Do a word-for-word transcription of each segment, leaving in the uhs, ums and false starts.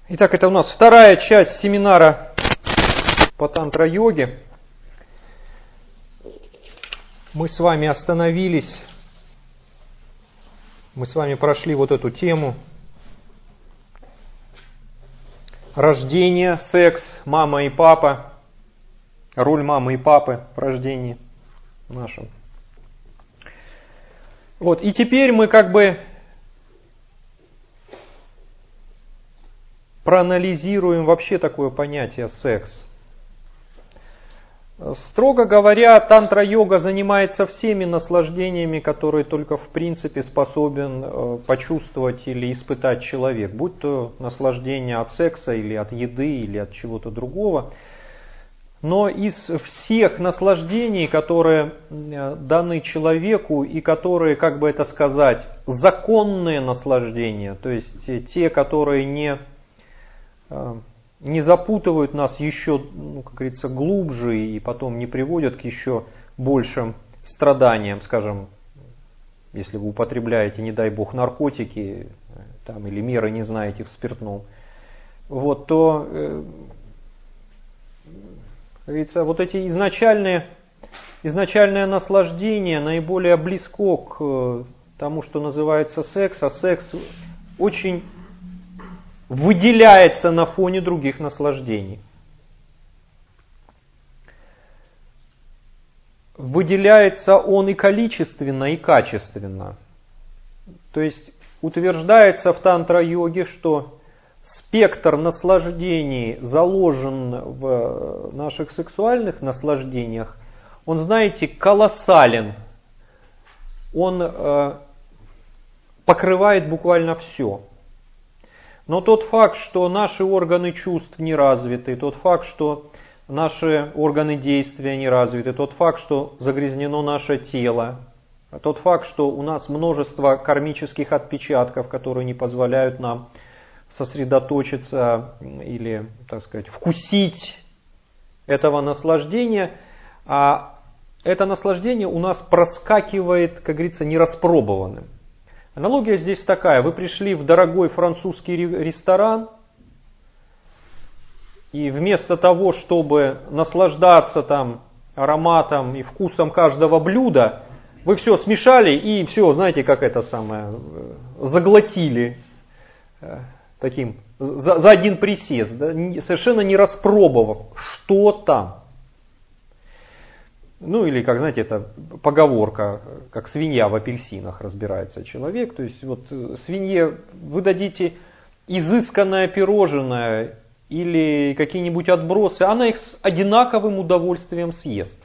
Итак, это у нас вторая часть семинара по тантра-йоге. Мы с вами остановились, мы с вами прошли вот эту тему рождение, секс, мама и папа, роль мамы и папы в рождении нашем. Вот, и теперь мы как бы проанализируем вообще такое понятие секс. Строго говоря, тантра-йога занимается всеми наслаждениями, которые только в принципе способен почувствовать или испытать человек, будь то наслаждение от секса или от еды или от чего-то другого. Но из всех наслаждений, которые даны человеку и которые, как бы это сказать, законные наслаждения, то есть те, которые не не запутывают нас еще, ну, как говорится, глубже и потом не приводят к еще большим страданиям, скажем, если вы употребляете, не дай бог, наркотики там, или меры не знаете в спиртном, вот, то, э, говорится, вот эти изначальные, изначальное наслаждение наиболее близко к тому, что называется секс, а секс очень выделяется на фоне других наслаждений. Выделяется он и количественно, и качественно. То есть утверждается в тантра-йоге, что спектр наслаждений заложен в наших сексуальных наслаждениях, он, знаете, колоссален. Он э, покрывает буквально все. Но тот факт, что наши органы чувств не развиты, тот факт, что наши органы действия не развиты, тот факт, что загрязнено наше тело, тот факт, что у нас множество кармических отпечатков, которые не позволяют нам сосредоточиться или, так сказать, вкусить этого наслаждения, а это наслаждение у нас проскакивает, как говорится, нераспробованным. Аналогия здесь такая. Вы пришли в дорогой французский ресторан, и вместо того, чтобы наслаждаться там ароматом и вкусом каждого блюда, вы все смешали и все, знаете, как это самое, заглотили таким, за, за один присест, да, совершенно не распробовав, что там. Ну или, как знаете, это поговорка, как свинья в апельсинах разбирается человек. То есть вот свинье вы дадите изысканное пирожное или какие-нибудь отбросы, она их с одинаковым удовольствием съест.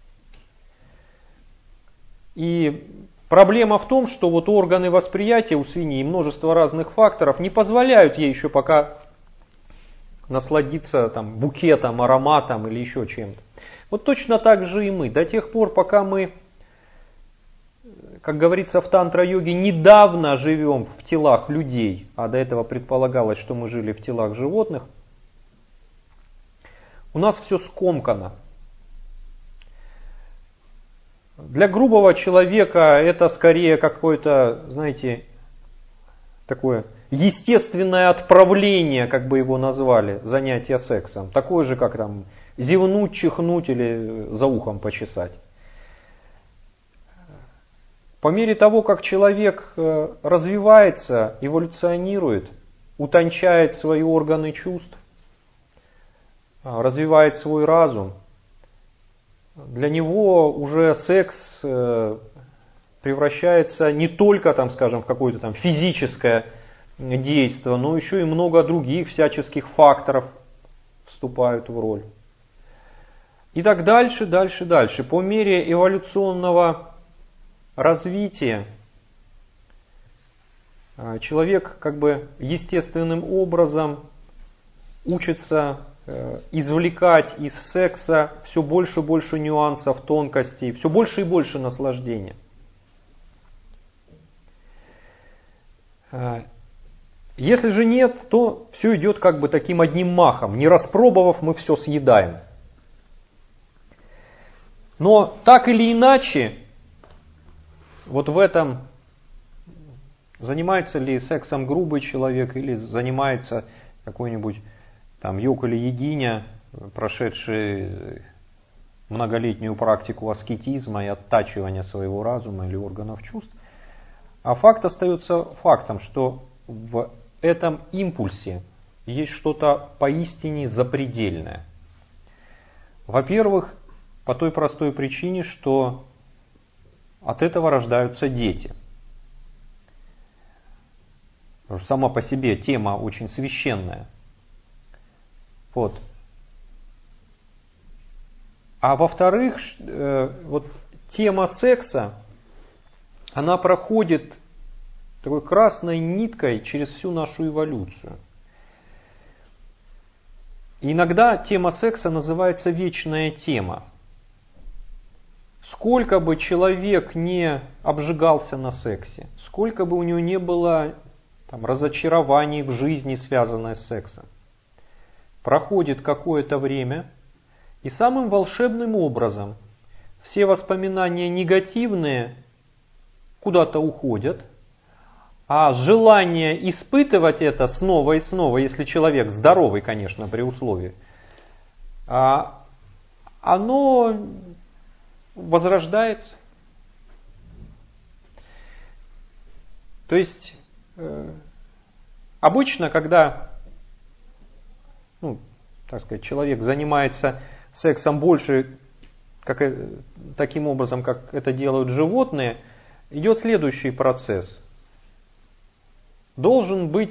И проблема в том, что вот органы восприятия у свиньи и множество разных факторов не позволяют ей еще пока насладиться там букетом, ароматом или еще чем-то. Вот точно так же и мы. До тех пор, пока мы, как говорится в тантра-йоге, недавно живем в телах людей, а до этого предполагалось, что мы жили в телах животных, у нас все скомкано. Для грубого человека это скорее какое-то, знаете, такое естественное отправление, как бы его назвали, занятие сексом. Такое же, как там зевнуть, чихнуть или за ухом почесать. По мере того, как человек развивается, эволюционирует, утончает свои органы чувств, развивает свой разум, для него уже секс превращается не только, там, скажем, в какое-то там физическое действие, но еще и много других всяческих факторов вступают в роль. И так дальше, дальше, дальше. По мере эволюционного развития человек как бы естественным образом учится извлекать из секса все больше и больше нюансов, тонкостей, все больше и больше наслаждения. Если же нет, то все идет как бы таким одним махом. Не распробовав, мы все съедаем. Но так или иначе, вот в этом, занимается ли сексом грубый человек или занимается какой-нибудь там йог или йогиня, прошедший многолетнюю практику аскетизма и оттачивания своего разума или органов чувств. А факт остается фактом, что в этом импульсе есть что-то поистине запредельное. Во-первых, по той простой причине, что от этого рождаются дети. Потому что сама по себе тема очень священная. Вот. А во-вторых, вот тема секса, она проходит такой красной ниткой через всю нашу эволюцию. И иногда тема секса называется вечная тема. Сколько бы человек не обжигался на сексе, сколько бы у него не было там, разочарований в жизни, связанных с сексом, проходит какое-то время, и самым волшебным образом все воспоминания негативные куда-то уходят, а желание испытывать это снова и снова, если человек здоровый, конечно, при условии, оно возрождается. То есть обычно, когда, ну, так сказать, человек занимается сексом больше как, таким образом, как это делают животные, идет следующий процесс. Должен быть,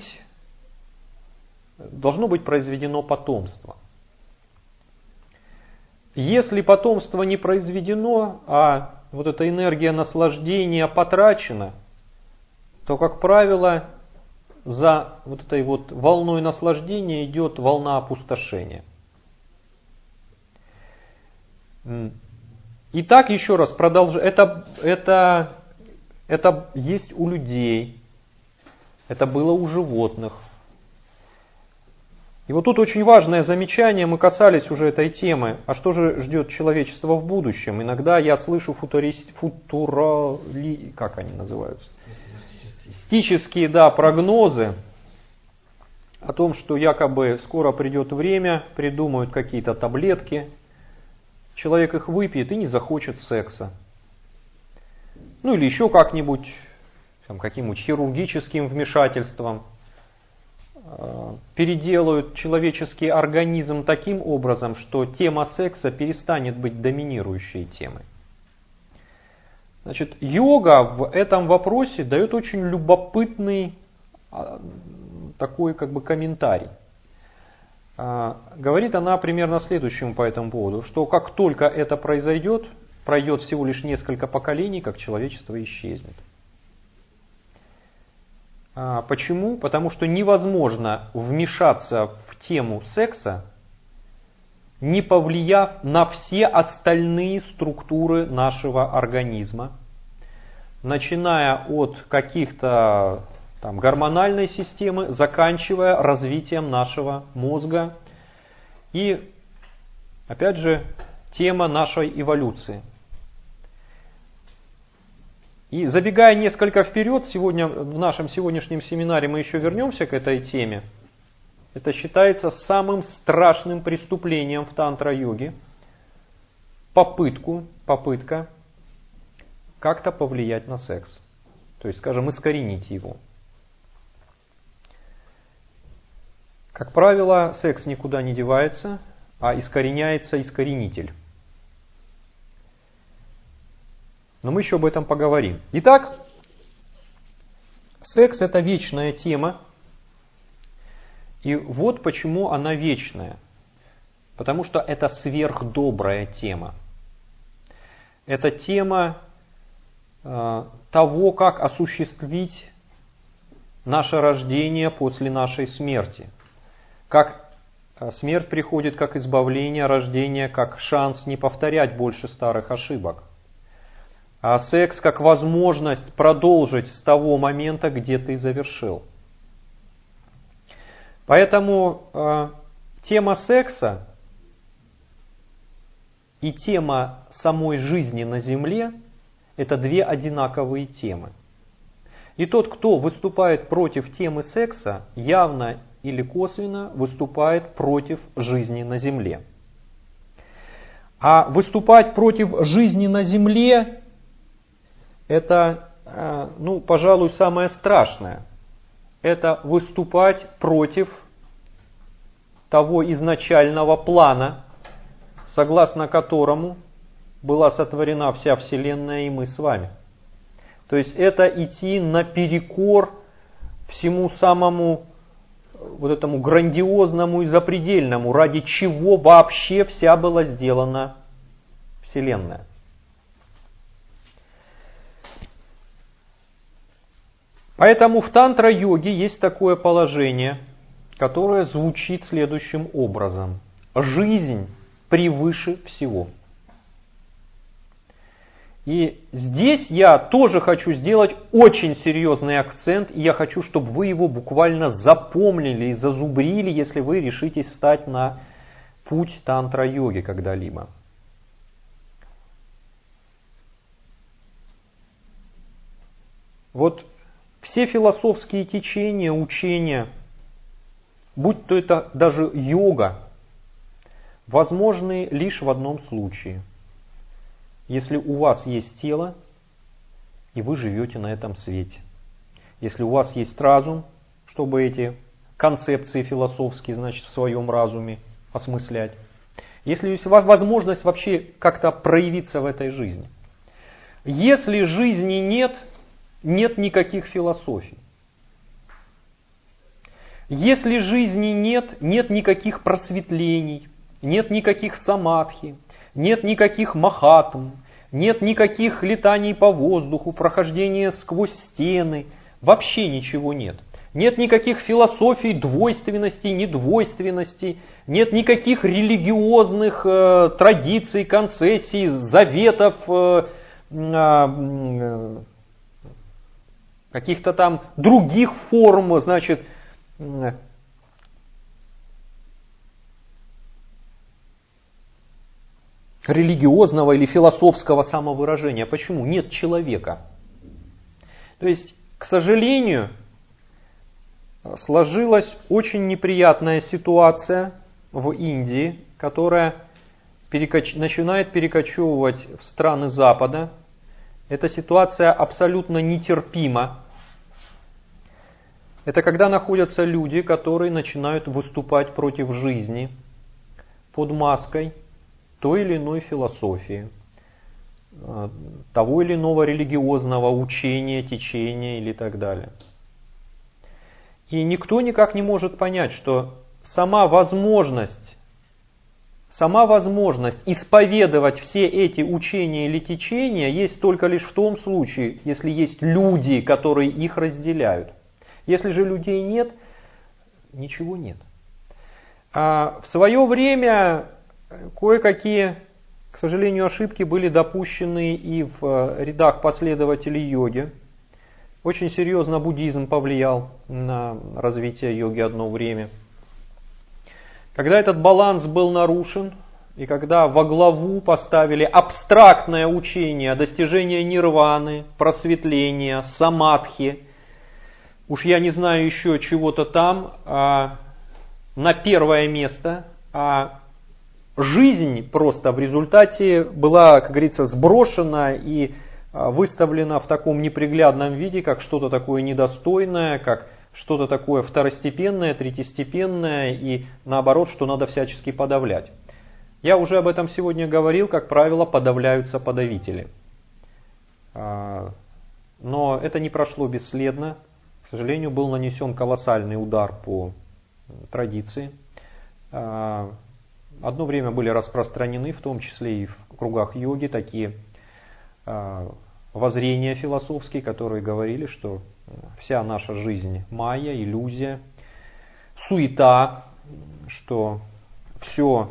должно быть произведено потомство. Если потомство не произведено, а вот эта энергия наслаждения потрачена, то, как правило, за вот этой вот волной наслаждения идет волна опустошения. Итак, еще раз продолжаю. Это, это, это есть у людей, это было у животных. И вот тут очень важное замечание, мы касались уже этой темы. А что же ждет человечество в будущем? Иногда я слышу футурист, футурали, как они называются? Футуристические, да, прогнозы о том, что якобы скоро придет время, придумают какие-то таблетки, человек их выпьет и не захочет секса. Ну или еще как-нибудь, там, каким-нибудь хирургическим вмешательством переделают человеческий организм таким образом, что тема секса перестанет быть доминирующей темой. Значит, йога в этом вопросе дает очень любопытный такой как бы комментарий. Говорит она примерно следующему по этому поводу, что как только это произойдет, пройдет всего лишь несколько поколений, как человечество исчезнет. Почему? Потому что невозможно вмешаться в тему секса, не повлияв на все остальные структуры нашего организма, начиная от каких-то там гормональной системы, заканчивая развитием нашего мозга и, опять же, тема нашей эволюции. И забегая несколько вперед, сегодня в нашем сегодняшнем семинаре мы еще вернемся к этой теме. Это считается самым страшным преступлением в тантра-йоге. Попытку, попытка как-то повлиять на секс. То есть, скажем, искоренить его. Как правило, секс никуда не девается, а искореняется искоренитель. Но мы еще об этом поговорим. Итак, секс — это вечная тема. И вот почему она вечная. Потому что это сверхдобрая тема. Это тема э, того, как осуществить наше рождение после нашей смерти. Как смерть приходит как избавление, рождение как шанс не повторять больше старых ошибок. А секс как возможность продолжить с того момента, где ты завершил. Поэтому э, тема секса и тема самой жизни на Земле — это две одинаковые темы. И тот, кто выступает против темы секса, явно или косвенно выступает против жизни на Земле. А выступать против жизни на Земле — это, ну, пожалуй, самое страшное. Это выступать против того изначального плана, согласно которому была сотворена вся Вселенная и мы с вами. То есть это идти наперекор всему самому вот этому грандиозному и запредельному, ради чего вообще вся была сделана Вселенная. Поэтому в тантра-йоге есть такое положение, которое звучит следующим образом. Жизнь превыше всего. И здесь я тоже хочу сделать очень серьезный акцент, и я хочу, чтобы вы его буквально запомнили и зазубрили, если вы решитесь стать на путь тантра-йоги когда-либо. Вот все философские течения, учения, будь то это даже йога, возможны лишь в одном случае. Если у вас есть тело, и вы живете на этом свете. Если у вас есть разум, чтобы эти концепции философские, значит, в своем разуме осмыслять. Если есть у вас возможность вообще как-то проявиться в этой жизни. Если жизни нет, нет никаких философий. Если жизни нет, нет никаких просветлений, нет никаких самадхи, нет никаких махатм, нет никаких летаний по воздуху, прохождения сквозь стены, вообще ничего нет. Нет никаких философий двойственности, недвойственности, нет никаких религиозных э, традиций, концессий, заветов, э, э, каких-то там других форм, значит, э, религиозного или философского самовыражения. Почему? Нет человека. То есть, к сожалению, сложилась очень неприятная ситуация в Индии, которая перекоч... начинает перекочевывать в страны Запада. Эта ситуация абсолютно нетерпима. Это когда находятся люди, которые начинают выступать против жизни под маской той или иной философии, того или иного религиозного учения, течения или так далее. И никто никак не может понять, что сама возможность, сама возможность исповедовать все эти учения или течения есть только лишь в том случае, если есть люди, которые их разделяют. Если же людей нет, ничего нет. А в свое время кое-какие, к сожалению, ошибки были допущены и в рядах последователей йоги. Очень серьезно буддизм повлиял на развитие йоги одно время. Когда этот баланс был нарушен, и когда во главу поставили абстрактное учение о достижении нирваны, просветления, самадхи, уж я не знаю еще чего-то там, а на первое место, а жизнь просто в результате была, как говорится, сброшена и выставлена в таком неприглядном виде, как что-то такое недостойное, как что-то такое второстепенное, третьестепенное и наоборот, что надо всячески подавлять. Я уже об этом сегодня говорил, как правило, подавляются подавители. Но это не прошло бесследно. К сожалению, был нанесен колоссальный удар по традиции. Одно время были распространены, в том числе и в кругах йоги, такие воззрения философские, которые говорили, что вся наша жизнь майя, иллюзия, суета, что все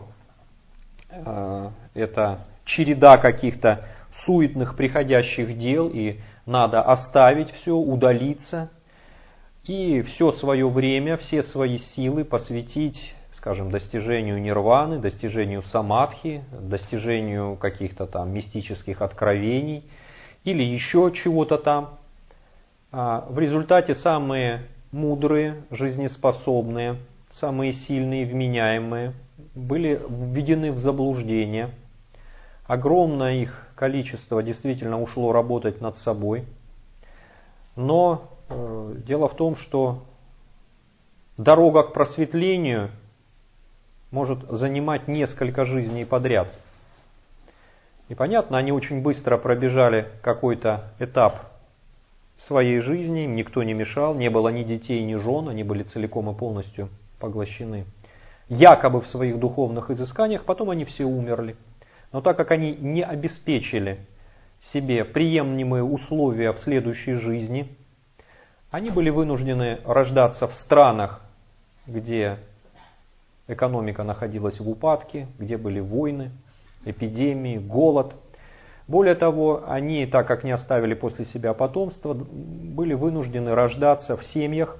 это череда каких-то суетных приходящих дел, и надо оставить все, удалиться, и все свое время, все свои силы посвятить, скажем, достижению нирваны, достижению самадхи, достижению каких-то там мистических откровений или еще чего-то там. В результате самые мудрые, жизнеспособные, самые сильные, вменяемые, были введены в заблуждение. Огромное их количество действительно ушло работать над собой. Но э, дело в том, что дорога к просветлению может занимать несколько жизней подряд. И понятно, они очень быстро пробежали какой-то этап своей жизни, им никто не мешал, не было ни детей, ни жен, они были целиком и полностью поглощены якобы в своих духовных изысканиях, потом они все умерли. Но так как они не обеспечили себе приемлемые условия в следующей жизни, они были вынуждены рождаться в странах, где экономика находилась в упадке, где были войны, эпидемии, голод. Более того, они, так как не оставили после себя потомство, были вынуждены рождаться в семьях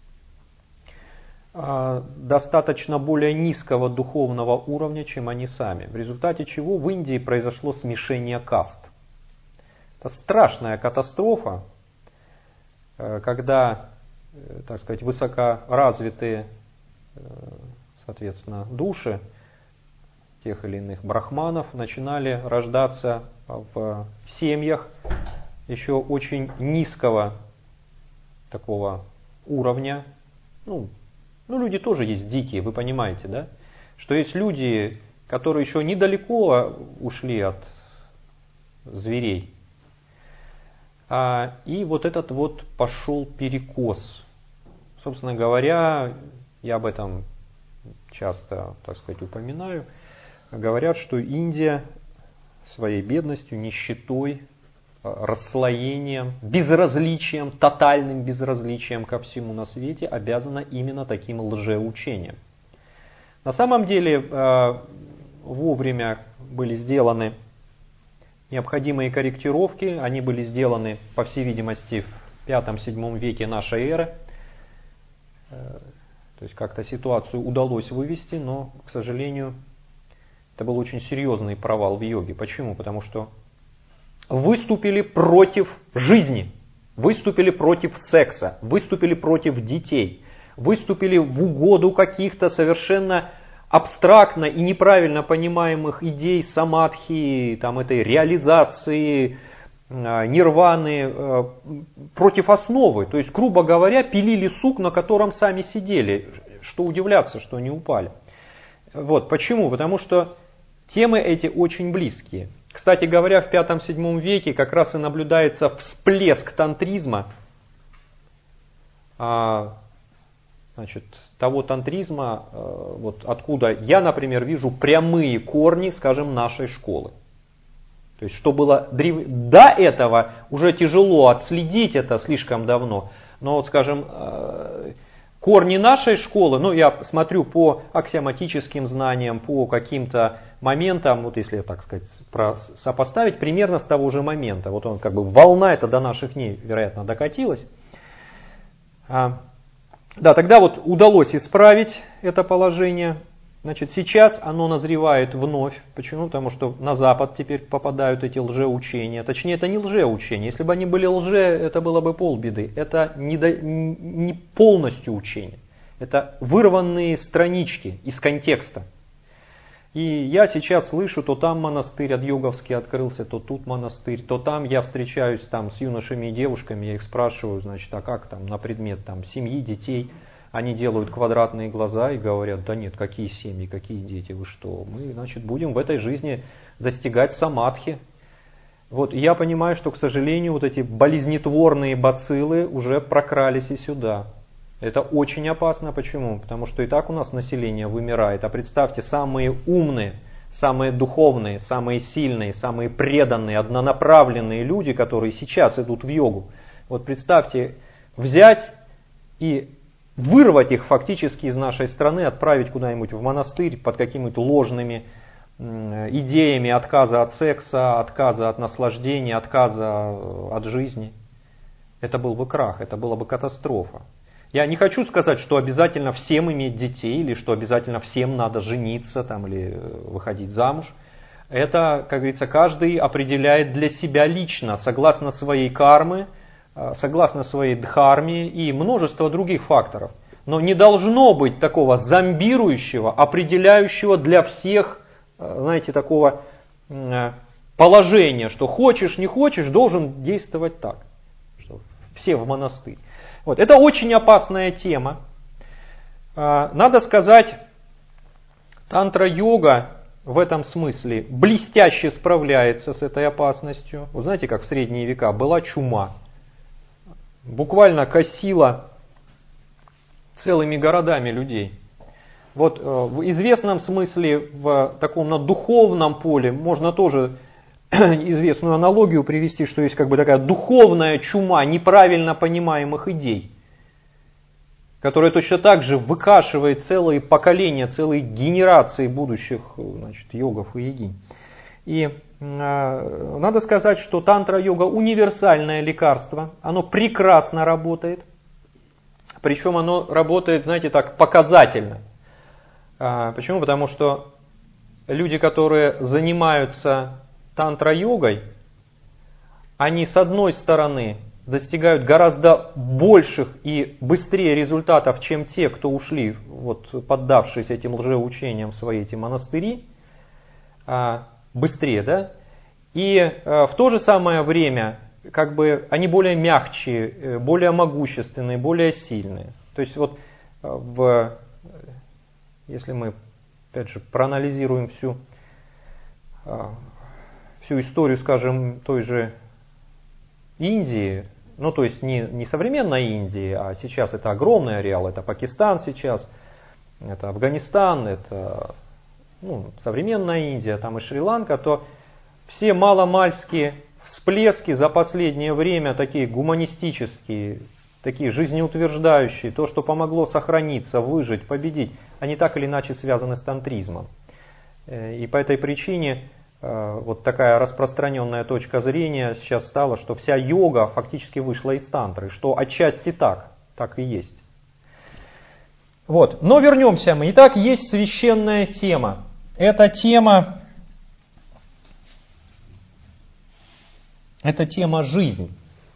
достаточно более низкого духовного уровня, чем они сами. В результате чего в Индии произошло смешение каст. Это страшная катастрофа, когда, так сказать, высокоразвитые, соответственно, души тех или иных брахманов начинали рождаться в семьях еще очень низкого такого уровня. Ну, ну, люди тоже есть дикие, вы понимаете, да? Что есть люди, которые еще недалеко ушли от зверей. А, и вот этот вот пошел перекос. Собственно говоря, я об этом часто, так сказать, упоминаю. Говорят, что Индия своей бедностью, нищетой, расслоением, безразличием, тотальным безразличием ко всему на свете обязана именно таким лжеучением. На самом деле вовремя были сделаны необходимые корректировки, они были сделаны, по всей видимости, в пятом-седьмом веке нашей эры. То есть как-то ситуацию удалось вывести, но, к сожалению, это был очень серьезный провал в йоге. Почему? Потому что выступили против жизни, выступили против секса, выступили против детей, выступили в угоду каких-то совершенно абстрактно и неправильно понимаемых идей самадхи, там, этой реализации, нирваны, против основы. То есть, грубо говоря, пилили сук, на котором сами сидели. Что удивляться, что они упали. Вот, почему? Потому что темы эти очень близкие. Кстати говоря, в пятом-седьмом веке как раз и наблюдается всплеск тантризма, значит, того тантризма, вот откуда я, например, вижу прямые корни, скажем, нашей школы. То есть, что было древ... до этого, уже тяжело отследить это слишком давно, но, вот, скажем, корни нашей школы, ну, я смотрю по аксиоматическим знаниям, по каким-то моментам, вот если, так сказать, сопоставить, примерно с того же момента. Вот он как бы, волна эта до наших дней, вероятно, докатилась. А, да, тогда вот удалось исправить это положение. Значит, сейчас оно назревает вновь. Почему? Потому что на Запад теперь попадают эти лжеучения. Точнее, это не лжеучения. Если бы они были лже, это было бы полбеды. Это не, до, не полностью учение. Это вырванные странички из контекста. И я сейчас слышу, то там монастырь адьоговский открылся, то тут монастырь, то там я встречаюсь там с юношами и девушками, я их спрашиваю, значит, а как там на предмет там семьи, детей. Они делают квадратные глаза и говорят, да нет, какие семьи, какие дети, вы что, мы, значит, будем в этой жизни достигать самадхи. Вот, и я понимаю, что, к сожалению, вот эти болезнетворные бациллы уже прокрались и сюда. Это очень опасно. Почему? Потому что и так у нас население вымирает. А представьте, самые умные, самые духовные, самые сильные, самые преданные, однонаправленные люди, которые сейчас идут в йогу. Вот представьте, взять и вырвать их фактически из нашей страны, отправить куда-нибудь в монастырь под какими-то ложными идеями отказа от секса, отказа от наслаждения, отказа от жизни. Это был бы крах, это была бы катастрофа. Я не хочу сказать, что обязательно всем иметь детей, или что обязательно всем надо жениться там, или выходить замуж. Это, как говорится, каждый определяет для себя лично, согласно своей кармы, согласно своей дхарме и множество других факторов. Но не должно быть такого зомбирующего, определяющего для всех, знаете, такого положения, что хочешь, не хочешь, должен действовать так. Что все в монастырь. Вот. Это очень опасная тема. Надо сказать, тантра-йога в этом смысле блестяще справляется с этой опасностью. Вы знаете, как в средние века была чума. Буквально косила целыми городами людей. Вот в известном смысле, в таком на духовном поле, можно тоже известную аналогию привести, что есть как бы такая духовная чума неправильно понимаемых идей, которая точно так же выкашивает целые поколения, целые генерации будущих, значит, йогов и йогинь. И э, надо сказать, что тантра-йога универсальное лекарство, оно прекрасно работает. Причем оно работает, знаете, так показательно. А, почему? Потому что люди, которые занимаются тантра-йогой, они с одной стороны достигают гораздо больших и быстрее результатов, чем те, кто ушли, вот, поддавшись этим лжеучениям в свои эти монастыри. А, быстрее, да? И а, в то же самое время как бы они более мягче, более могущественные, более сильные. То есть вот в, если мы опять же проанализируем всю, всю историю, скажем, той же Индии, ну то есть не, не современной Индии, а сейчас это огромный ареал, это Пакистан сейчас, это Афганистан, это ну, современная Индия, там и Шри-Ланка, то все маломальские всплески за последнее время, такие гуманистические, такие жизнеутверждающие, то, что помогло сохраниться, выжить, победить, они так или иначе связаны с тантризмом. И по этой причине вот такая распространенная точка зрения сейчас стала, что вся йога фактически вышла из тантры, что отчасти так, так и есть. Вот. Но вернемся мы. Итак, есть священная тема. Эта тема Это тема жизнь.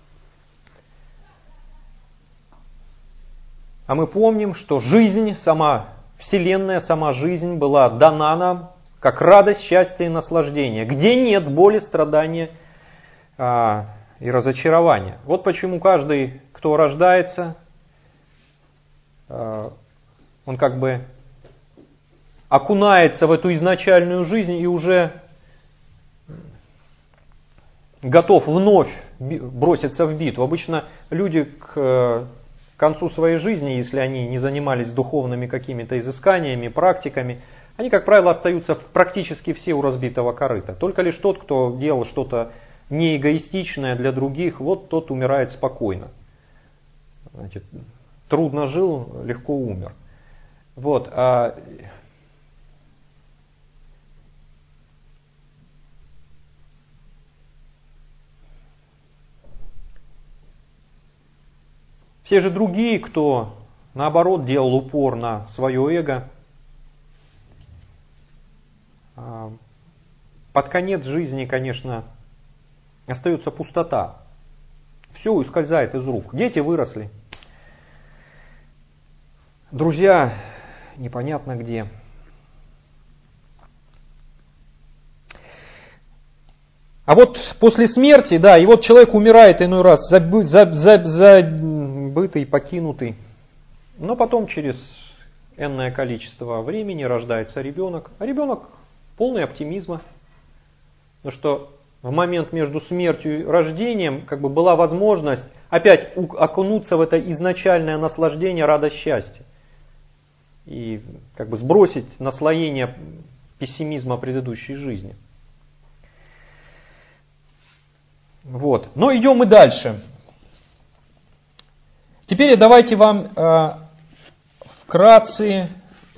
А мы помним, что жизнь, сама Вселенная, сама жизнь была дана нам как радость, счастье и наслаждение, где нет боли, страдания а, и разочарования. Вот почему каждый, кто рождается, а, он как бы окунается в эту изначальную жизнь и уже готов вновь броситься в битву. Обычно люди к концу своей жизни, если они не занимались духовными какими-то изысканиями, практиками, они, как правило, остаются практически все у разбитого корыта. Только лишь тот, кто делал что-то неэгоистичное для других, вот тот умирает спокойно. Значит, трудно жил, легко умер. Вот. А все же другие, кто наоборот делал упор на свое эго, под конец жизни, конечно, остается пустота. Все ускользает из рук. Дети выросли. Друзья непонятно где. А вот после смерти, да, и вот человек умирает иной раз, забы, за, за, забытый, покинутый. Но потом через энное количество времени рождается ребенок. А ребенок полный оптимизма. Потому что в момент между смертью и рождением как бы была возможность опять окунуться в это изначальное наслаждение, радость, счастье. И как бы сбросить наслоение пессимизма предыдущей жизни. Вот. Но идем мы дальше. Теперь давайте вам э, вкратце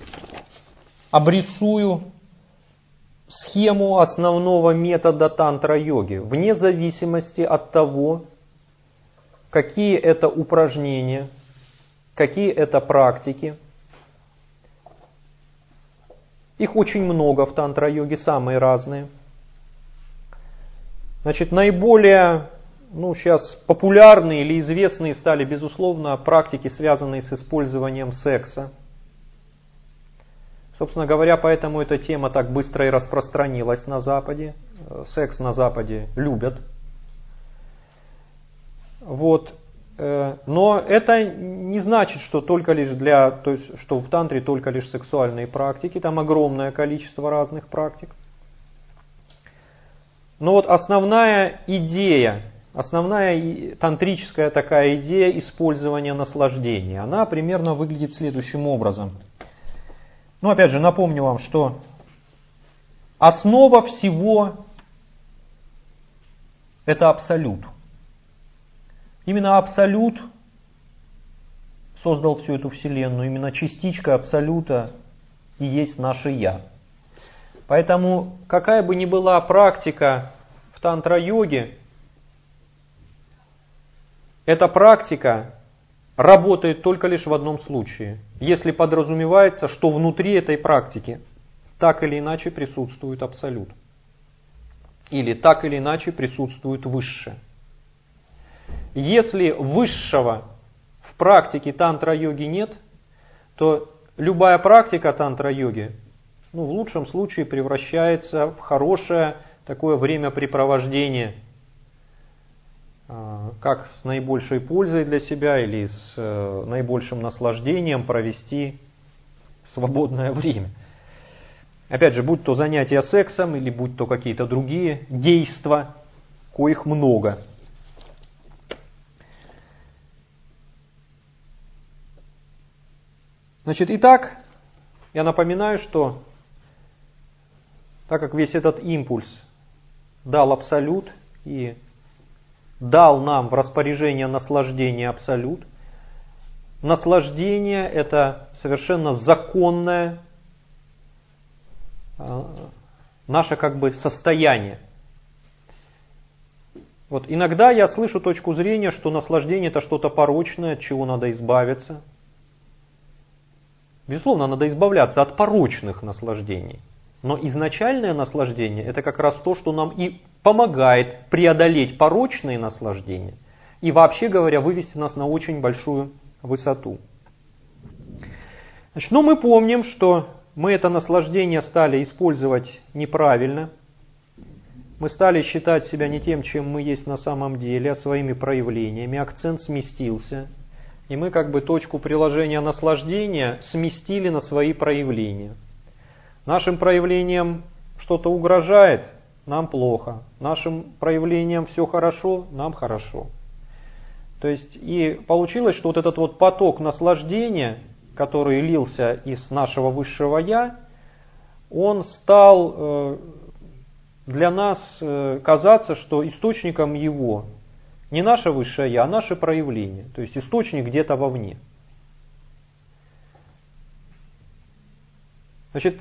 обрисую схему основного метода тантра-йоги, вне зависимости от того, какие это упражнения, какие это практики. Их очень много в тантра-йоге, самые разные. Значит, наиболее ну, сейчас популярные или известные стали, безусловно, практики, связанные с использованием секса. Собственно говоря, поэтому эта тема так быстро и распространилась на Западе. Секс на Западе любят. Вот. Но это не значит, что только лишь для, то есть, что в тантре только лишь сексуальные практики. Там огромное количество разных практик. Но вот основная идея, основная тантрическая такая идея использования наслаждения, она примерно выглядит следующим образом. Ну, опять же, напомню вам, что основа всего – это абсолют. Именно абсолют создал всю эту вселенную, именно частичка абсолюта и есть наше «я». Поэтому, какая бы ни была практика в тантра-йоге, эта практика работает только лишь в одном случае, если подразумевается, что внутри этой практики так или иначе присутствует абсолют. Или так или иначе присутствует высшее. Если высшего в практике тантра-йоги нет, то любая практика тантра-йоги, ну, в лучшем случае превращается в хорошее такое времяпрепровождение, как с наибольшей пользой для себя или с наибольшим наслаждением провести свободное время. Опять же, будь то занятия сексом или будь то какие-то другие действия, коих много. Значит, итак, я напоминаю, что так как весь этот импульс дал абсолют и дал нам в распоряжение наслаждение абсолют, наслаждение – это совершенно законное наше как бы состояние. Вот иногда я слышу точку зрения, что наслаждение – это что-то порочное, от чего надо избавиться. Безусловно, надо избавляться от порочных наслаждений. Но изначальное наслаждение – это как раз то, что нам и помогает преодолеть порочные наслаждения и, вообще говоря, вывести нас на очень большую высоту. Значит, ну, мы помним, что мы это наслаждение стали использовать неправильно. Мы стали считать себя не тем, чем мы есть на самом деле, а своими проявлениями. Акцент сместился. И мы как бы точку приложения наслаждения сместили на свои проявления. Нашим проявлениям что-то угрожает, нам плохо. Нашим проявлениям все хорошо, нам хорошо. То есть и получилось, что вот этот вот поток наслаждения, который лился из нашего высшего «я», он стал для нас казаться, что источником его не наше высшее «я», а наше проявление. То есть источник где-то вовне. Значит,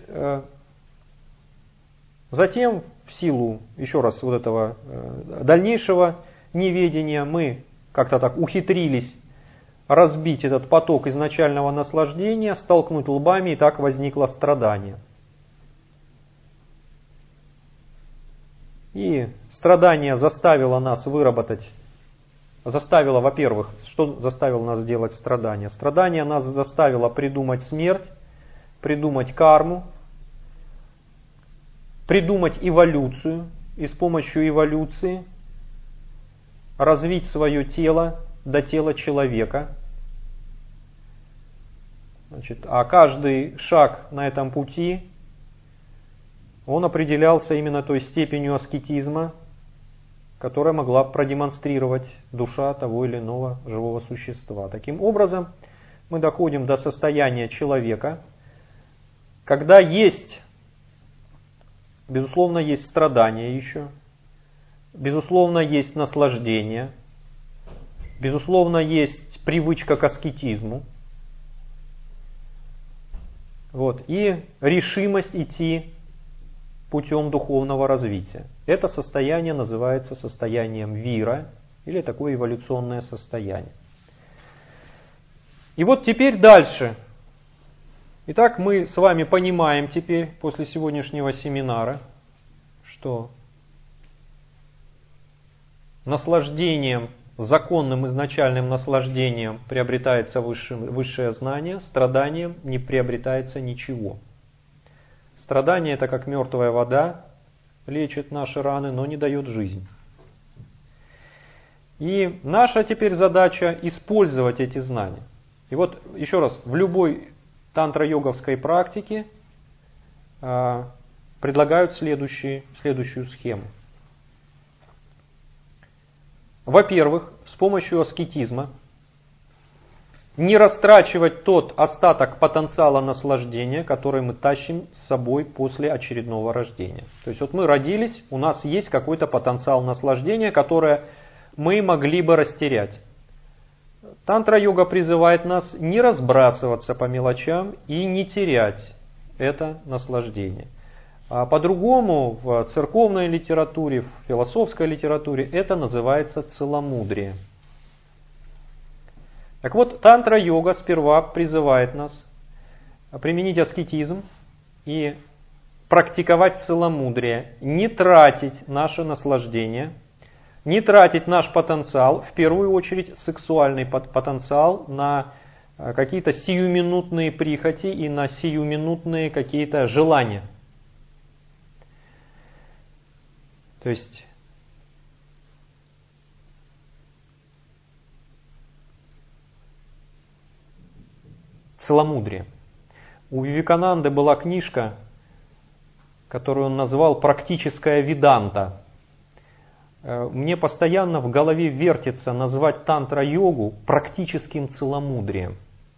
затем, в силу, еще раз, вот этого дальнейшего неведения, мы как-то так ухитрились разбить этот поток изначального наслаждения, столкнуть лбами, и так возникло страдание. И страдание заставило нас выработать, заставило, во-первых, что заставило нас делать страдание? Страдание нас заставило придумать смерть, придумать карму, придумать эволюцию и с помощью эволюции развить свое тело до тела человека. Значит, а каждый шаг на этом пути, он определялся именно той степенью аскетизма, которая могла продемонстрировать душа того или иного живого существа. Таким образом, мы доходим до состояния человека, когда есть, безусловно, есть страдания еще, безусловно, есть наслаждение, безусловно, есть привычка к аскетизму, вот, и решимость идти путем духовного развития. Это состояние называется состоянием вира, или такое эволюционное состояние. И вот теперь дальше. Итак, мы с вами понимаем теперь, после сегодняшнего семинара, что наслаждением, законным изначальным наслаждением приобретается высшее, высшее знание, страданием не приобретается ничего. Страдание это как мертвая вода, лечит наши раны, но не дает жизнь. И наша теперь задача использовать эти знания. И вот еще раз, в любой тантро-йоговской практике э, предлагают следующие, следующую схему. Во-первых, с помощью аскетизма не растрачивать тот остаток потенциала наслаждения, который мы тащим с собой после очередного рождения. То есть вот мы родились, у нас есть какой-то потенциал наслаждения, который мы могли бы растерять. Тантра-йога призывает нас не разбрасываться по мелочам и не терять это наслаждение. А по-другому в церковной литературе, в философской литературе это называется целомудрие. Так вот, тантра-йога сперва призывает нас применить аскетизм и практиковать целомудрие, не тратить наше наслаждение, не тратить наш потенциал, в первую очередь сексуальный потенциал, на какие-то сиюминутные прихоти и на сиюминутные какие-то желания. То есть целомудрие. У Вивекананды была книжка, которую он назвал «Практическая веданта». Мне постоянно в голове вертится назвать тантра-йогу практическим целомудрием.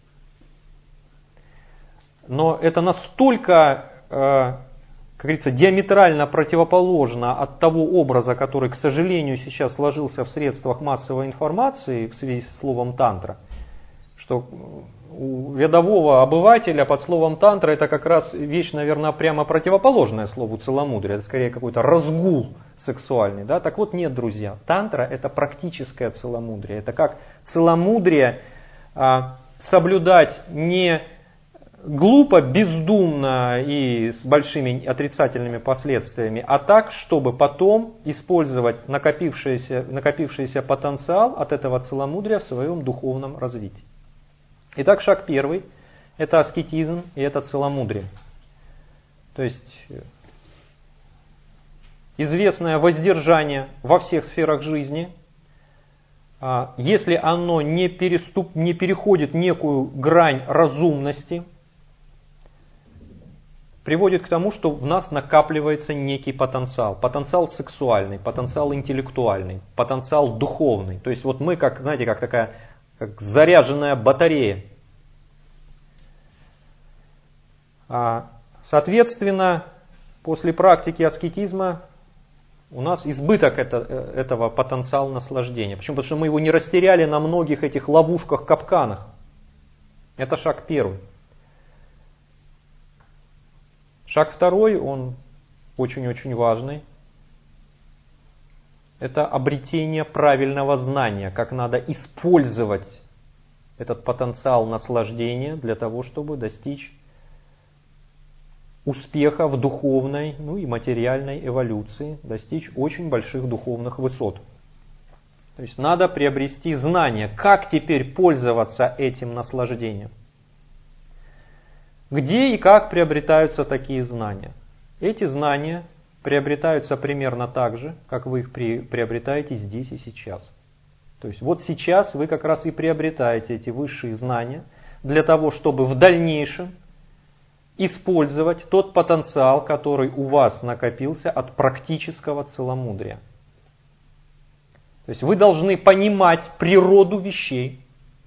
Но это настолько, как говорится, диаметрально противоположно от того образа, который, к сожалению, сейчас сложился в средствах массовой информации в связи с словом тантра, что у рядового обывателя под словом тантра это как раз вещь, наверное, прямо противоположная слову целомудрие. Это скорее какой-то разгул сексуальный. Да? Так вот, нет, друзья. Тантра это практическое целомудрие. Это как целомудрие а, соблюдать не глупо, бездумно и с большими отрицательными последствиями, а так, чтобы потом использовать накопившийся, накопившийся потенциал от этого целомудрия в своем духовном развитии. Итак, шаг первый – это аскетизм и это целомудрие. То есть известное воздержание во всех сферах жизни, если оно не, переступ, не переходит некую грань разумности, приводит к тому, что в нас накапливается некий потенциал. Потенциал сексуальный, потенциал интеллектуальный, потенциал духовный. То есть вот мы, как, знаете, как такая как заряженная батарея. Соответственно, после практики аскетизма у нас избыток это, этого потенциала наслаждения. Почему? Потому что мы его не растеряли на многих этих ловушках, капканах. Это шаг первый. Шаг второй, он очень-очень важный. Это обретение правильного знания, как надо использовать этот потенциал наслаждения для того, чтобы достичь успеха в духовной, ну и материальной эволюции, достичь очень больших духовных высот. То есть надо приобрести знание, как теперь пользоваться этим наслаждением. Где и как приобретаются такие знания? Эти знания приобретаются примерно так же, как вы их при, приобретаете здесь и сейчас. То есть вот сейчас вы как раз и приобретаете эти высшие знания для того, чтобы в дальнейшем использовать тот потенциал, который у вас накопился от практического целомудрия. То есть вы должны понимать природу вещей,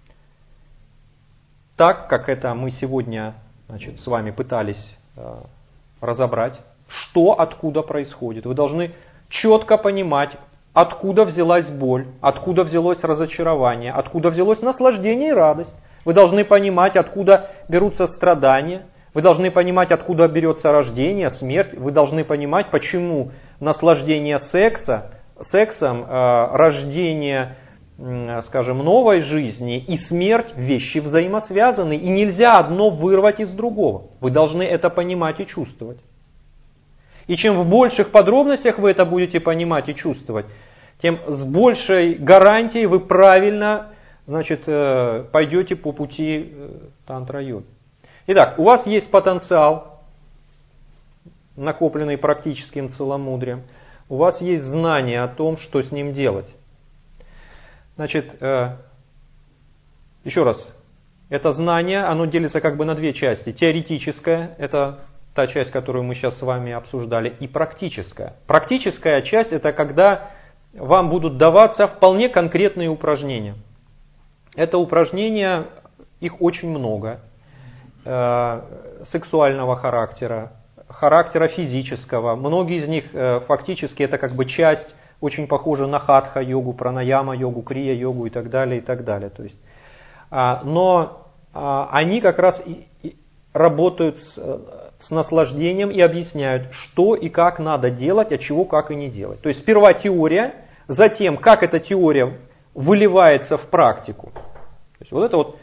так как это мы сегодня, значит, с вами пытались э, разобрать, что откуда происходит. Вы должны четко понимать, откуда взялась боль, откуда взялось разочарование, откуда взялось наслаждение и радость. Вы должны понимать, откуда берутся страдания. Вы должны понимать, откуда берется рождение, смерть. Вы должны понимать, почему наслаждение секса, сексом, э, рождение, э, скажем, новой жизни и смерть вещи взаимосвязаны. И нельзя одно вырвать из другого. Вы должны это понимать и чувствовать. И чем в больших подробностях вы это будете понимать и чувствовать, тем с большей гарантией вы правильно, значит, пойдете по пути тантра-йоги. Итак, у вас есть потенциал, накопленный практическим целомудрием. У вас есть знание о том, что с ним делать. Значит, еще раз, это знание, оно делится как бы на две части. Теоретическое, это та часть, которую мы сейчас с вами обсуждали, и практическая. Практическая часть, это когда вам будут даваться вполне конкретные упражнения. Это упражнения, их очень много, сексуального характера, характера физического. Многие из них фактически это как бы часть, очень похожа на хатха-йогу, пранаяма-йогу, крия-йогу и так далее, и так далее. То есть, но они как раз работают с, с наслаждением и объясняют, что и как надо делать, а чего как и не делать. То есть сперва теория, затем как эта теория выливается в практику. То есть вот это вот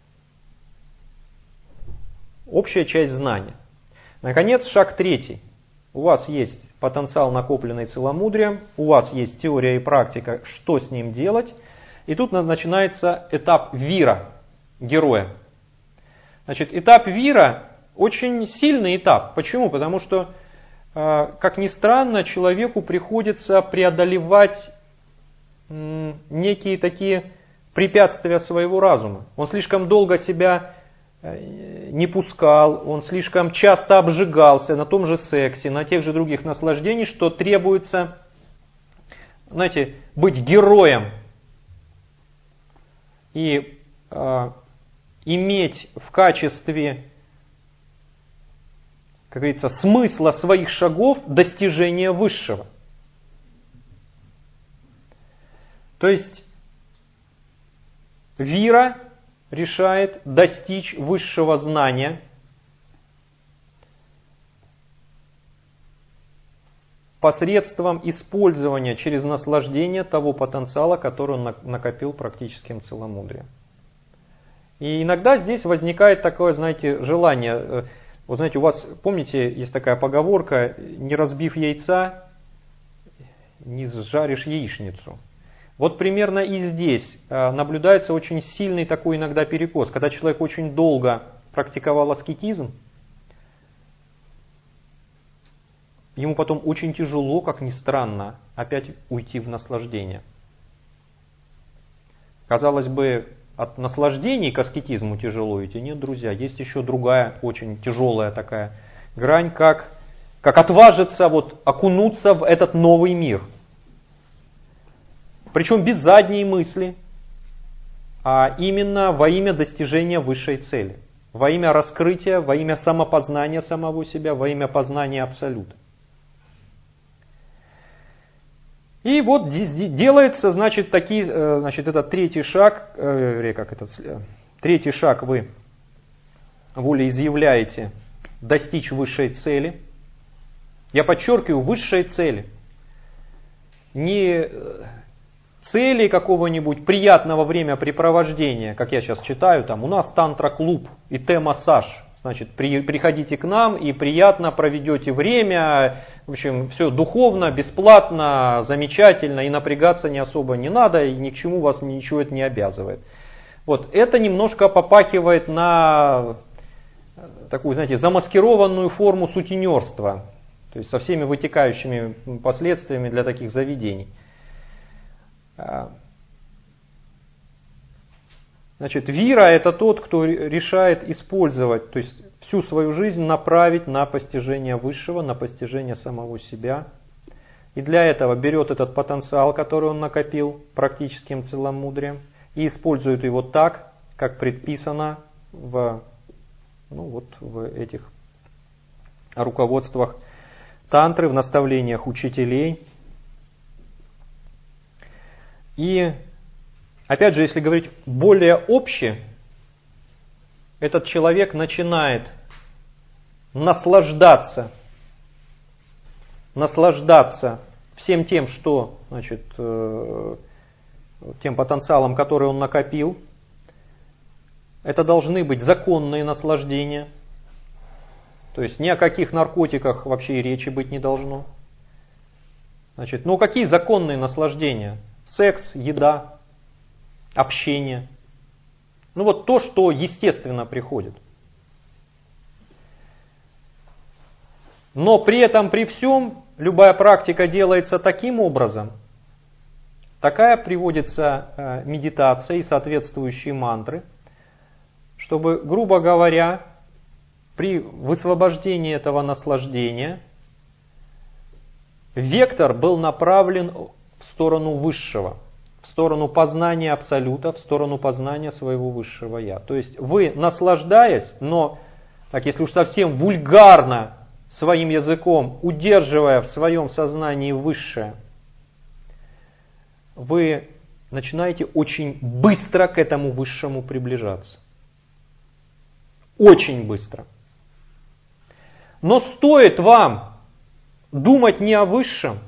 общая часть знания. Наконец, шаг третий. У вас есть потенциал, накопленный целомудрием, у вас есть теория и практика, что с ним делать. И тут начинается этап вира, героя. Значит, этап вира очень сильный этап. Почему? Потому что, как ни странно, человеку приходится преодолевать некие такие препятствия своего разума. Он слишком долго себя не пускал, он слишком часто обжигался на том же сексе, на тех же других наслаждениях, что требуется, знаете, быть героем и э, иметь в качестве, как говорится, смысла своих шагов достижение высшего. То есть вира решает достичь высшего знания посредством использования через наслаждение того потенциала, который он накопил практическим целомудрием. И иногда здесь возникает такое, знаете, желание. Вот знаете, у вас, помните, есть такая поговорка: не разбив яйца, не сжаришь яичницу. Вот примерно и здесь наблюдается очень сильный такой иногда перекос. Когда человек очень долго практиковал аскетизм, ему потом очень тяжело, как ни странно, опять уйти в наслаждение. Казалось бы, от наслаждений к аскетизму тяжело идти. Нет, друзья, есть еще другая очень тяжелая такая грань, как, как отважиться вот, окунуться в этот новый мир. Причем без задней мысли, а именно во имя достижения высшей цели. Во имя раскрытия, во имя самопознания самого себя, во имя познания Абсолюта. И вот делается, значит, такие, значит, этот третий шаг, э, как этот, третий шаг вы волеизъявляете достичь высшей цели. Я подчеркиваю, высшей цели. Не цели какого-нибудь приятного времяпрепровождения, как я сейчас читаю, там у нас тантра-клуб и Т-массаж. Значит, при, приходите к нам и приятно проведете время. В общем, все духовно, бесплатно, замечательно, и напрягаться не особо не надо, и ни к чему вас ничего это не обязывает. Вот это немножко попахивает на такую, знаете, замаскированную форму сутенерства, то есть со всеми вытекающими последствиями для таких заведений. Значит, вира — это тот, кто решает использовать, то есть всю свою жизнь направить на постижение высшего, на постижение самого себя. И для этого берет этот потенциал, который он накопил практическим целомудрием, и использует его так, как предписано в, ну, вот, в этих руководствах тантры, в наставлениях учителей. И опять же, если говорить более обще, этот человек начинает наслаждаться, наслаждаться всем тем, что, значит, тем потенциалом, который он накопил. Это должны быть законные наслаждения. То есть ни о каких наркотиках вообще и речи быть не должно. Значит, ну какие законные наслаждения? Секс, еда, общение. Ну вот то, что естественно приходит. Но при этом, при всем, любая практика делается таким образом, такая приводится э, медитация и соответствующие мантры, чтобы, грубо говоря, при высвобождении этого наслаждения вектор был направлен в сторону высшего, в сторону познания Абсолюта, в сторону познания своего высшего Я. То есть вы, наслаждаясь, но, так если уж совсем вульгарно, своим языком, удерживая в своем сознании высшее, вы начинаете очень быстро к этому высшему приближаться. Очень быстро. Но стоит вам думать не о высшем,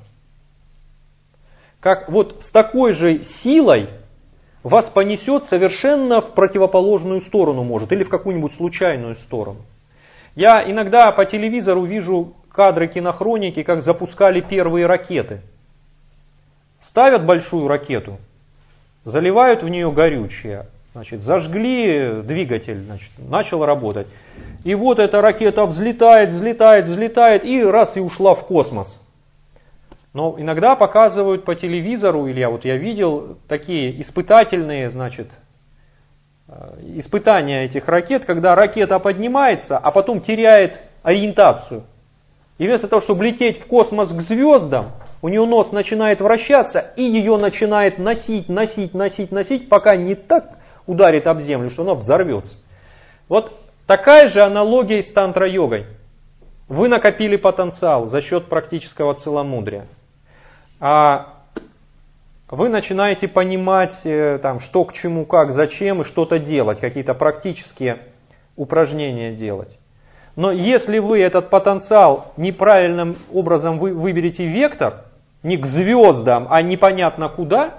как вот с такой же силой вас понесет совершенно в противоположную сторону может, или в какую-нибудь случайную сторону. Я иногда по телевизору вижу кадры кинохроники, как запускали первые ракеты. Ставят большую ракету, заливают в нее горючее, значит, зажгли двигатель, значит, начал работать. И вот эта ракета взлетает, взлетает, взлетает и раз и ушла в космос. Но иногда показывают по телевизору, или я вот я видел такие испытательные, значит, испытания этих ракет, когда ракета поднимается, а потом теряет ориентацию. И вместо того, чтобы лететь в космос к звездам, у нее нос начинает вращаться, и ее начинает носить, носить, носить, носить, пока не так ударит об землю, что она взорвется. Вот такая же аналогия с тантра-йогой. Вы накопили потенциал за счет практического целомудрия. А вы начинаете понимать, там, что к чему, как, зачем и что-то делать, какие-то практические упражнения делать. Но если вы этот потенциал неправильным образом вы выберете вектор, не к звездам, а непонятно куда,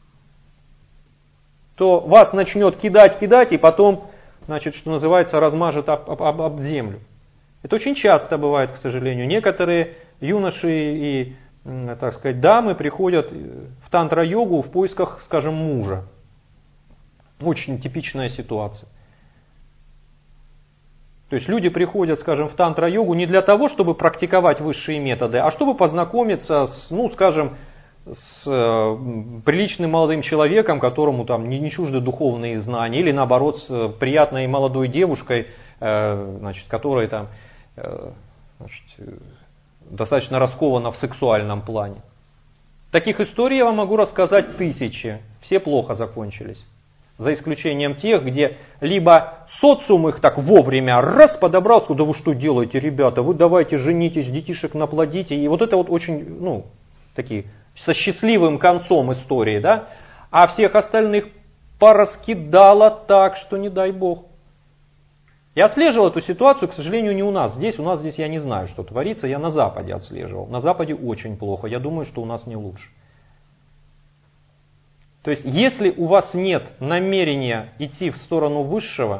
то вас начнет кидать, кидать, и потом, значит, что называется, размажет об, об, об землю. Это очень часто бывает, к сожалению. Некоторые юноши и, так сказать, дамы приходят в тантра-йогу в поисках, скажем, мужа. Очень типичная ситуация. То есть люди приходят, скажем, в тантра-йогу не для того, чтобы практиковать высшие методы, а чтобы познакомиться с, ну, скажем, с э, приличным молодым человеком, которому там не, не чужды духовные знания, или наоборот с приятной молодой девушкой, э, значит, которая там э, значит, достаточно раскована в сексуальном плане. Таких историй я вам могу рассказать тысячи. Все плохо закончились. За исключением тех, где либо социум их так вовремя раз подобрал, сказал: да вы что делаете, ребята, вы давайте женитесь, детишек наплодите. И вот это вот очень, ну, такие, со счастливым концом истории, да. А всех остальных пораскидало так, что не дай бог. Я отслеживал эту ситуацию, к сожалению, не у нас. Здесь, у нас здесь я не знаю, что творится. Я на Западе отслеживал. На Западе очень плохо. Я думаю, что у нас не лучше. То есть, если у вас нет намерения идти в сторону высшего,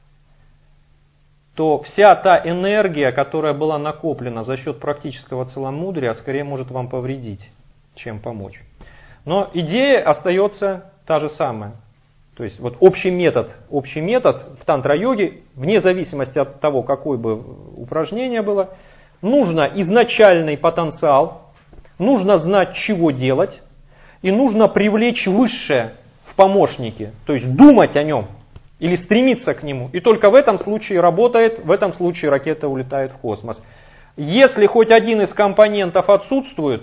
то вся та энергия, которая была накоплена за счет практического целомудрия, скорее может вам повредить, чем помочь. Но идея остается та же самая. То есть вот общий метод, общий метод в тантра-йоге, вне зависимости от того, какое бы упражнение было, нужно изначальный потенциал, нужно знать, чего делать, и нужно привлечь высшее в помощники, то есть думать о нем или стремиться к нему. И только в этом случае работает, в этом случае ракета улетает в космос. Если хоть один из компонентов отсутствует,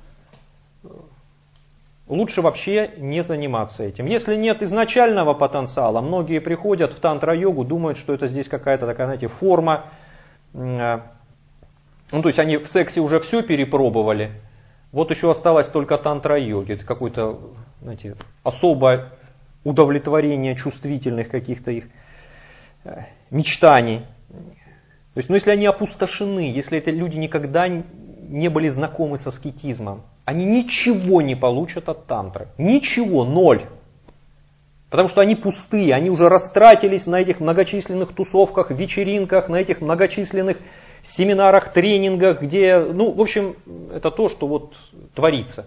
лучше вообще не заниматься этим. Если нет изначального потенциала, многие приходят в тантра-йогу, думают, что это здесь какая-то такая, знаете, форма. Ну, то есть они в сексе уже все перепробовали. Вот еще осталось только тантра-йоги. Это какое-то, знаете, особое удовлетворение чувствительных каких-то их мечтаний. То есть, ну, если они опустошены, если это люди никогда не были знакомы с аскетизмом, они ничего не получат от тантры. Ничего, ноль. Потому что они пустые, они уже растратились на этих многочисленных тусовках, вечеринках, на этих многочисленных семинарах, тренингах, где, ну, в общем, это то, что вот творится.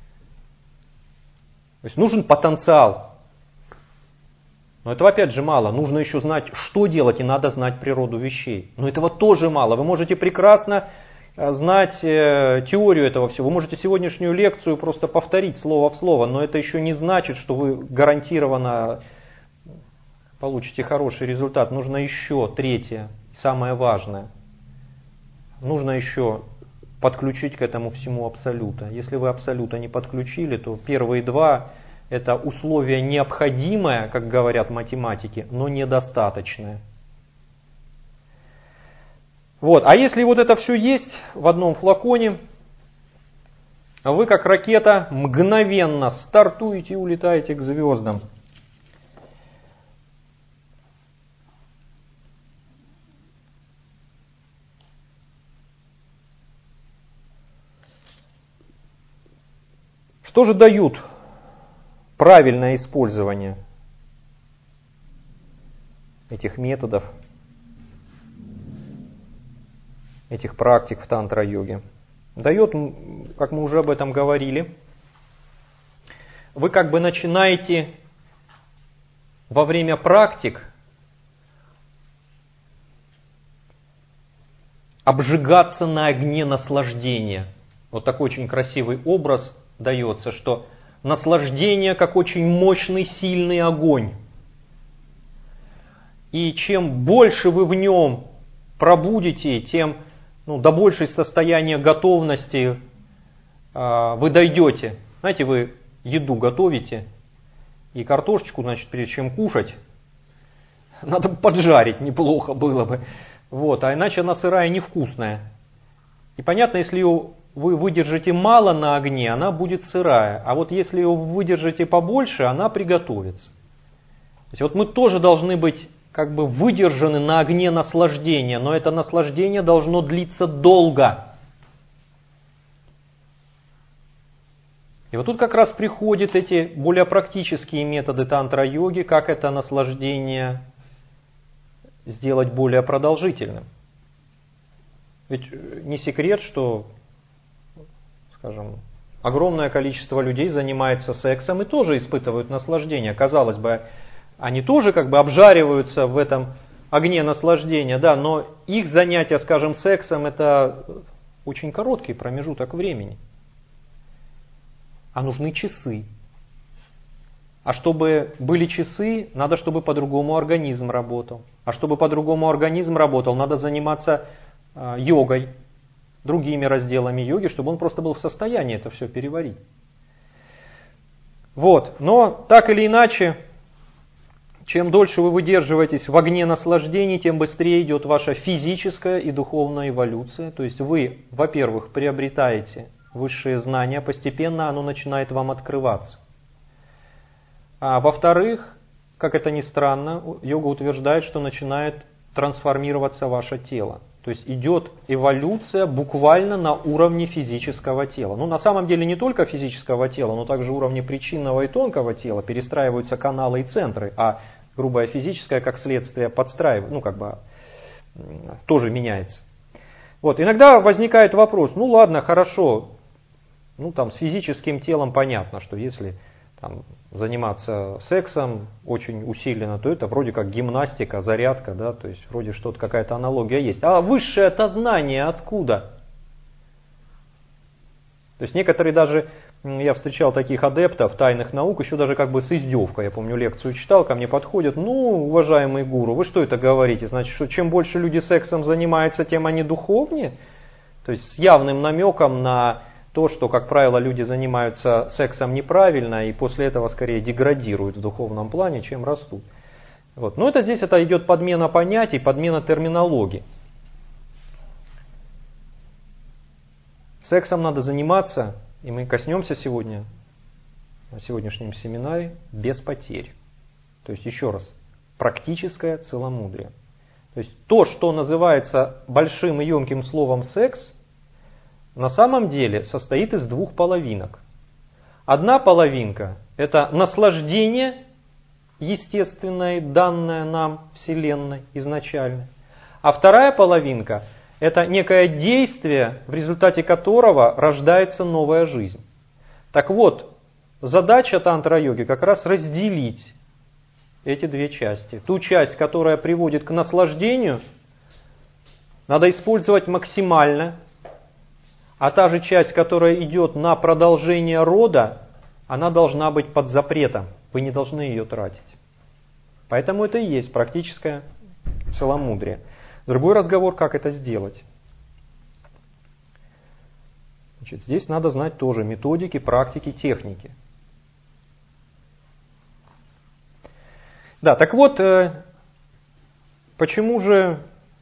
То есть нужен потенциал. Но этого опять же мало. Нужно еще знать, что делать, и надо знать природу вещей. Но этого тоже мало. Вы можете прекрасно знать теорию этого всего. Вы можете сегодняшнюю лекцию просто повторить слово в слово, но это еще не значит, что вы гарантированно получите хороший результат. Нужно еще третье, самое важное. Нужно еще подключить к этому всему абсолюта. Если вы абсолюта не подключили, то первые два — это условие необходимое, как говорят математики, но недостаточное. Вот. А если вот это все есть в одном флаконе, вы как ракета мгновенно стартуете и улетаете к звездам. Что же дают правильное использование этих методов, этих практик в тантра-йоге? Дает, как мы уже об этом говорили, вы как бы начинаете во время практик обжигаться на огне наслаждения. Вот такой очень красивый образ дается, что наслаждение как очень мощный, сильный огонь. И чем больше вы в нем пробудете, тем ну, до большей состояния готовности э, вы дойдете. Знаете, вы еду готовите, и картошечку, значит, прежде чем кушать, надо поджарить, неплохо было бы. Вот, а иначе она сырая невкусная. И понятно, если ее вы выдержите мало на огне, она будет сырая. А вот если ее выдержите побольше, она приготовится. То есть вот мы тоже должны быть как бы выдержаны на огне наслаждения, но это наслаждение должно длиться долго. И вот тут как раз приходят эти более практические методы тантра-йоги, как это наслаждение сделать более продолжительным. Ведь не секрет, что, скажем, огромное количество людей занимается сексом и тоже испытывают наслаждение. Казалось бы, они тоже как бы обжариваются в этом огне наслаждения, да, но их занятия, скажем, сексом — это очень короткий промежуток времени. А нужны часы. А чтобы были часы, надо, чтобы по-другому организм работал. А чтобы по-другому организм работал, надо заниматься э, йогой, другими разделами йоги, чтобы он просто был в состоянии это все переварить. Вот. Но так или иначе, чем дольше вы выдерживаетесь в огне наслаждений, тем быстрее идет ваша физическая и духовная эволюция. То есть вы, во-первых, приобретаете высшие знания, постепенно оно начинает вам открываться. А во-вторых, как это ни странно, йога утверждает, что начинает трансформироваться ваше тело. То есть идет эволюция буквально на уровне физического тела. Ну, на самом деле не только физического тела, но также уровне причинного и тонкого тела. Перестраиваются каналы и центры, а грубое физическое, как следствие, подстраивается, ну, как бы тоже меняется. Вот, иногда возникает вопрос, ну ладно, хорошо, ну там с физическим телом понятно, что если там, заниматься сексом очень усиленно, то это вроде как гимнастика, зарядка, да, то есть вроде что-то, какая-то аналогия есть. А высшее-то знание откуда? То есть некоторые даже, я встречал таких адептов тайных наук, еще даже как бы с издевкой, я помню, лекцию читал, ко мне подходят, ну, уважаемый гуру, вы что это говорите? Значит, что чем больше люди сексом занимаются, тем они духовнее? То есть с явным намеком на то, что, как правило, люди занимаются сексом неправильно и после этого скорее деградируют в духовном плане, чем растут. Вот. Но это здесь это идет подмена понятий, подмена терминологии. Сексом надо заниматься, и мы коснемся сегодня, на сегодняшнем семинаре, без потерь. То есть, еще раз, практическое целомудрие. То есть, то, что называется большим и емким словом секс, на самом деле состоит из двух половинок. Одна половинка – это наслаждение естественное, данное нам Вселенной изначально. А вторая половинка – это некое действие, в результате которого рождается новая жизнь. Так вот, задача тантра-йоги как раз разделить эти две части. Ту часть, которая приводит к наслаждению, надо использовать максимально, а та же часть, которая идет на продолжение рода, она должна быть под запретом. Вы не должны ее тратить. Поэтому это и есть практическое целомудрие. Другой разговор, как это сделать. Значит, здесь надо знать тоже методики, практики, техники. Да, так вот, почему же,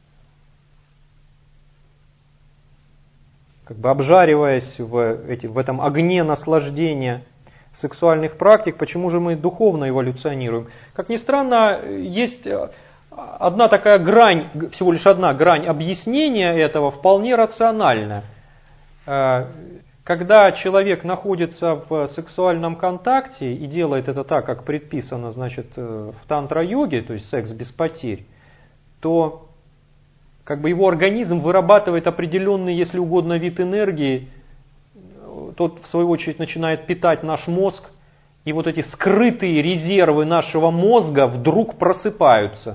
как бы обжариваясь в, эти, в этом огне наслаждения сексуальных практик, почему же мы духовно эволюционируем? Как ни странно, есть одна такая грань, всего лишь одна грань объяснения этого, вполне рациональная. Когда человек находится в сексуальном контакте и делает это так, как предписано, значит, в тантра-йоге, то есть секс без потерь, то как бы его организм вырабатывает определенный, если угодно, вид энергии, тот в свою очередь начинает питать наш мозг, и вот эти скрытые резервы нашего мозга вдруг просыпаются.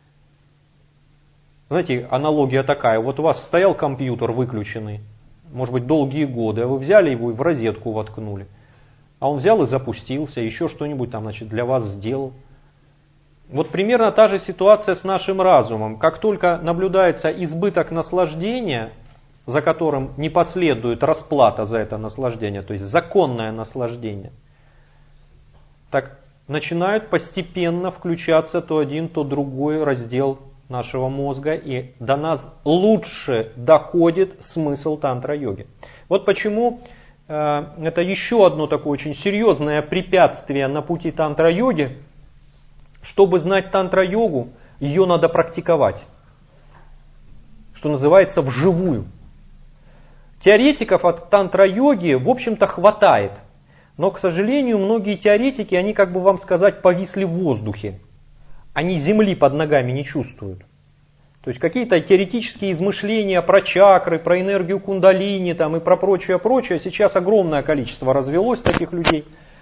Знаете, аналогия такая, вот у вас стоял компьютер выключенный, может быть, долгие годы, а вы взяли его и в розетку воткнули. А он взял и запустился, еще что-нибудь там, значит, для вас сделал. Вот примерно та же ситуация с нашим разумом. Как только наблюдается избыток наслаждения, за которым не последует расплата за это наслаждение, то есть законное наслаждение, так начинают постепенно включаться то один, то другой раздел нашего мозга, и до нас лучше доходит смысл тантра-йоги. Вот почему э, это еще одно такое очень серьезное препятствие на пути тантра-йоги. Чтобы знать тантра-йогу, ее надо практиковать, что называется, вживую. Теоретиков от тантра-йоги, в общем-то, хватает, но, к сожалению, многие теоретики, они, как бы вам сказать, повисли в воздухе. Они земли под ногами не чувствуют. То есть какие-то теоретические измышления про чакры, про энергию кундалини там, и про прочее-прочее. Сейчас огромное количество развелось таких людей.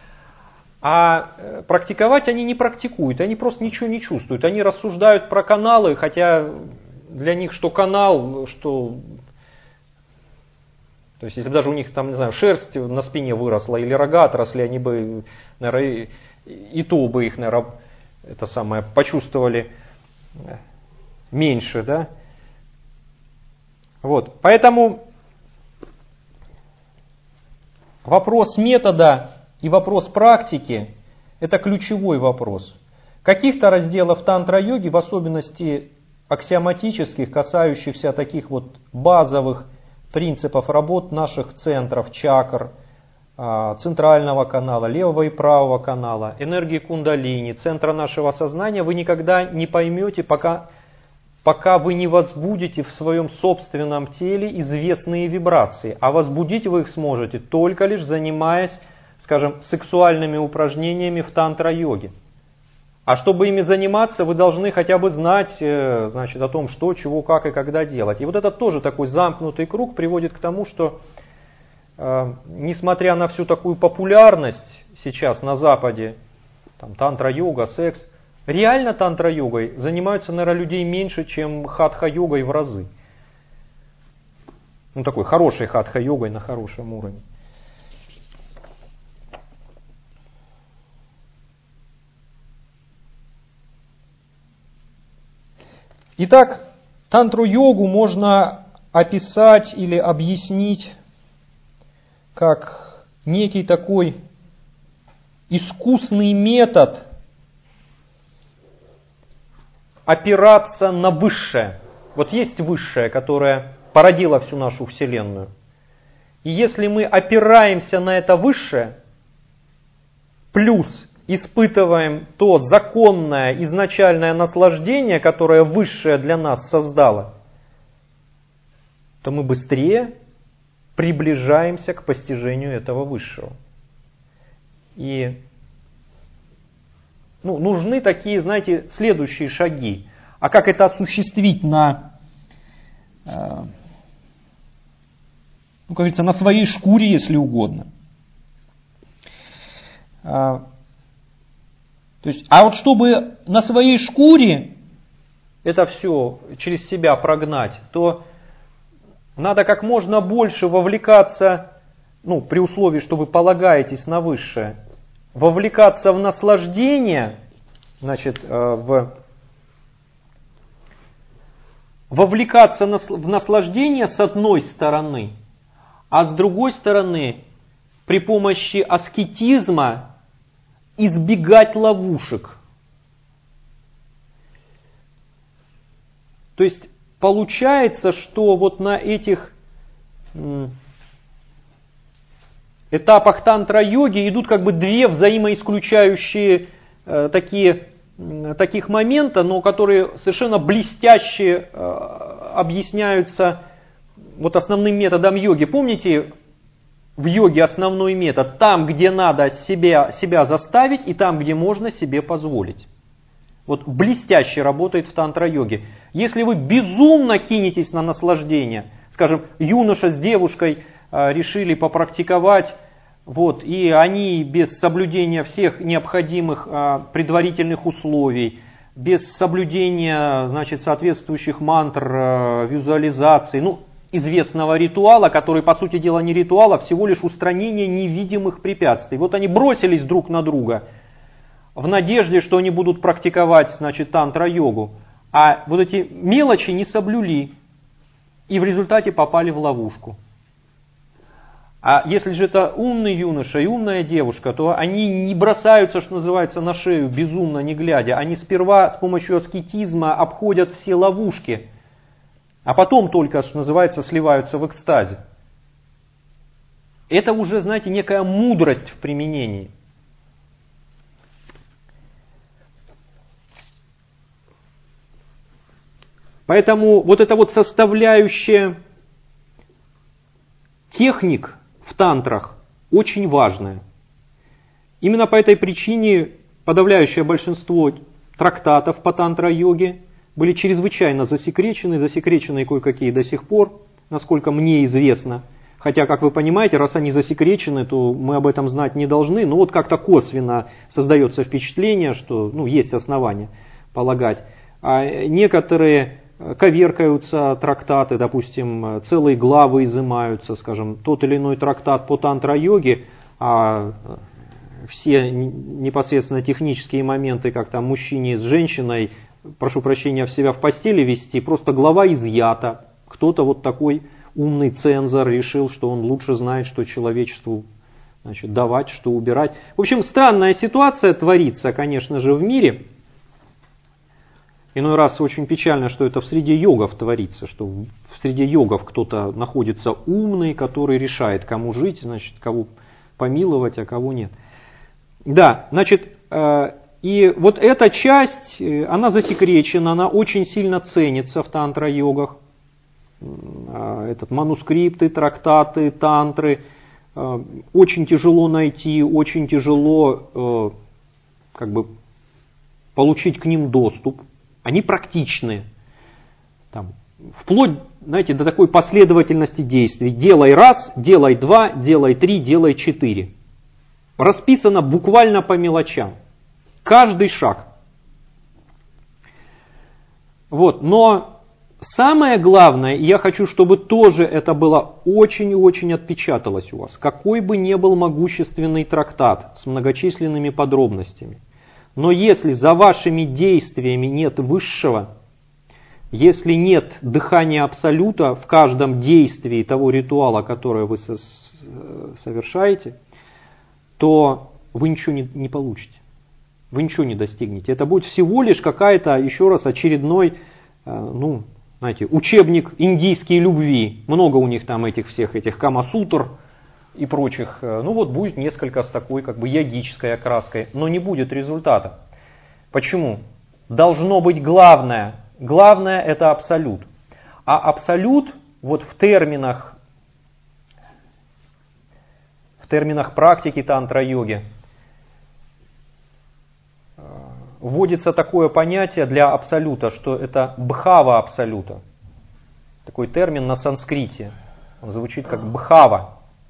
А практиковать они не практикуют, они просто ничего не чувствуют. Они рассуждают про каналы, хотя для них что канал, что... То есть если бы даже у них там, не знаю, шерсть на спине выросла или рога отросли, они бы, наверное, и то бы их, наверное, это самое, почувствовали меньше, да. Вот, поэтому вопрос метода и вопрос практики – это ключевой вопрос. Каких-то разделов тантра-йоги, в особенности аксиоматических, касающихся таких вот базовых принципов работ наших центров, чакр, центрального канала, левого и правого канала, энергии кундалини, центра нашего сознания, вы никогда не поймете, пока, пока вы не возбудите в своем собственном теле известные вибрации. А возбудить вы их сможете только лишь занимаясь, скажем, сексуальными упражнениями в тантра-йоге. А чтобы ими заниматься, вы должны хотя бы знать, значит, о том, что, чего, как и когда делать. И вот это тоже такой замкнутый круг приводит к тому, что э, несмотря на всю такую популярность сейчас на Западе, там, тантра-йога, секс, реально тантра-йогой занимаются, наверное, людей меньше, чем хатха-йогой в разы. Ну, такой хорошей хатха-йогой на хорошем уровне. Итак, тантру-йогу можно описать или объяснить как некий такой искусный метод опираться на высшее. Вот есть высшее, которое породило всю нашу Вселенную. И если мы опираемся на это высшее, плюс испытываем то законное изначальное наслаждение, которое высшее для нас создало, то мы быстрее приближаемся к постижению этого высшего. И ну, нужны такие, знаете, следующие шаги. А как это осуществить на ну, как говорится, на своей шкуре, если угодно. То есть, а вот чтобы на своей шкуре это все через себя прогнать, то надо как можно больше вовлекаться, ну, при условии, что вы полагаетесь на высшее, вовлекаться в наслаждение, значит, в, вовлекаться в наслаждение с одной стороны, а с другой стороны, при помощи аскетизма избегать ловушек. То есть получается, что вот на этих этапах тантра-йоги идут как бы две взаимоисключающие э, такие, э, таких момента, но которые совершенно блестяще э, объясняются вот основным методом йоги. Помните, в йоге основной метод там, где надо себя, себя заставить, и там, где можно себе позволить. Вот блестяще работает в тантра-йоге. Если вы безумно кинетесь на наслаждение, скажем, юноша с девушкой э, решили попрактиковать, вот, и они без соблюдения всех необходимых э, предварительных условий, без соблюдения, значит, соответствующих мантр, э, визуализаций, ну, известного ритуала, который, по сути дела, не ритуал, а всего лишь устранение невидимых препятствий. Вот они бросились друг на друга в надежде, что они будут практиковать, значит, тантра-йогу. А вот эти мелочи не соблюли и в результате попали в ловушку. А если же это умный юноша и умная девушка, то они не бросаются, что называется, на шею, безумно не глядя. Они сперва с помощью аскетизма обходят все ловушки, а потом только, что называется, сливаются в экстазе. Это уже, знаете, некая мудрость в применении. Поэтому вот эта вот составляющая техник в тантрах очень важная. Именно по этой причине подавляющее большинство трактатов по тантра-йоге были чрезвычайно засекречены, засекречены кое-какие до сих пор, насколько мне известно. Хотя, как вы понимаете, раз они засекречены, то мы об этом знать не должны. Но вот как-то косвенно создается впечатление, что ну, есть основания полагать. А некоторые коверкаются трактаты, допустим, целые главы изымаются, скажем, тот или иной трактат по тантра-йоге, а все непосредственно технические моменты, как там мужчине с женщиной, прошу прощения, в себя в постели вести, просто глава изъята. Кто-то вот такой умный цензор решил, что он лучше знает, что человечеству, значит, давать, что убирать. В общем, странная ситуация творится, конечно же, в мире. Иной раз очень печально, что это в среде йогов творится, что в среде йогов кто-то находится умный, который решает, кому жить, значит, кого помиловать, а кого нет. Да, значит, и вот эта часть, она засекречена, она очень сильно ценится в тантра-йогах. Этот манускрипты, трактаты, тантры очень тяжело найти, очень тяжело как бы получить к ним доступ. Они практичны. Там, вплоть, знаете, до такой последовательности действий. Делай раз, делай два, делай три, делай четыре. Расписано буквально по мелочам. Каждый шаг. Вот, но самое главное, я хочу, чтобы тоже это было очень и очень отпечаталось у вас. Какой бы ни был могущественный трактат с многочисленными подробностями. Но если за вашими действиями нет высшего, если нет дыхания абсолюта в каждом действии того ритуала, который вы совершаете, то вы ничего не, не получите. Вы ничего не достигнете. Это будет всего лишь какая-то, еще раз, очередной, ну, знаете, учебник индийской любви. Много у них там этих всех этих камасутр и прочих. Ну вот будет несколько с такой как бы йогической окраской, но не будет результата. Почему? Должно быть главное. Главное это абсолют. А абсолют вот в терминах, в терминах практики тантра-йоги вводится такое понятие для абсолюта, что это бхава абсолюта. такой термин на санскрите. Он звучит как бхава.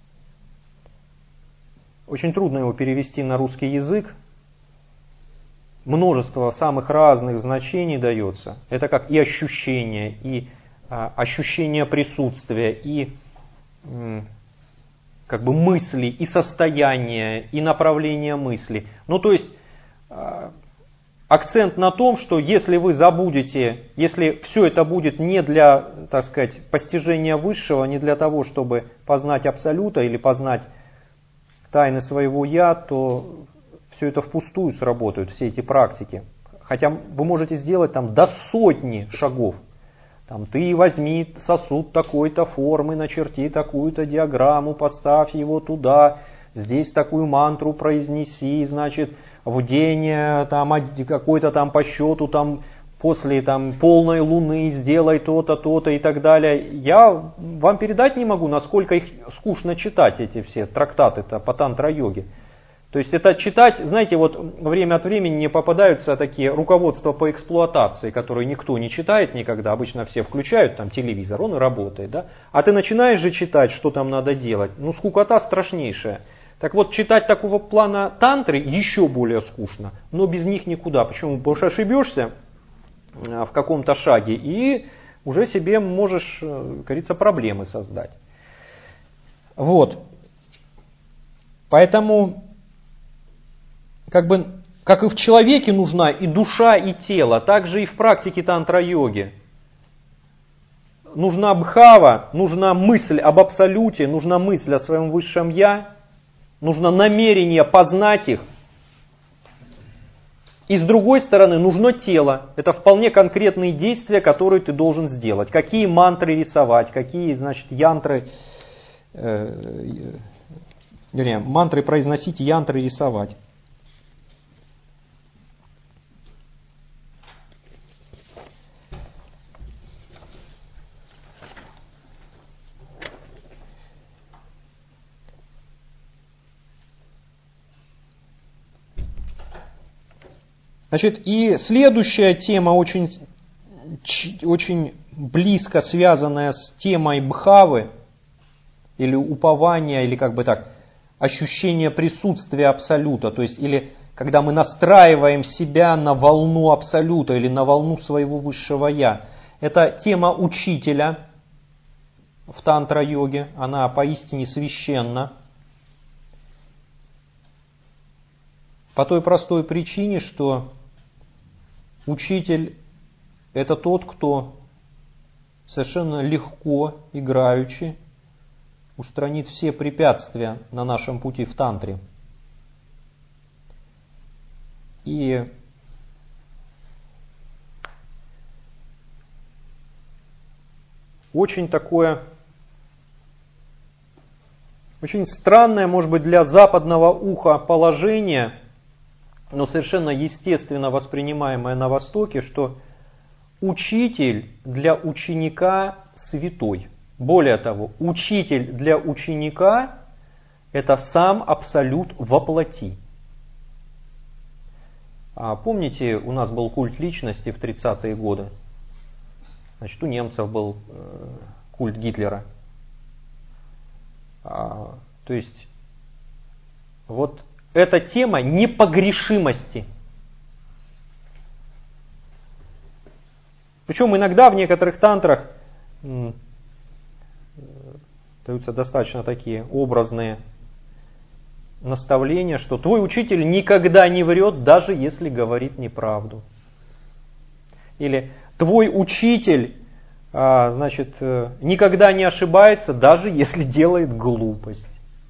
Очень трудно его перевести на русский язык. Множество самых разных значений дается. Это как и ощущение, и а, ощущение присутствия, и м, как бы мысли, и состояние, и направление мысли. Ну то есть а, акцент на том, что если вы забудете, если все это будет не для, так сказать, постижения высшего, не для того, чтобы познать абсолюта или познать тайны своего «я», то все это впустую сработают, все эти практики. Хотя вы можете сделать там до сотни шагов. Там, ты возьми сосуд такой-то формы, начерти такую-то диаграмму, поставь его туда, здесь такую мантру произнеси, значит, бдение там, какой-то там по счету, там, после там, полной луны сделай то-то, то-то и так далее. Я вам передать не могу, насколько их скучно читать, эти все трактаты-то по тантра-йоге. То есть это читать, знаете, вот время от времени мне попадаются такие руководства по эксплуатации, которые никто не читает никогда, обычно все включают там телевизор, он и работает, да? А ты начинаешь же читать, что там надо делать, ну скукота страшнейшая. Так вот, читать такого плана тантры еще более скучно, но без них никуда. Почему? Потому что ошибешься в каком-то шаге и уже себе можешь, как говорится, проблемы создать. Вот. Поэтому, как бы, как и в человеке нужна и душа, и тело, так же и в практике тантра-йоги. Нужна бхава, нужна мысль об абсолюте, нужна мысль о своем высшем я, нужно намерение познать их. И с другой стороны, нужно тело. Это вполне конкретные действия, которые ты должен сделать. Какие мантры рисовать, какие, значит, янтры, э, вернее, мантры произносить, янтры рисовать. Значит, и следующая тема, очень, очень близко связанная с темой бхавы, или упования, или как бы так, ощущение присутствия абсолюта, то есть, или когда мы настраиваем себя на волну абсолюта, или на волну своего высшего я. Это тема учителя в тантра-йоге, она поистине священна. По той простой причине, что учитель – это тот, кто совершенно легко, играючи, устранит все препятствия на нашем пути в тантре. И очень такое, очень странное, может быть, для западного уха положение, но совершенно естественно воспринимаемое на Востоке, что учитель для ученика святой. Более того, учитель для ученика – это сам абсолют воплоти. А помните, у нас был культ личности в тридцатые годы? Значит, у немцев был э, культ Гитлера. А, то есть, вот эта тема непогрешимости. Причем иногда в некоторых тантрах м, даются достаточно такие образные наставления, что твой учитель никогда не врет, даже если говорит неправду. Или твой учитель, а, значит, никогда не ошибается, даже если делает глупость.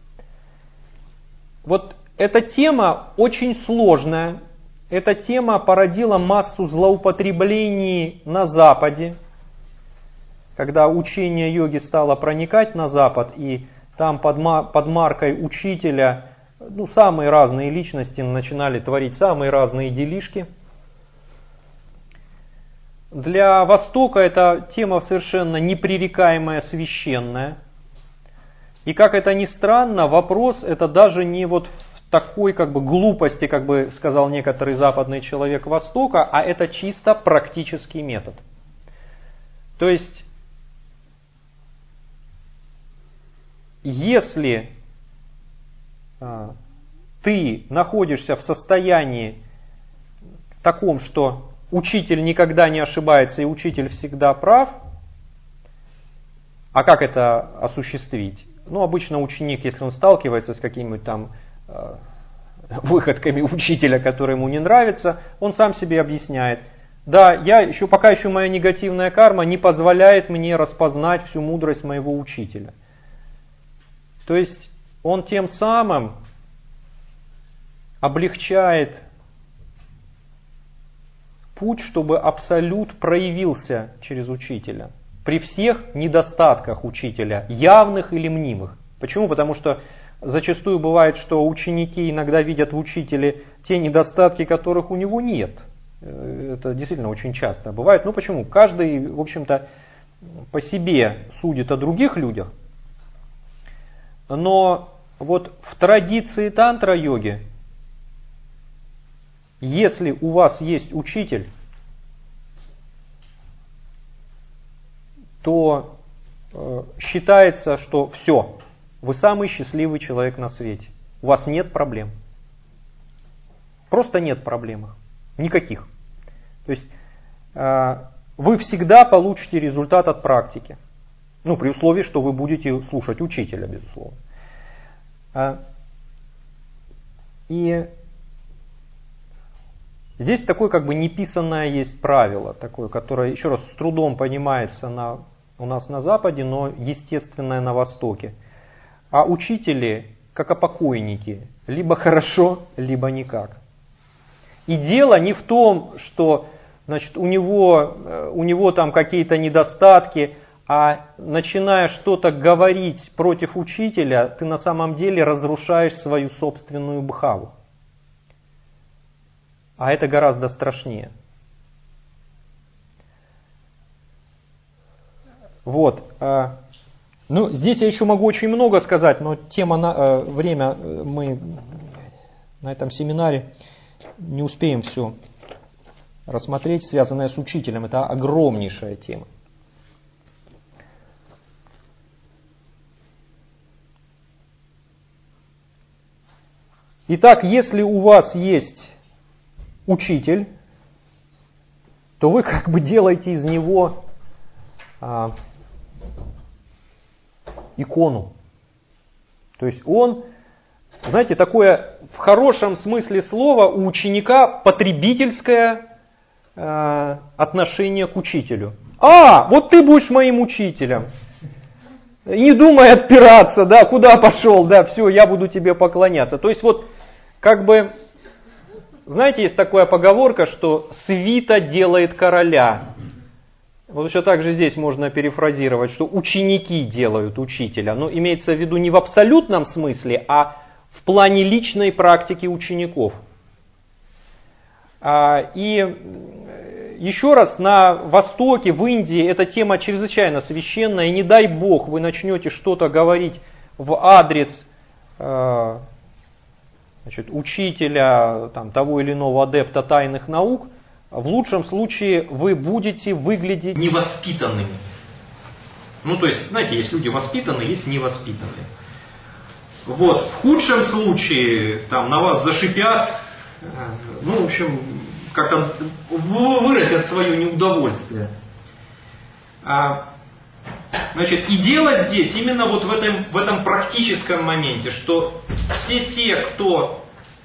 Вот эта тема очень сложная. Эта тема породила массу злоупотреблений на Западе, когда учение йоги стало проникать на Запад, и там под, под маркой учителя ну, самые разные личности начинали творить самые разные делишки. Для Востока эта тема совершенно непререкаемая, священная. И как это ни странно, вопрос это даже не вот в такой как бы глупости, как бы сказал некоторый западный человек Востока, а это чисто практический метод. То есть если а, ты находишься в состоянии таком, что учитель никогда не ошибается и учитель всегда прав, а как это осуществить? Ну, обычно ученик, если он сталкивается с какими-нибудь там э, выходками учителя, которые ему не нравятся, он сам себе объясняет: да, я еще, пока еще моя негативная карма не позволяет мне распознать всю мудрость моего учителя. То есть он тем самым облегчает путь, чтобы абсолют проявился через учителя. При всех недостатках учителя, явных или мнимых. Почему? Потому что зачастую бывает, что ученики иногда видят в учителе те недостатки, которых у него нет. Это действительно очень часто бывает. Ну почему? Каждый, в общем-то, по себе судит о других людях. Но вот в традиции тантра-йоги, если у вас есть учитель, то э, считается, что все, вы самый счастливый человек на свете. У вас нет проблем. Просто нет проблем. Никаких. То есть э, вы всегда получите результат от практики. Ну, при условии, что вы будете слушать учителя, безусловно. А, и здесь такое как бы неписанное есть правило, такое, которое, еще раз, с трудом понимается на, у нас на Западе, но естественное на Востоке. А учители, как опокойники, либо хорошо, либо никак. И дело не в том, что значит, у него, у него там какие-то недостатки, а начиная что-то говорить против учителя, ты на самом деле разрушаешь свою собственную бхаву. А это гораздо страшнее. Вот. Ну, здесь я еще могу очень много сказать, но тема, на, время мы на этом семинаре не успеем все рассмотреть, связанное с учителем. Это огромнейшая тема. Итак, если у вас есть учитель, то вы как бы делаете из него а, икону. То есть он, знаете, такое в хорошем смысле слова у ученика потребительское а, отношение к учителю. А, вот ты будешь моим учителем. И не думай отпираться, да, куда пошел, да, все, я буду тебе поклоняться. То есть вот как бы, знаете, есть такая поговорка, что свита делает короля. Вот еще так же здесь можно перефразировать, что ученики делают учителя. Но имеется в виду не в абсолютном смысле, а в плане личной практики учеников. И еще раз, на Востоке, в Индии, эта тема чрезвычайно священная. И не дай Бог вы начнете что-то говорить в адрес значит, учителя там, того или иного адепта тайных наук, в лучшем случае вы будете выглядеть невоспитанными. Ну, то есть, знаете, есть люди воспитанные, есть невоспитанные. Вот, в худшем случае там, на вас зашипят, ну, в общем, как-то выразят свое неудовольствие. А, значит, и дело здесь именно вот в этом, в этом практическом моменте, что все те, кто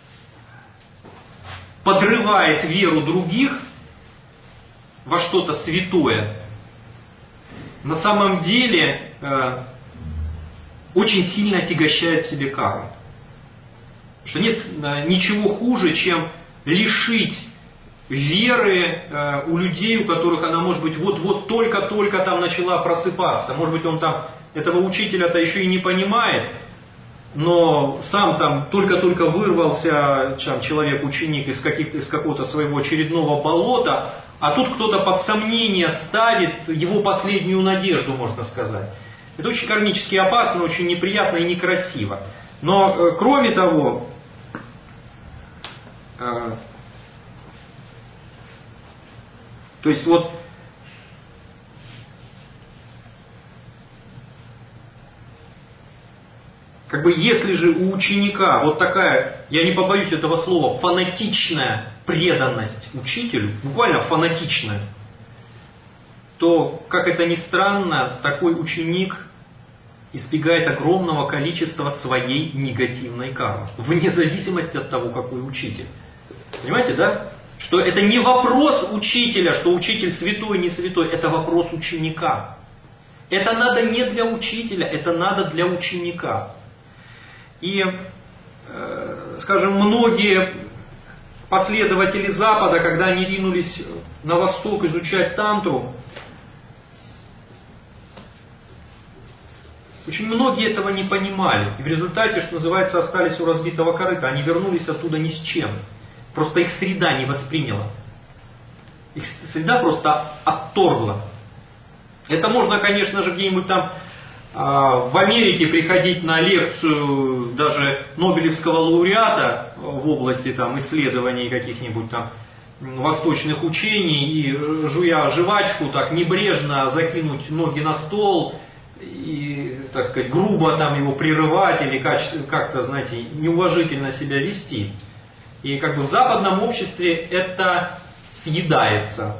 подрывает веру других во что-то святое, на самом деле э, очень сильно отягощает себе карму. Потому что нет э, ничего хуже, чем лишить веры э, у людей, у которых она, может быть, вот-вот только-только там начала просыпаться. Может быть, он там этого учителя-то еще и не понимает, но сам там только-только вырвался там, человек-ученик из, каких-то, из какого-то своего очередного болота, а тут кто-то под сомнение ставит его последнюю надежду, можно сказать. Это очень кармически опасно, очень неприятно и некрасиво. Но э, кроме того, э, то есть вот Как бы если же у ученика вот такая, я не побоюсь этого слова, фанатичная преданность учителю, буквально фанатичная, то, как это ни странно, такой ученик избегает огромного количества своей негативной кармы, вне зависимости от того, какой учитель. Понимаете, да? Что это не вопрос учителя, что учитель святой, не святой, это вопрос ученика. Это надо не для учителя, это надо для ученика. И, э, скажем, многие последователи Запада, когда они ринулись на восток изучать тантру, очень многие этого не понимали. И в результате, что называется, остались у разбитого корыта. Они вернулись оттуда ни с чем. Просто их среда не восприняла. Их среда просто отторгла. Это можно, конечно же, где-нибудь там в Америке приходить на лекцию даже Нобелевского лауреата в области там, исследований каких-нибудь там восточных учений и, жуя жвачку, так небрежно закинуть ноги на стол и, так сказать, грубо там его прерывать или как-то, знаете, неуважительно себя вести. И как бы в западном обществе это съедается.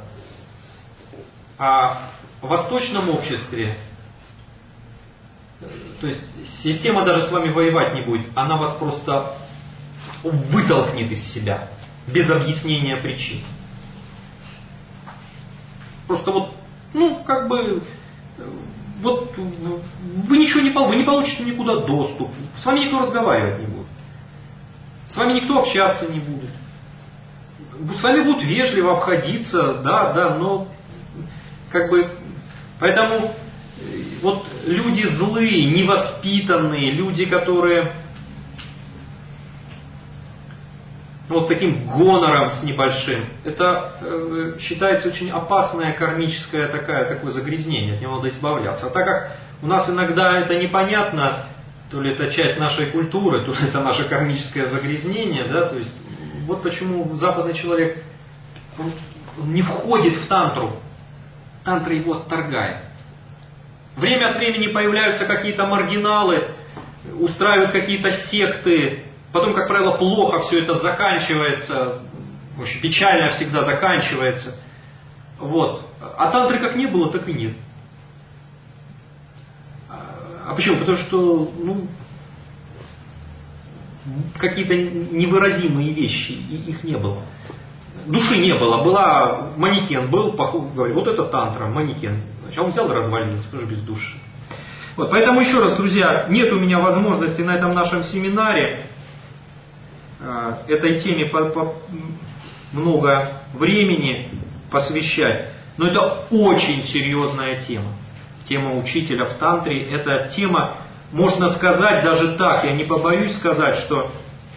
А в восточном обществе, то есть система даже с вами воевать не будет, она вас просто вытолкнет из себя, без объяснения причин. Просто вот, ну, как бы, вот вы ничего не получите, вы не получите никуда доступ, с вами никто разговаривать не будет, с вами никто общаться не будет. С вами будут вежливо обходиться, да, да, но как бы, поэтому вот люди злые, невоспитанные, люди, которые вот таким гонором с небольшим, это э, считается очень опасное кармическое такое, такое загрязнение, от него надо избавляться. А так как у нас иногда это непонятно, то ли это часть нашей культуры, то ли это наше кармическое загрязнение, да, то есть вот почему западный человек он, он не входит в тантру, тантра его отторгает. Время от времени появляются какие-то маргиналы, устраивают какие-то секты, потом, как правило, плохо все это заканчивается, очень печально всегда заканчивается. Вот. А тантры как не было, так и нет. А почему? Потому что ну, какие-то невыразимые вещи, их не было. Души не было, была манекен, был, говорю, вот это тантра, манекен. А он взял и развалился, тоже без души. Вот, поэтому еще раз, друзья, нет у меня возможности на этом нашем семинаре э, этой теме по, по, много времени посвящать. Но это очень серьезная тема. Тема учителя в тантре. Это тема, можно сказать даже так, я не побоюсь сказать, что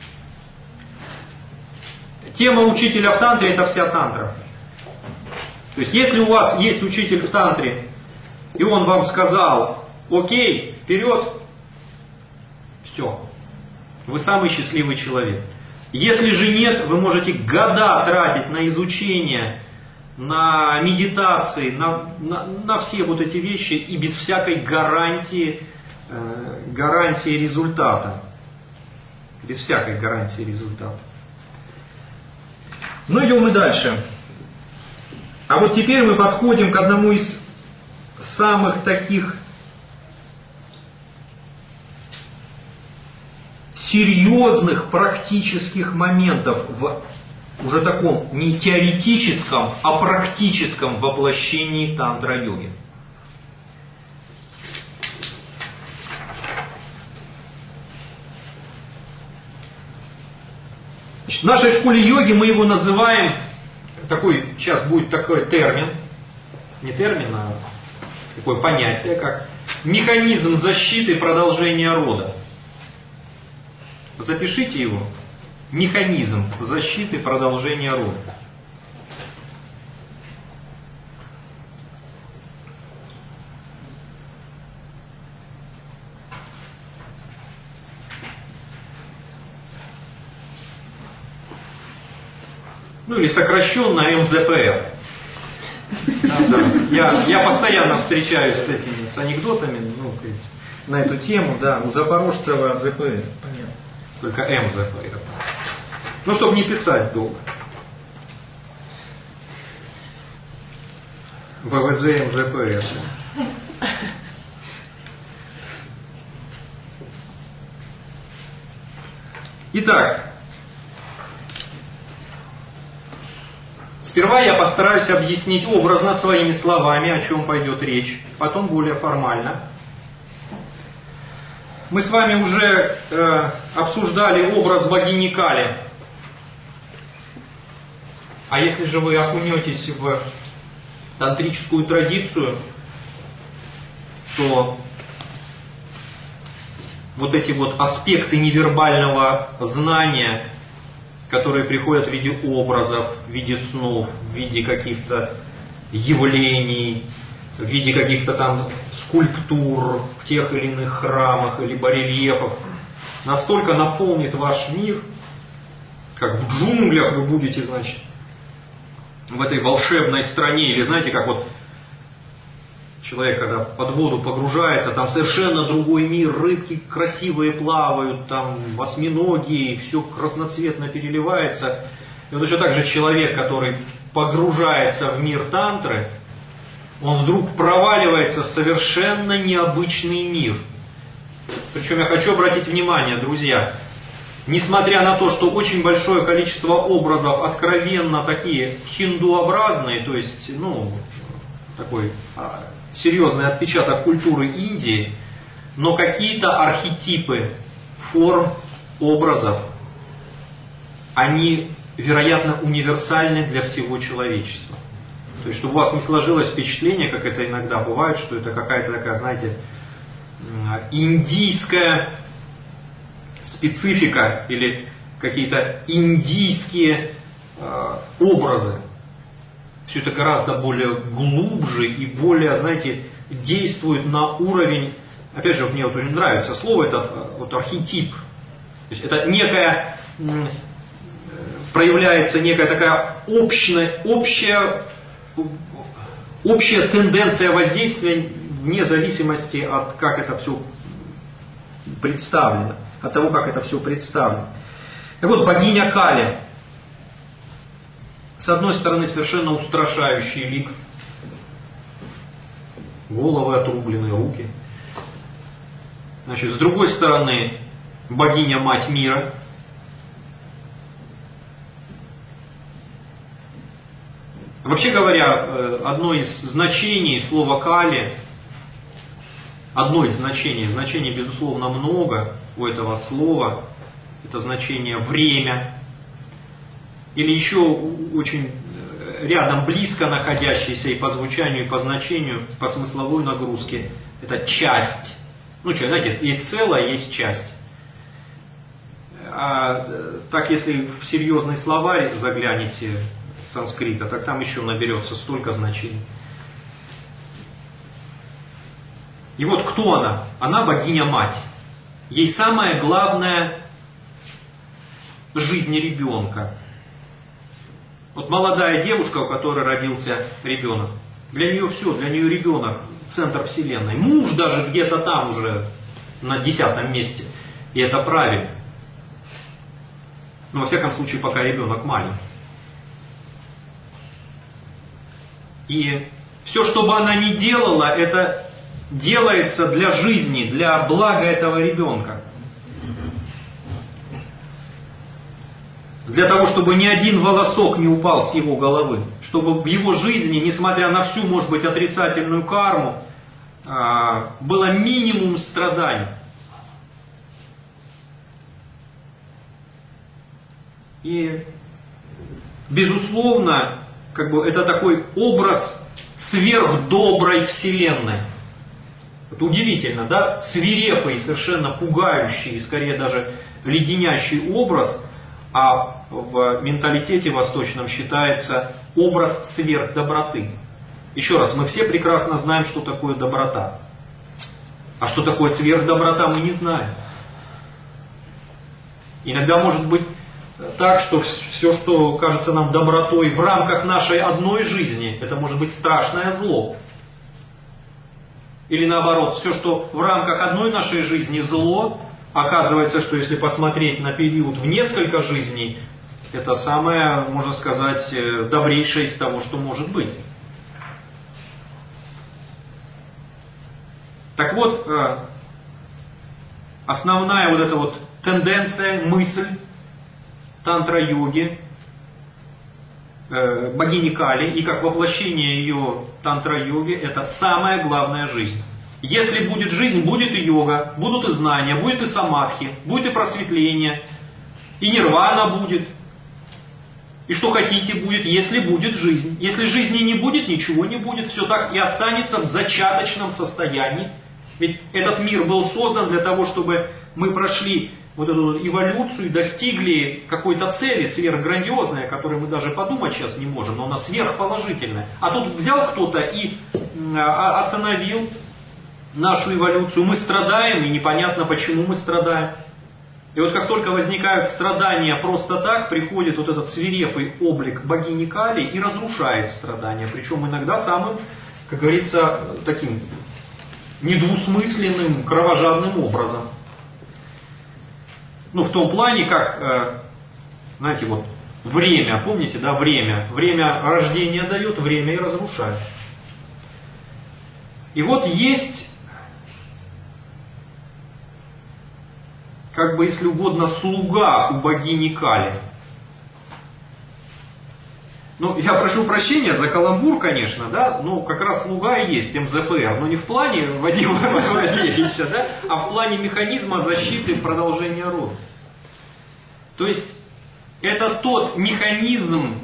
тема учителя в тантре это вся тантра. То есть, если у вас есть учитель в тантре, и он вам сказал, окей, вперед, все, вы самый счастливый человек. Если же нет, вы можете года тратить на изучение, на медитации, на, на, на все вот эти вещи и без всякой гарантии, э, гарантии результата. Без всякой гарантии результата. Ну, идем мы дальше. А вот теперь мы подходим к одному из самых таких серьезных практических моментов в уже таком не теоретическом, а практическом воплощении тантра-йоги. В нашей школе йоги мы его называем, такой, сейчас будет такой термин, не термин, а такое понятие, как механизм защиты продолжения рода. Запишите его. Механизм защиты продолжения рода. Ну или сокращенно эм зэ пэ эр. Да, да. Я, я постоянно встречаюсь с этими, с анекдотами, ну, на эту тему, да, у Запорожцева ЗПР. Понятно. Только М ЗПР. Ну, чтобы не писать долго. ВВЗ МЗПР. Итак, сперва я постараюсь объяснить образно своими словами, о чем пойдет речь, потом более формально. Мы с вами уже э, обсуждали образ богини Кали. А если же вы окунетесь в тантрическую традицию, то вот эти вот аспекты невербального знания, которые приходят в виде образов, в виде снов, в виде каких-то явлений, в виде каких-то там скульптур в тех или иных храмах или барельефах, настолько наполнит ваш мир, как в джунглях вы будете, значит, в этой волшебной стране, или знаете, как вот человек, когда под воду погружается, там совершенно другой мир, рыбки красивые плавают, там осьминоги, все красноцветно переливается. И вот еще так же человек, который погружается в мир тантры, он вдруг проваливается в совершенно необычный мир. Причем я хочу обратить внимание, друзья, несмотря на то, что очень большое количество образов откровенно такие хиндуобразные, то есть, ну, такой серьезный отпечаток культуры Индии, но какие-то архетипы форм, образов, они, вероятно, универсальны для всего человечества. То есть, чтобы у вас не сложилось впечатление, как это иногда бывает, что это какая-то такая, знаете, индийская специфика или какие-то индийские э, образы. Все это гораздо более глубже и более, знаете, действует на уровень, опять же, вот мне вот очень нравится слово, это вот архетип. То есть это некая, проявляется некая такая общная, общая, общая тенденция воздействия вне зависимости от как это все представлено, от того, как это все представлено. Так вот, богиня Кали. С одной стороны, совершенно устрашающий лик. Головы отрублены, руки. Значит, с другой стороны, богиня Мать Мира. Вообще говоря, одно из значений слова Кали, одно из значений, значений безусловно много у этого слова, это значение время. Или еще очень рядом, близко находящийся и по звучанию, и по значению, по смысловой нагрузке, это часть. Ну что, знаете, есть целое, есть часть. А так, если в серьезный словарь заглянете санскрита, так там еще наберется столько значений. И вот кто она? Она богиня-мать. Ей самое главное в жизни ребенка. Вот молодая девушка, у которой родился ребенок, для нее все, для нее ребенок центр вселенной. Муж даже где-то там уже на десятом месте. И это правильно. Но во всяком случае, пока ребенок маленький. И все, что бы она ни делала, это делается для жизни, для блага этого ребенка. Для того, чтобы ни один волосок не упал с его головы. Чтобы в его жизни, несмотря на всю, может быть, отрицательную карму, было минимум страданий. И, безусловно, как бы это такой образ сверхдоброй вселенной. Это удивительно, да? Свирепый, совершенно пугающий, скорее даже леденящий образ, а в менталитете восточном считается образ сверхдоброты. Еще раз, мы все прекрасно знаем, что такое доброта. А что такое сверхдоброта, мы не знаем. Иногда может быть так, что все, что кажется нам добротой в рамках нашей одной жизни, это может быть страшное зло. Или наоборот, все, что в рамках одной нашей жизни зло, оказывается, что если посмотреть на период в несколько жизней, это самое, можно сказать, добрейшее из того, что может быть. Так вот, основная вот эта вот тенденция, мысль тантра-йоги, богини Кали, и как воплощение ее тантра-йоги, это самая главная жизнь. Если будет жизнь, будет и йога, будут и знания, будет и самадхи, будет и просветление, и нирвана будет, и что хотите будет, если будет жизнь. Если жизни не будет, ничего не будет, все так и останется в зачаточном состоянии. Ведь этот мир был создан для того, чтобы мы прошли вот эту эволюцию и достигли какой-то цели сверхграндиозной, о которой мы даже подумать сейчас не можем, но она сверхположительная. А тут взял кто-то и остановил нашу эволюцию. Мы страдаем, и непонятно, почему мы страдаем. И вот как только возникают страдания просто так, приходит вот этот свирепый облик богини Кали и разрушает страдания. Причем иногда самым, как говорится, таким недвусмысленным, кровожадным образом. Ну, в том плане, как, знаете, вот время, помните, да, время. Время рождения дает, время и разрушает. И вот есть, как бы, если угодно, слуга у богини Кали. Ну, я прошу прощения за каламбур, конечно, да, но как раз слуга и есть эм зэ пэ эр, но не в плане Вадима Владимировича, да, а в плане механизма защиты продолжения рода. То есть, это тот механизм,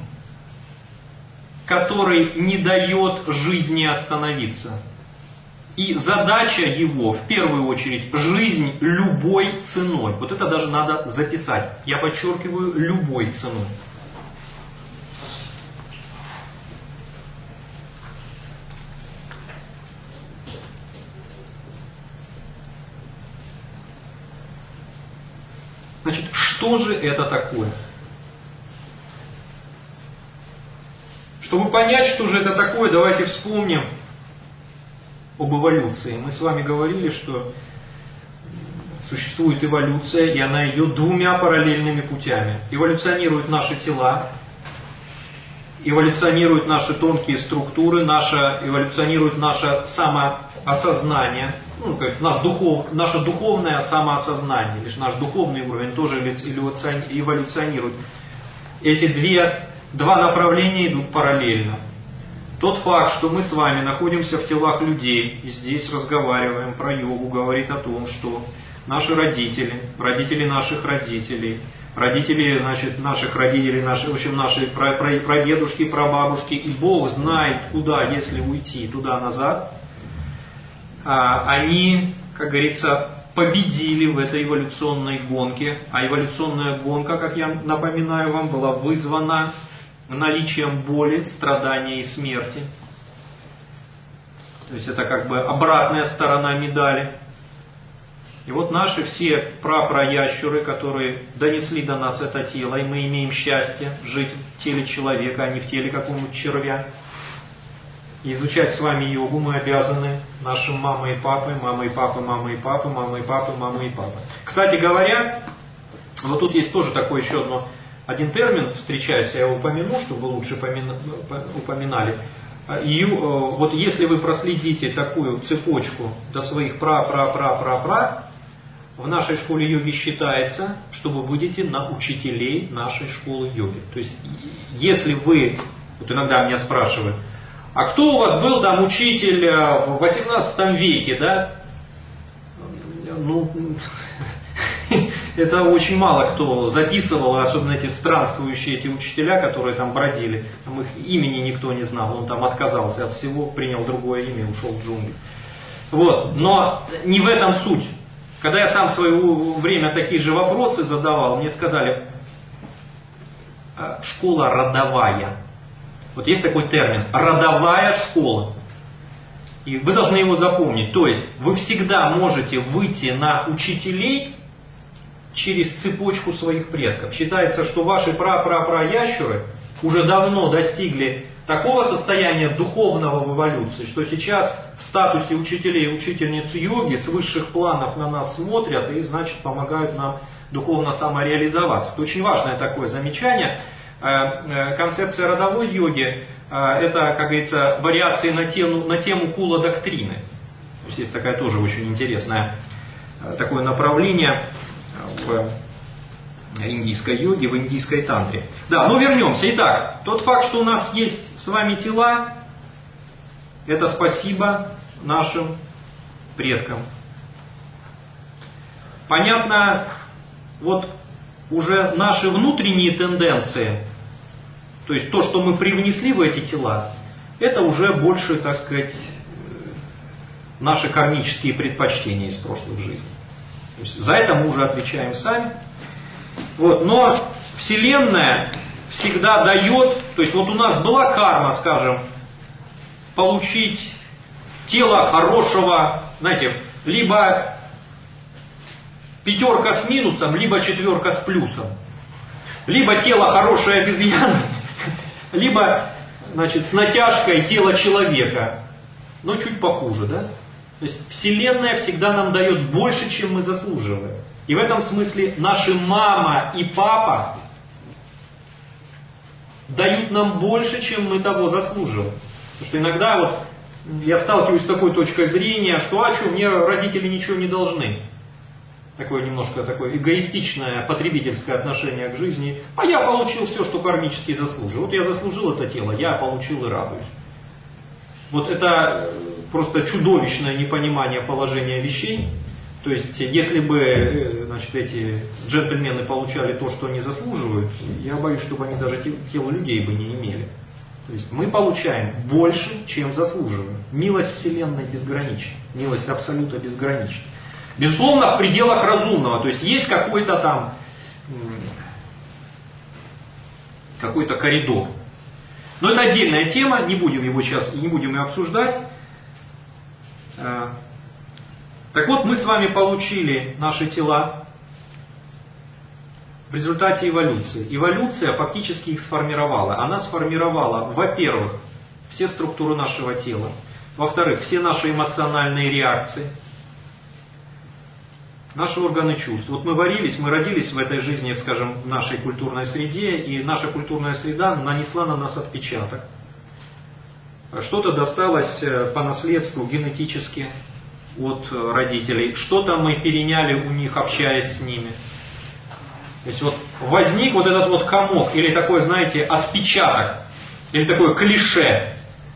который не дает жизни остановиться. И задача его, в первую очередь, жизнь любой ценой. Вот это даже надо записать. Я подчеркиваю, любой ценой. Значит, что же это такое? Чтобы понять, что же это такое, давайте вспомним об эволюции. Мы с вами говорили, что существует эволюция, и она идет двумя параллельными путями. Эволюционируют наши тела, эволюционируют наши тонкие структуры, наше, эволюционирует наше самоосознание, ну, как наш духов, наше духовное самоосознание, лишь наш духовный уровень тоже эволюционирует. Эти две, два направления идут параллельно. Тот факт, что мы с вами находимся в телах людей и здесь разговариваем про йогу, говорит о том, что наши родители, родители наших родителей, родители, значит, наших родителей, наши, в общем, наши прадедушки, прабабушки, и Бог знает, куда, если уйти туда-назад, они, как говорится, победили в этой эволюционной гонке. А эволюционная гонка, как я напоминаю вам, была вызвана наличием боли, страдания и смерти. То есть это как бы обратная сторона медали. И вот наши все прапраящуры, которые донесли до нас это тело, и мы имеем счастье жить в теле человека, а не в теле какого-нибудь червя. И изучать с вами йогу мы обязаны нашим мамой и папой, мамой и папой, мамой и папой, мамой и папой, мамой и папой. Кстати говоря, вот тут есть тоже такой еще одно, один термин встречается, я его упомяну, чтобы вы лучше упоминали. И вот если вы проследите такую цепочку до своих пра-пра-пра-пра-пра, в нашей школе йоги считается, что вы выйдете на учителей нашей школы йоги. То есть, если вы, вот иногда меня спрашивают, а кто у вас был там учитель в восемнадцатом веке, да? Ну, это очень мало кто записывал, особенно эти странствующие эти учителя, которые там бродили. Там их имени никто не знал, он там отказался от всего, принял другое имя, ушел в джунгли. Вот, но не в этом суть. Когда я сам в свое время такие же вопросы задавал, мне сказали, школа родовая. Вот есть такой термин, родовая школа. И вы должны его запомнить. То есть вы всегда можете выйти на учителей через цепочку своих предков. Считается, что ваши пра-пра-пра-ящуры уже давно достигли такого состояния духовного в эволюции, что сейчас в статусе учителей и учительниц йоги с высших планов на нас смотрят и, значит, помогают нам духовно самореализоваться. Это очень важное такое замечание. Концепция родовой йоги – это, как говорится, вариации на тему, на тему кула доктрины. То есть есть такая тоже очень интересное такое направление в индийской йоге, в индийской тантре. Да, но вернемся. Итак, тот факт, что у нас есть с вами тела, это спасибо нашим предкам. Понятно, вот уже наши внутренние тенденции, то есть то, что мы привнесли в эти тела, это уже больше, так сказать, наши кармические предпочтения из прошлых жизней. То есть за это мы уже отвечаем сами. Вот. Но Вселенная всегда дает, то есть вот у нас была карма, скажем, получить тело хорошего, знаете, либо пятерка с минусом, либо четверка с плюсом. Либо тело хорошей обезьяны, либо, значит, с натяжкой тело человека. Но чуть похуже, да? То есть Вселенная всегда нам дает больше, чем мы заслуживаем. И в этом смысле наши мама и папа дают нам больше, чем мы того заслуживаем. Потому что иногда вот я сталкиваюсь с такой точкой зрения, что а что, мне родители ничего не должны. Такое немножко такое эгоистичное потребительское отношение к жизни. А я получил все, что кармически заслужил. Вот я заслужил это тело, я получил и радуюсь. Вот это просто чудовищное непонимание положения вещей. То есть, если бы, значит, эти джентльмены получали то, что они заслуживают, я боюсь, чтобы они даже тело людей бы не имели. То есть, мы получаем больше, чем заслуживаем. Милость Вселенной безгранична. Милость Абсолюта безгранична. Безусловно, в пределах разумного. То есть, есть какой-то там, какой-то коридор. Но это отдельная тема, не будем его сейчас, не будем ее обсуждать. Так вот, мы с вами получили наши тела в результате эволюции. Эволюция фактически их сформировала. Она сформировала, во-первых, все структуры нашего тела. Во-вторых, все наши эмоциональные реакции. Наши органы чувств. Вот мы варились, мы родились в этой жизни, скажем, в нашей культурной среде, и наша культурная среда нанесла на нас отпечаток. Что-то досталось по наследству генетически от родителей, что-то мы переняли у них, общаясь с ними. То есть вот возник вот этот вот комок, или такой, знаете, отпечаток, или такое клише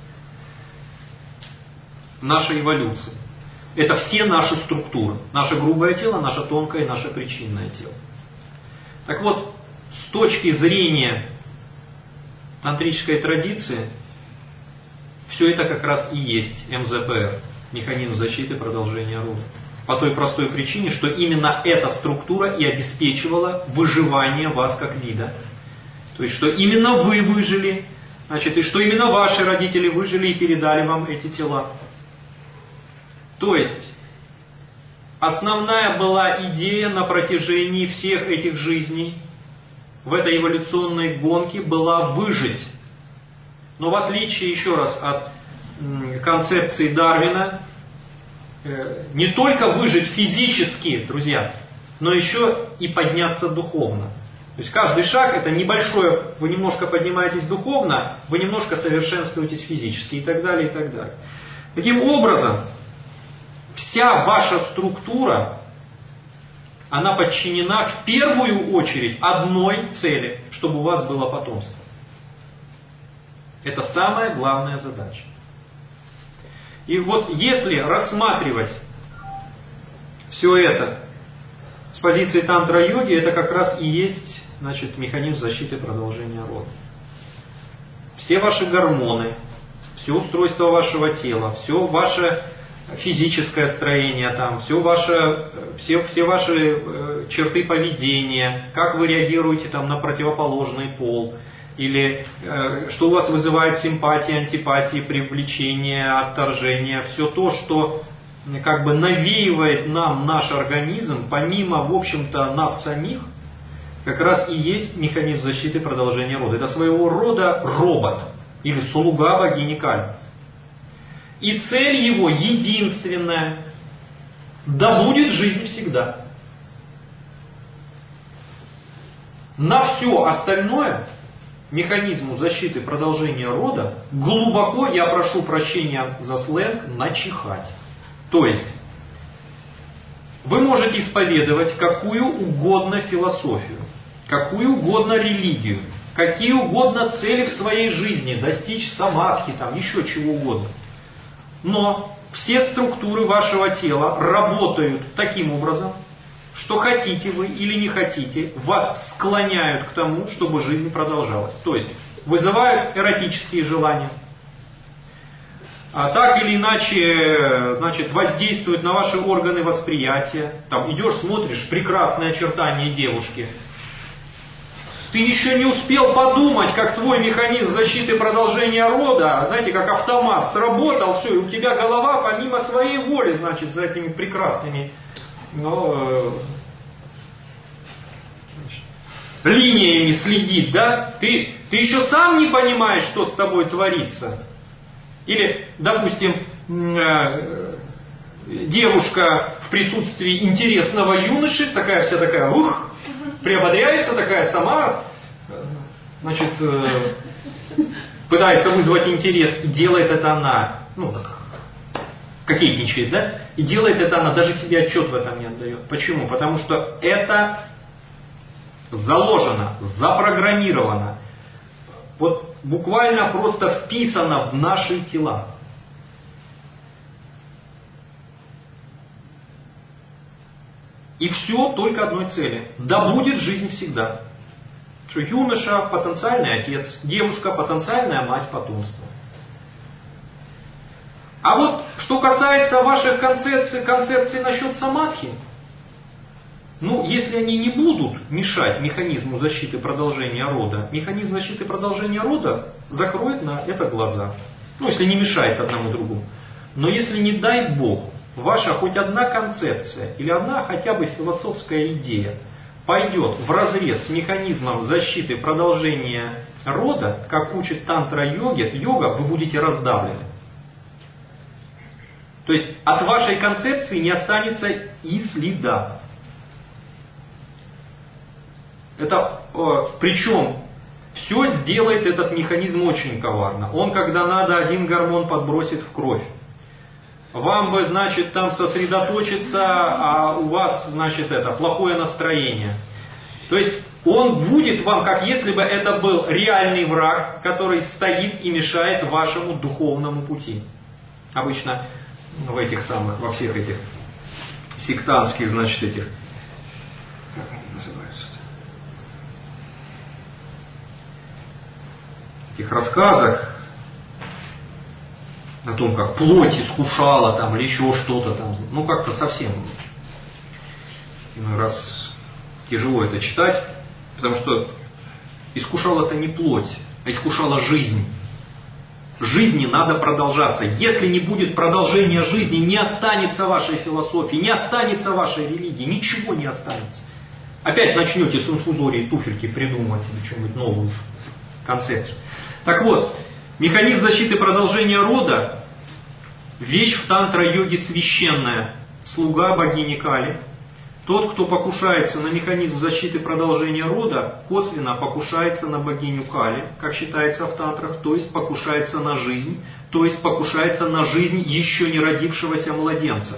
нашей эволюции. Это все наши структуры. Наше грубое тело, наше тонкое и наше причинное тело. Так вот, с точки зрения тантрической традиции, все это как раз и есть эм зэ пэ эр, механизм защиты продолжения рода. По той простой причине, что именно эта структура и обеспечивала выживание вас как вида. То есть, что именно вы выжили, значит, и что именно ваши родители выжили и передали вам эти тела. То есть, основная была идея на протяжении всех этих жизней в этой эволюционной гонке была выжить. Но в отличие, еще раз, от концепции Дарвина, не только выжить физически, друзья, но еще и подняться духовно. То есть каждый шаг это небольшое, вы немножко поднимаетесь духовно, вы немножко совершенствуетесь физически и так далее, и так далее. Таким образом, вся ваша структура, она подчинена в первую очередь одной цели, чтобы у вас было потомство. Это самая главная задача. И вот если рассматривать все это с позиции тантра-йоги, это как раз и есть, значит, механизм защиты продолжения рода. Все ваши гормоны, все устройство вашего тела, все ваше физическое строение, там, все, ваше, все, все ваши э, черты поведения, как вы реагируете там, на противоположный пол, или э, что у вас вызывает симпатии, антипатии, привлечение, отторжение, все то, что как бы навеивает нам наш организм, помимо, в общем-то, нас самих, как раз и есть механизм защиты продолжения рода. Это своего рода робот. или слуга богини Кали. И цель его единственная. Да будет жизнь всегда. На все остальное, механизму защиты продолжения рода, глубоко, я прошу прощения за сленг, начихать. То есть, вы можете исповедовать какую угодно философию, какую угодно религию, какие угодно цели в своей жизни, достичь самадхи, там еще чего угодно. Но все структуры вашего тела работают таким образом, что хотите вы или не хотите, вас склоняют к тому, чтобы жизнь продолжалась. То есть вызывают эротические желания, а так или иначе, значит, воздействуют на ваши органы восприятия. Там идешь, смотришь, прекрасные очертания девушки. Ты еще не успел подумать, как твой механизм защиты продолжения рода, знаете, как автомат, сработал, все, и у тебя голова помимо своей воли, значит, за этими прекрасными, ну, линиями следит, да? Ты, ты еще сам не понимаешь, что с тобой творится. Или, допустим, девушка в присутствии интересного юноши, такая вся такая, ух, приободряется, такая сама, значит, пытается вызвать интерес, и делает это она, ну, так, кокетничает, да? И делает это она, даже себе отчет в этом не отдает. Почему? Потому что это заложено, запрограммировано, вот буквально просто вписано в наши тела. И все только одной цели. Да будет жизнь всегда. Что юноша – потенциальный отец, девушка – потенциальная мать потомства. А вот что касается ваших концепций, концепций насчет самадхи, ну, если они не будут мешать механизму защиты продолжения рода, механизм защиты продолжения рода закроет на это глаза. Ну, если не мешает одному другому. Но если, не дай Бог, ваша хоть одна концепция или одна хотя бы философская идея пойдет вразрез с механизмом защиты продолжения рода, как учит тантра-йога, йога, вы будете раздавлены. То есть от вашей концепции не останется и следа. Это, причем, все сделает этот механизм очень коварно. Он, когда надо, один гормон подбросит в кровь. Вам бы, значит, там сосредоточиться, а у вас, значит, это, плохое настроение. То есть он будет вам, как если бы это был реальный враг, который стоит и мешает вашему духовному пути. Обычно в этих самых, во всех этих сектантских, значит, этих, как они называются, этих рассказах о том, как плоть искушала там, или еще что-то там, ну как-то совсем иной раз тяжело это читать, потому что искушала-то не плоть, а искушала жизнь. Жизни надо продолжаться. Если не будет продолжения жизни, не останется вашей философии, не останется вашей религии, ничего не останется. Опять начнете с инфузории туфельки придумывать себе что-нибудь новую концепцию. Так вот, механизм защиты продолжения рода – вещь в тантра-йоге священная. Слуга богини Кали. Тот, кто покушается на механизм защиты продолжения рода, косвенно покушается на богиню Кали, как считается в тантрах, то есть покушается на жизнь, то есть покушается на жизнь еще не родившегося младенца.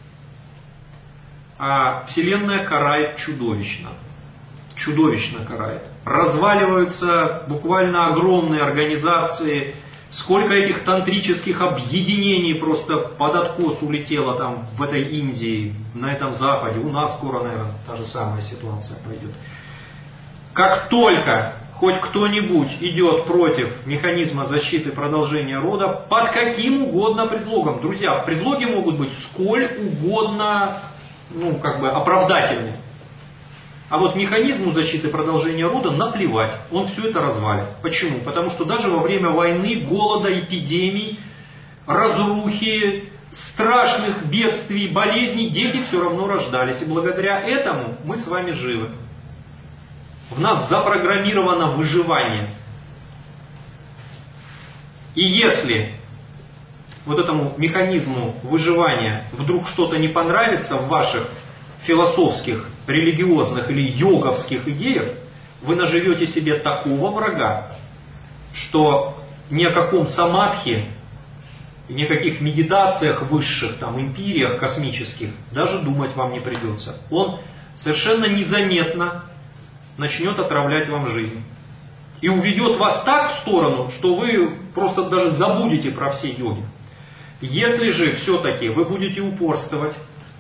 А Вселенная карает чудовищно. Чудовищно карает. Разваливаются буквально огромные организации. Сколько этих тантрических объединений просто под откос улетело там в этой Индии, на этом Западе. У нас скоро, наверное, та же самая ситуация пойдет. Как только хоть кто-нибудь идет против механизма защиты продолжения рода, под каким угодно предлогом. Друзья, предлоги могут быть сколь угодно, ну, как бы оправдательны. А вот механизму защиты продолжения рода наплевать, он все это развалит. Почему? Потому что даже во время войны, голода, эпидемий, разрухи, страшных бедствий, болезней, дети все равно рождались. И благодаря этому мы с вами живы. В нас запрограммировано выживание. И если вот этому механизму выживания вдруг что-то не понравится в ваших философских, религиозных или йоговских идеях, вы наживете себе такого врага, что ни о каком самадхи, ни о каких медитациях высших, там, империях космических даже думать вам не придется. Он совершенно незаметно начнет отравлять вам жизнь. И уведет вас так в сторону, что вы просто даже забудете про все йоги. Если же все-таки вы будете упорствовать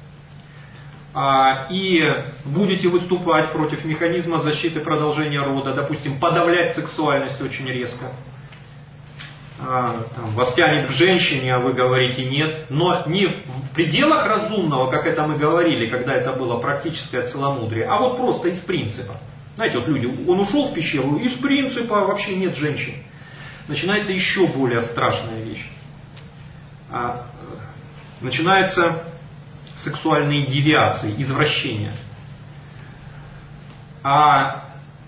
а, и будете выступать против механизма защиты продолжения рода, допустим, подавлять сексуальность очень резко, а, там, вас тянет к женщине, а вы говорите нет, но не в пределах разумного, как это мы говорили, когда это было практическое целомудрие, а вот просто из принципа. Знаете, вот люди, он ушел в пещеру, из принципа вообще нет женщин. Начинается еще более страшная вещь. А, начинаются сексуальные девиации, извращения. А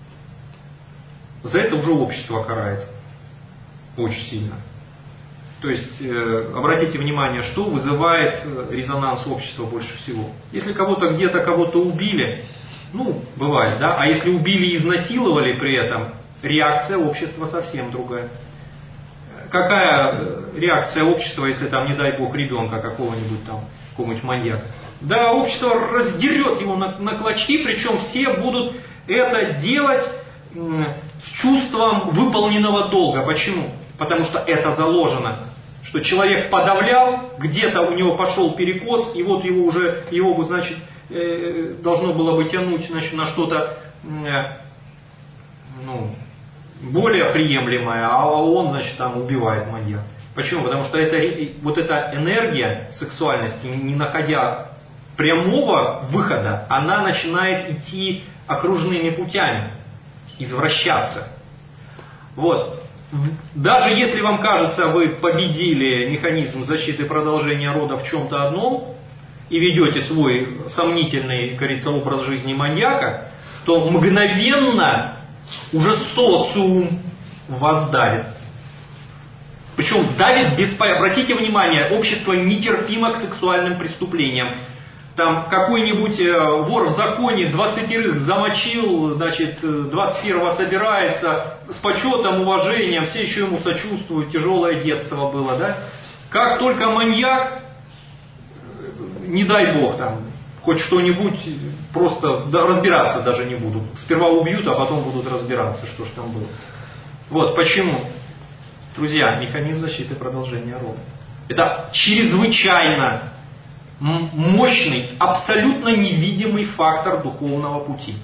за это уже общество карает очень сильно. То есть, э, обратите внимание, что вызывает резонанс общества больше всего. Если кого-то где-то кого-то убили, ну, бывает, да, а если убили и изнасиловали при этом, реакция общества совсем другая. Какая реакция общества, если там, не дай бог, ребенка какого-нибудь там, какого-нибудь маньяка? Да, общество раздерет его на, на клочки, причем все будут это делать м, с чувством выполненного долга. Почему? Потому что это заложено. Что человек подавлял, где-то у него пошел перекос, и вот его уже, его бы, значит, э, должно было бы тянуть, значит, на что-то, э, ну, более приемлемое, а он, значит, там убивает маньяка. Почему? Потому что это, вот эта энергия сексуальности, не находя прямого выхода, она начинает идти окружными путями, извращаться. Вот. Даже если вам кажется, вы победили механизм защиты продолжения рода в чем-то одном и ведете свой сомнительный, как говорится, образ жизни маньяка, то мгновенно уже социум вас давит. Причем давит без... Обратите внимание, общество нетерпимо к сексуальным преступлениям. Там какой-нибудь вор в законе двадцатерых замочил, значит, двадцать первого собирается, с почетом, уважением, все еще ему сочувствуют, тяжелое детство было, да? Как только маньяк, не дай бог там, хоть что-нибудь, просто да, разбираться даже не будут. Сперва убьют, а потом будут разбираться, что же там было. Вот почему, друзья, механизм защиты продолжения рода. Это чрезвычайно мощный, абсолютно невидимый фактор духовного пути.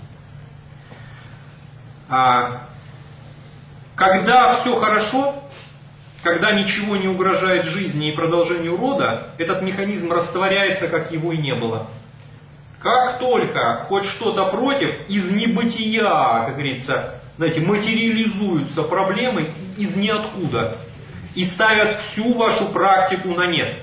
А, когда все хорошо, когда ничего не угрожает жизни и продолжению рода, этот механизм растворяется, как его и не было. Как только хоть что-то против, из небытия, как говорится, знаете, материализуются проблемы из ниоткуда и ставят всю вашу практику на нет.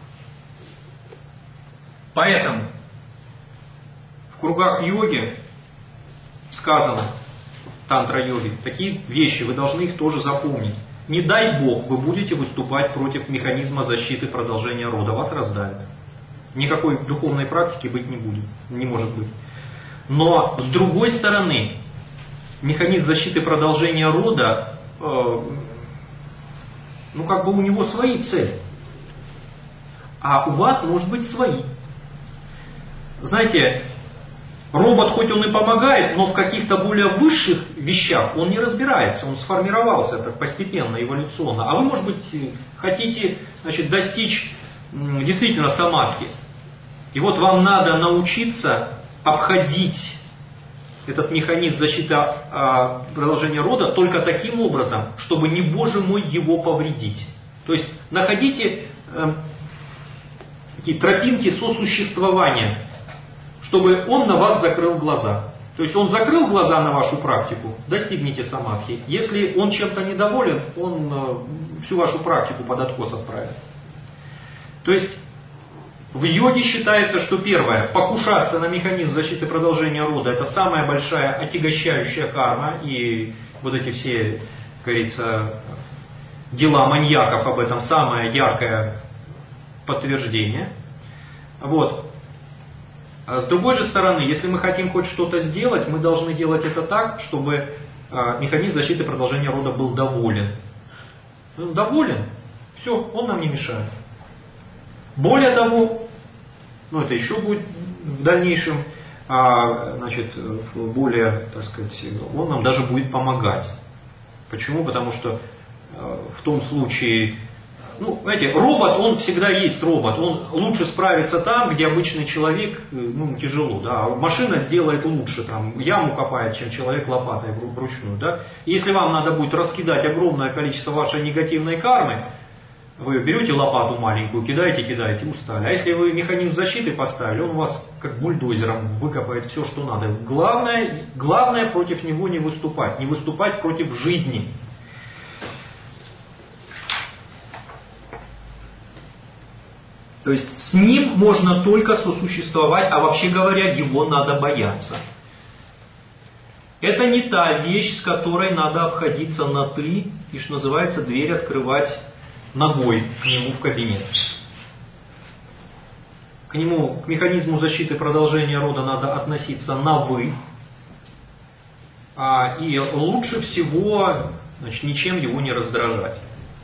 Поэтому в кругах йоги сказано, тантра-йоги, такие вещи, вы должны их тоже запомнить. Не дай бог, вы будете выступать против механизма защиты продолжения рода, вас раздавят. Никакой духовной практики быть не будет, не может быть. Но с другой стороны, механизм защиты продолжения рода, э, ну как бы у него свои цели, а у вас может быть свои. Знаете, робот хоть он и помогает, но в каких-то более высших вещах он не разбирается, он сформировался так постепенно, эволюционно. А вы, может быть, хотите, значит, достичь действительно самадхи. И вот вам надо научиться обходить этот механизм защиты а, продолжения рода только таким образом, чтобы не, боже мой, его повредить. То есть находите э, такие тропинки сосуществования, чтобы он на вас закрыл глаза. То есть он закрыл глаза на вашу практику, достигните самадхи. Если он чем-то недоволен, он э, всю вашу практику под откос отправит. То есть в йоге считается, что первое, покушаться на механизм защиты продолжения рода, это самая большая отягощающая карма, и вот эти все, как говорится, дела маньяков об этом самое яркое подтверждение. Вот. А с другой же стороны, если мы хотим хоть что-то сделать, мы должны делать это так, чтобы механизм защиты продолжения рода был доволен. Он доволен, все, он нам не мешает. Более того, ну это еще будет в дальнейшем, а, значит, более, так сказать, он нам даже будет помогать. Почему? Потому что а, в том случае, ну, знаете, робот, он всегда есть робот, он лучше справится там, где обычный человек, ну, тяжело, да, машина сделает лучше, там, яму копает, чем человек лопатой вручную, да. Если вам надо будет раскидать огромное количество вашей негативной кармы, вы берете лопату маленькую, кидаете, кидаете, устали. А если вы механизм защиты поставили, он у вас как бульдозером выкопает все, что надо. Главное, главное против него не выступать, не выступать против жизни. То есть с ним можно только сосуществовать, а вообще говоря, его надо бояться. Это не та вещь, с которой надо обходиться на «ты» и, что называется, дверь открывать ногой к нему в кабинет. К нему, к механизму защиты продолжения рода надо относиться на «вы». А, и лучше всего, значит, ничем его не раздражать.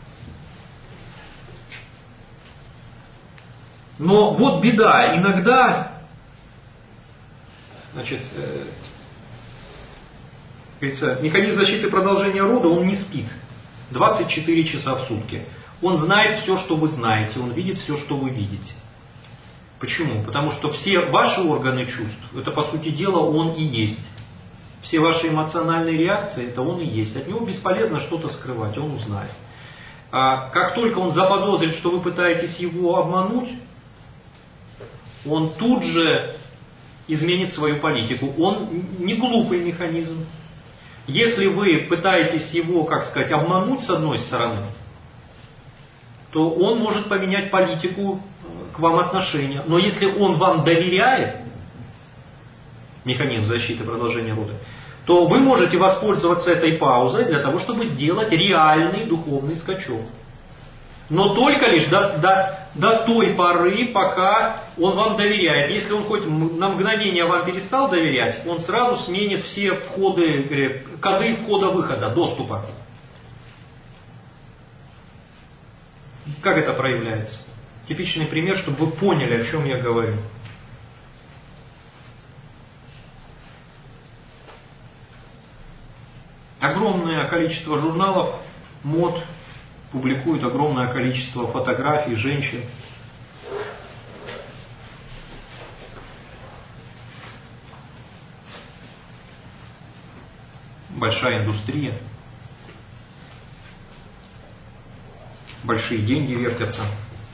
Но вот беда, иногда, значит, э, говорится, механизм защиты продолжения рода, он не спит двадцать четыре часа в сутки. Он знает все, что вы знаете, он видит все, что вы видите. Почему? Потому что все ваши органы чувств, это по сути дела он и есть. Все ваши эмоциональные реакции, это он и есть. От него бесполезно что-то скрывать, он узнает. А как только он заподозрит, что вы пытаетесь его обмануть, он тут же изменит свою политику. Он не глупый механизм. Если вы пытаетесь его, как сказать, обмануть с одной стороны, то он может поменять политику к вам отношения. Но если он вам доверяет, механизм защиты продолжения рода, то вы можете воспользоваться этой паузой для того, чтобы сделать реальный духовный скачок. Но только лишь до, до, до той поры, пока он вам доверяет. Если он хоть на мгновение вам перестал доверять, он сразу сменит все входы, коды входа-выхода, доступа. Как это проявляется? Типичный пример, чтобы вы поняли, о чем я говорю. Огромное количество журналов, мод, публикуют огромное количество фотографий женщин. Большая индустрия. Большие деньги вертятся.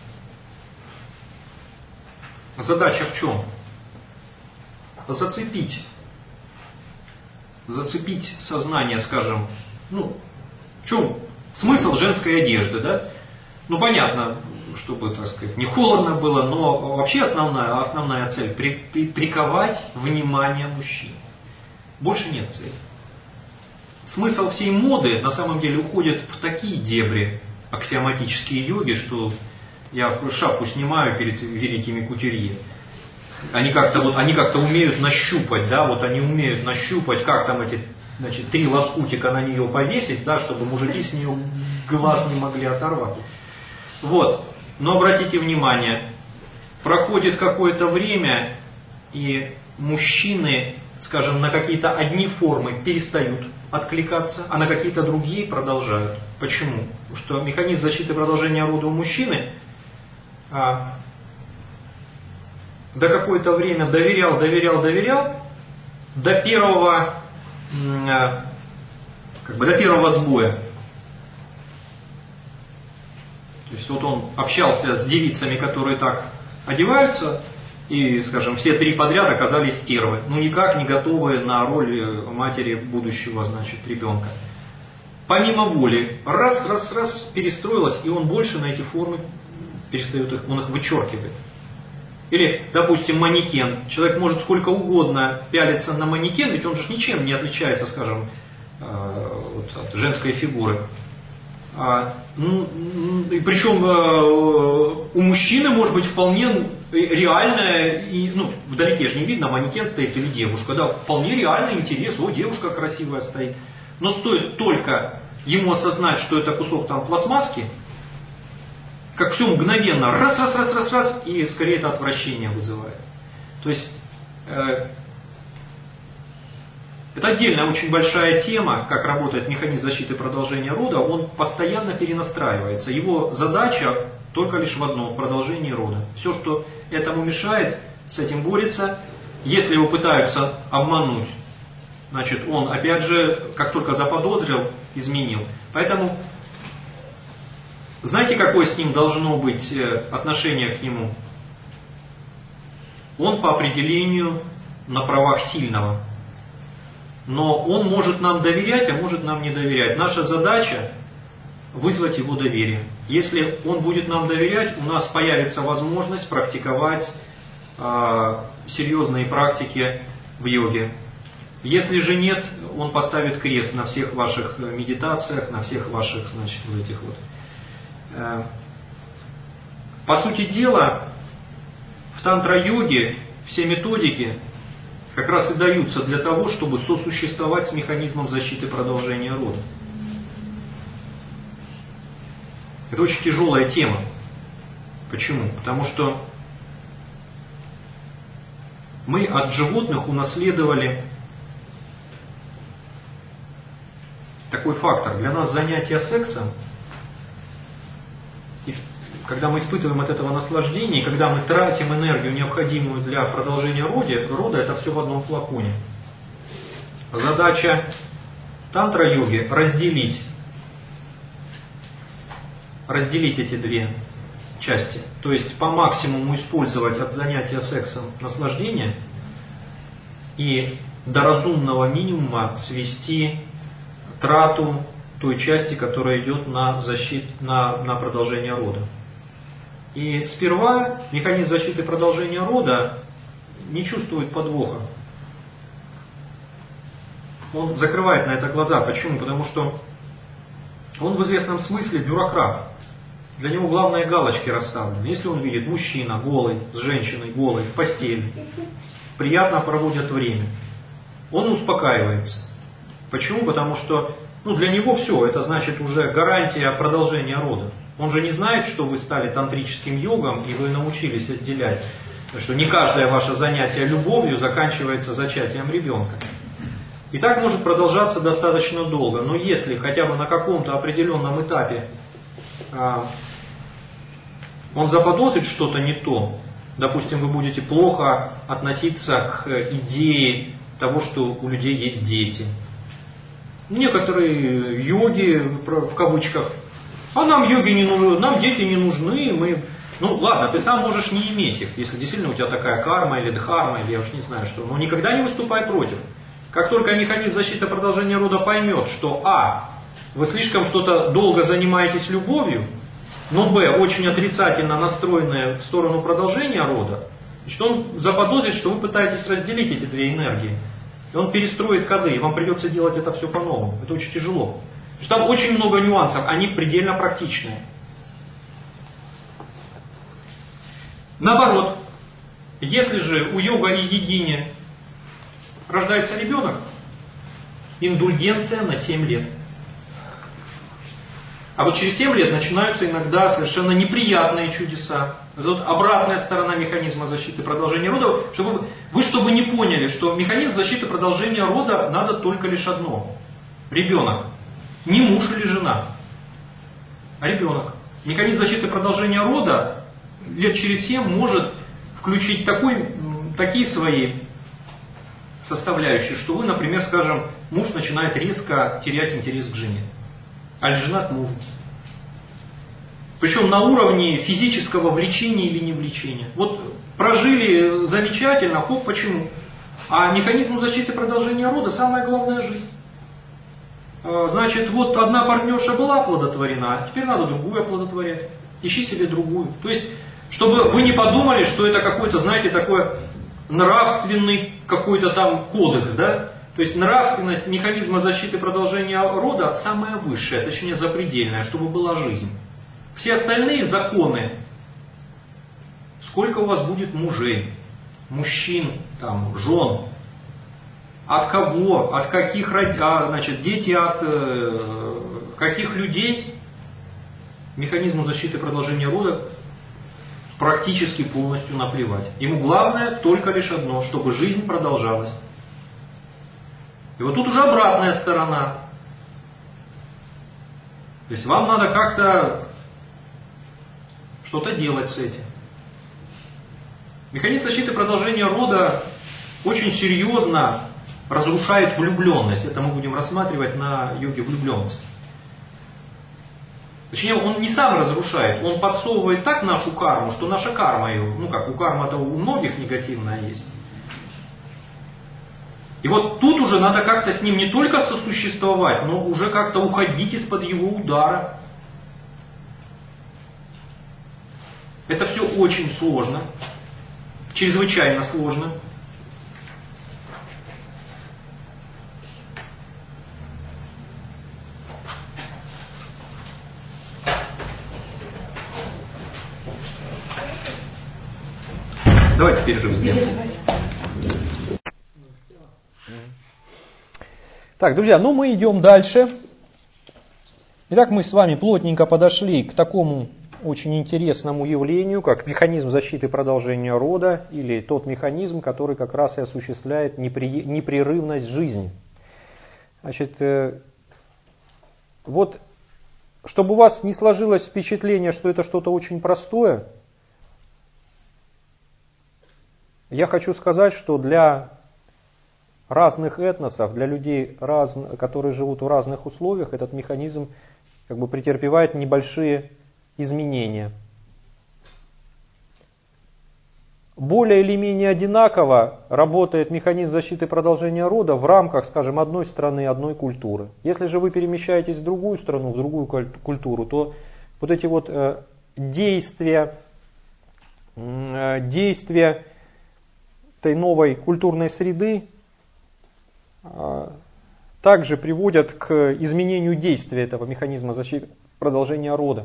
Задача в чем? Зацепить. Зацепить сознание, скажем, ну, в чем смысл женской одежды, да? Ну, понятно, чтобы, так сказать, не холодно было, но вообще основная, основная цель при, при, приковать внимание мужчин. Больше нет цели. Смысл всей моды на самом деле уходит в такие дебри аксиоматические йоги, что я шапку снимаю перед великими кутюрье. Они как-то вот, они как-то умеют нащупать, да, вот они умеют нащупать, как там эти, значит, три лоскутика на нее повесить, да, чтобы мужики с нее глаз не могли оторвать. Вот. Но обратите внимание, проходит какое-то время, и мужчины, скажем, на какие-то одни формы перестают откликаться, а на какие-то другие продолжают. Почему? Потому что механизм защиты продолжения рода у мужчины а, до какое-то время доверял, доверял, доверял, до первого, а, как бы до первого сбоя. То есть вот он общался с девицами, которые так одеваются, и, скажем, все три подряд оказались стервы, ну никак не готовы на роль матери будущего, значит, ребенка. Помимо воли, раз, раз, раз, перестроилась, и он больше на эти формы перестает их, он их вычеркивает. Или, допустим, манекен. Человек может сколько угодно пялиться на манекен, ведь он же ничем не отличается, скажем, от женской фигуры. А, ну, и причем у мужчины может быть вполне реальная, и, ну, вдалеке же не видно, манекен стоит или девушка, да, вполне реальный интерес, о, девушка красивая стоит. Но стоит только ему осознать, что это кусок там пластмасски, как все мгновенно, раз, раз, раз, раз, раз, и скорее это отвращение вызывает. То есть, э, это отдельная очень большая тема, как работает механизм защиты продолжения рода, он постоянно перенастраивается. Его задача только лишь в одном, в продолжении рода. Все, что этому мешает, с этим борется. Если его пытаются обмануть, значит, он опять же, как только заподозрил, изменил. Поэтому, знаете, какое с ним должно быть отношение к нему? Он по определению на правах сильного. Но он может нам доверять, а может нам не доверять. Наша задача вызвать его доверие. Если он будет нам доверять, у нас появится возможность практиковать э, серьезные практики в йоге. Если же нет, он поставит крест на всех ваших медитациях, на всех ваших, значит, вот этих вот. Э, по сути дела, в тантра-йоге все методики как раз и даются для того, чтобы сосуществовать с механизмом защиты продолжения рода. Это очень тяжелая тема. Почему? Потому что мы от животных унаследовали такой фактор. Для нас занятие сексом, когда мы испытываем от этого наслаждение, когда мы тратим энергию, необходимую для продолжения рода, рода это все в одном флаконе. Задача тантра-йоги разделить, разделить эти две части. То есть по максимуму использовать от занятия сексом наслаждение и до разумного минимума свести трату той части, которая идет на, защит, на, на продолжение рода. И сперва механизм защиты продолжения рода не чувствует подвоха. Он закрывает на это глаза. Почему? Потому что он в известном смысле бюрократ. Для него главное галочки расставлены. Если он видит мужчина голый, с женщиной голой, в постели, приятно проводят время, он успокаивается. Почему? Потому что ну, для него все, это значит уже гарантия продолжения рода. Он же не знает, что вы стали тантрическим йогом и вы научились отделять, что не каждое ваше занятие любовью заканчивается зачатием ребенка. И так может продолжаться достаточно долго. Но если хотя бы на каком-то определенном этапе а, он заподозрит что-то не то, допустим, вы будете плохо относиться к идее того, что у людей есть дети. Некоторые йоги, в кавычках, а нам йоги не нужны, нам дети не нужны, мы... Ну ладно, ты сам можешь не иметь их, если действительно у тебя такая карма или дхарма, или я уж не знаю что, но никогда не выступай против. Как только механизм защиты продолжения рода поймет, что а, вы слишком что-то долго занимаетесь любовью, но б, очень отрицательно настроенные в сторону продолжения рода, значит, он заподозрит, что вы пытаетесь разделить эти две энергии. И он перестроит коды, и вам придется делать это все по-новому. Это очень тяжело. Потому что там очень много нюансов, они предельно практичные. Наоборот, если же у йога и йогини рождается ребенок, индульгенция на семь лет. А вот через семь лет начинаются иногда совершенно неприятные чудеса. Это вот обратная сторона механизма защиты продолжения рода. Чтобы вы чтобы не поняли, что механизм защиты продолжения рода надо только лишь одно. Ребенок. Не муж или жена, а ребенок. Механизм защиты продолжения рода лет через семь может включить такой, такие свои составляющие, что вы, например, скажем, муж начинает резко терять интерес к жене, а жена к мужу. Причем на уровне физического влечения или не влечения. Вот прожили замечательно, хоп, почему? А механизму защиты продолжения рода самая главная жизнь. Значит, вот одна партнерша была оплодотворена, а теперь надо другую оплодотворять. Ищи себе другую. То есть, чтобы вы не подумали, что это какой-то, знаете, такой нравственный какой-то там кодекс, да? То есть нравственность механизма защиты продолжения рода самая высшая, точнее запредельная, чтобы была жизнь. Все остальные законы, сколько у вас будет мужей, мужчин, там, жен, от кого, от каких, а, значит, дети от э, каких людей, механизму защиты продолжения рода практически полностью наплевать. Ему главное только лишь одно, чтобы жизнь продолжалась. И вот тут уже обратная сторона. То есть вам надо как-то что-то делать с этим. Механизм защиты продолжения рода очень серьезно разрушает влюбленность. Это мы будем рассматривать на йоге влюбленности. Точнее, он не сам разрушает, он подсовывает так нашу карму, что наша карма, ее, ну как, у кармы-то у многих негативная есть. И вот тут уже надо как-то с ним не только сосуществовать, но уже как-то уходить из-под его удара. Это все очень сложно, чрезвычайно сложно. Давайте перерыв сделаем. Так, друзья, ну мы идем дальше. Итак, мы с вами плотненько подошли к такому очень интересному явлению, как механизм защиты продолжения рода, или тот механизм, который как раз и осуществляет непри... непрерывность жизни. Значит, э... вот, чтобы у вас не сложилось впечатление, что это что-то очень простое, я хочу сказать, что для разных этносов, для людей, раз, которые живут в разных условиях, этот механизм как бы претерпевает небольшие изменения. Более или менее одинаково работает механизм защиты продолжения рода в рамках, скажем, одной страны, одной культуры. Если же вы перемещаетесь в другую страну, в другую культуру, то вот эти вот э, действия, э, действия этой новой культурной среды э, также приводят к изменению действия этого механизма защиты продолжения рода.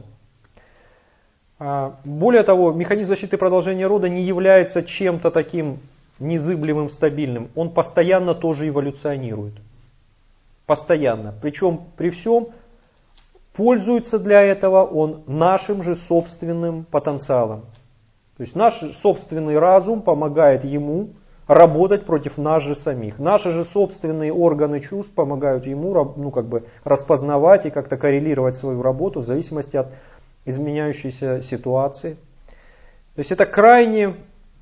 Более того, механизм защиты продолжения рода не является чем-то таким незыблемым, стабильным. Он постоянно тоже эволюционирует. Постоянно. Причем при всем пользуется для этого он нашим же собственным потенциалом. То есть наш собственный разум помогает ему работать против нас же самих. Наши же собственные органы чувств помогают ему ну, как бы распознавать и как-то коррелировать свою работу в зависимости от изменяющейся ситуации. То есть это крайне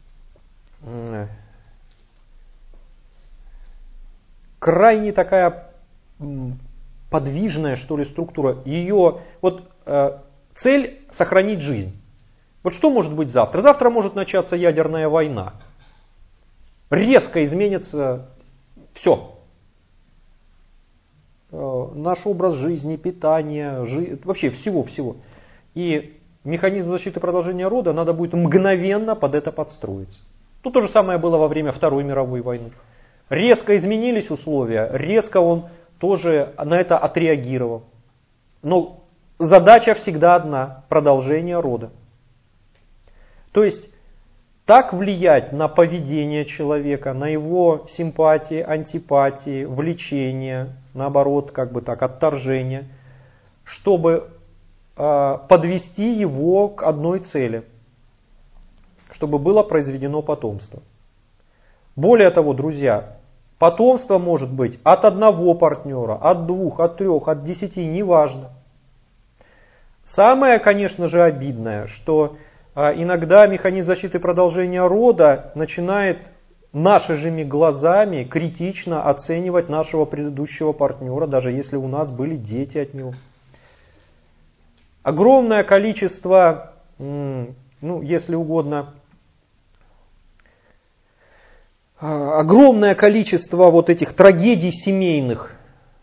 крайне такая подвижная, что ли, структура. Ее вот э, цель сохранить жизнь. Вот что может быть завтра? Завтра может начаться ядерная война. Резко изменится все. Э, наш образ жизни, питание, жи... вообще всего-всего. И механизм защиты продолжения рода надо будет мгновенно под это подстроиться. Тут то же самое было во время Второй мировой войны. Резко изменились условия, резко он тоже на это отреагировал. Но задача всегда одна – продолжение рода. То есть так влиять на поведение человека, на его симпатии, антипатии, влечения, наоборот, как бы так, отторжение, чтобы подвести его к одной цели, чтобы было произведено потомство. Более того, друзья, потомство может быть от одного партнера, от двух, от трех, от десяти, неважно. Самое, конечно же, обидное, что иногда механизм защиты продолжения рода начинает нашими глазами критично оценивать нашего предыдущего партнера, даже если у нас были дети от него. Огромное количество, ну, если угодно, огромное количество вот этих трагедий семейных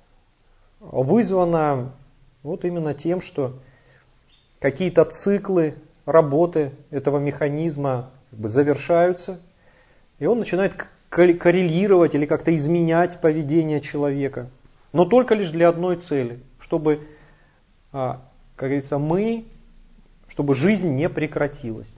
вызвано вот именно тем, что какие-то циклы работы этого механизма как бы завершаются, и он начинает коррелировать или как-то изменять поведение человека. Но только лишь для одной цели, чтобы, как говорится, мы, чтобы жизнь не прекратилась.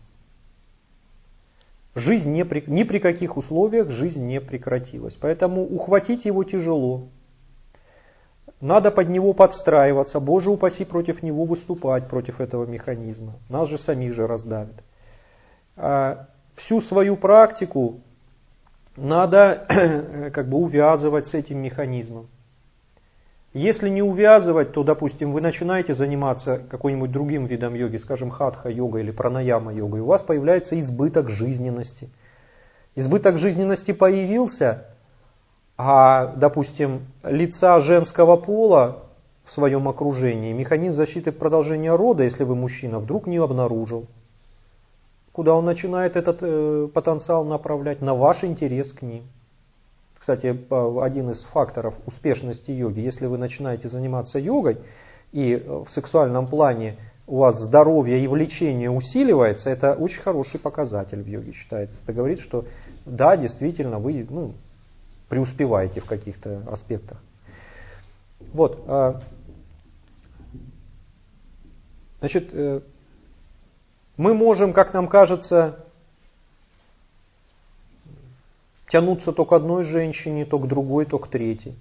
Жизнь не при, ни при каких условиях жизнь не прекратилась. Поэтому ухватить его тяжело. Надо под него подстраиваться. Боже упаси против него выступать, против этого механизма. Нас же самих же раздавит. А всю свою практику надо как бы увязывать с этим механизмом. Если не увязывать, то, допустим, вы начинаете заниматься каким-нибудь другим видом йоги, скажем, хатха-йога или пранаяма-йога, и у вас появляется избыток жизненности. Избыток жизненности появился, а, допустим, лица женского пола в своем окружении механизм защиты продолжения рода, если вы мужчина, вдруг не обнаружил. Куда он начинает этот э, потенциал направлять? На ваш интерес к ним. Кстати, один из факторов успешности йоги, если вы начинаете заниматься йогой, и в сексуальном плане у вас здоровье и влечение усиливается, это очень хороший показатель в йоге считается. Это говорит, что да, действительно, вы ну, преуспеваете в каких-то аспектах. Вот. Значит, мы можем, как нам кажется, тянуться то к одной женщине, то к другой, то к третьей.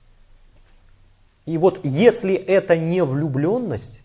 И вот если это не влюбленность,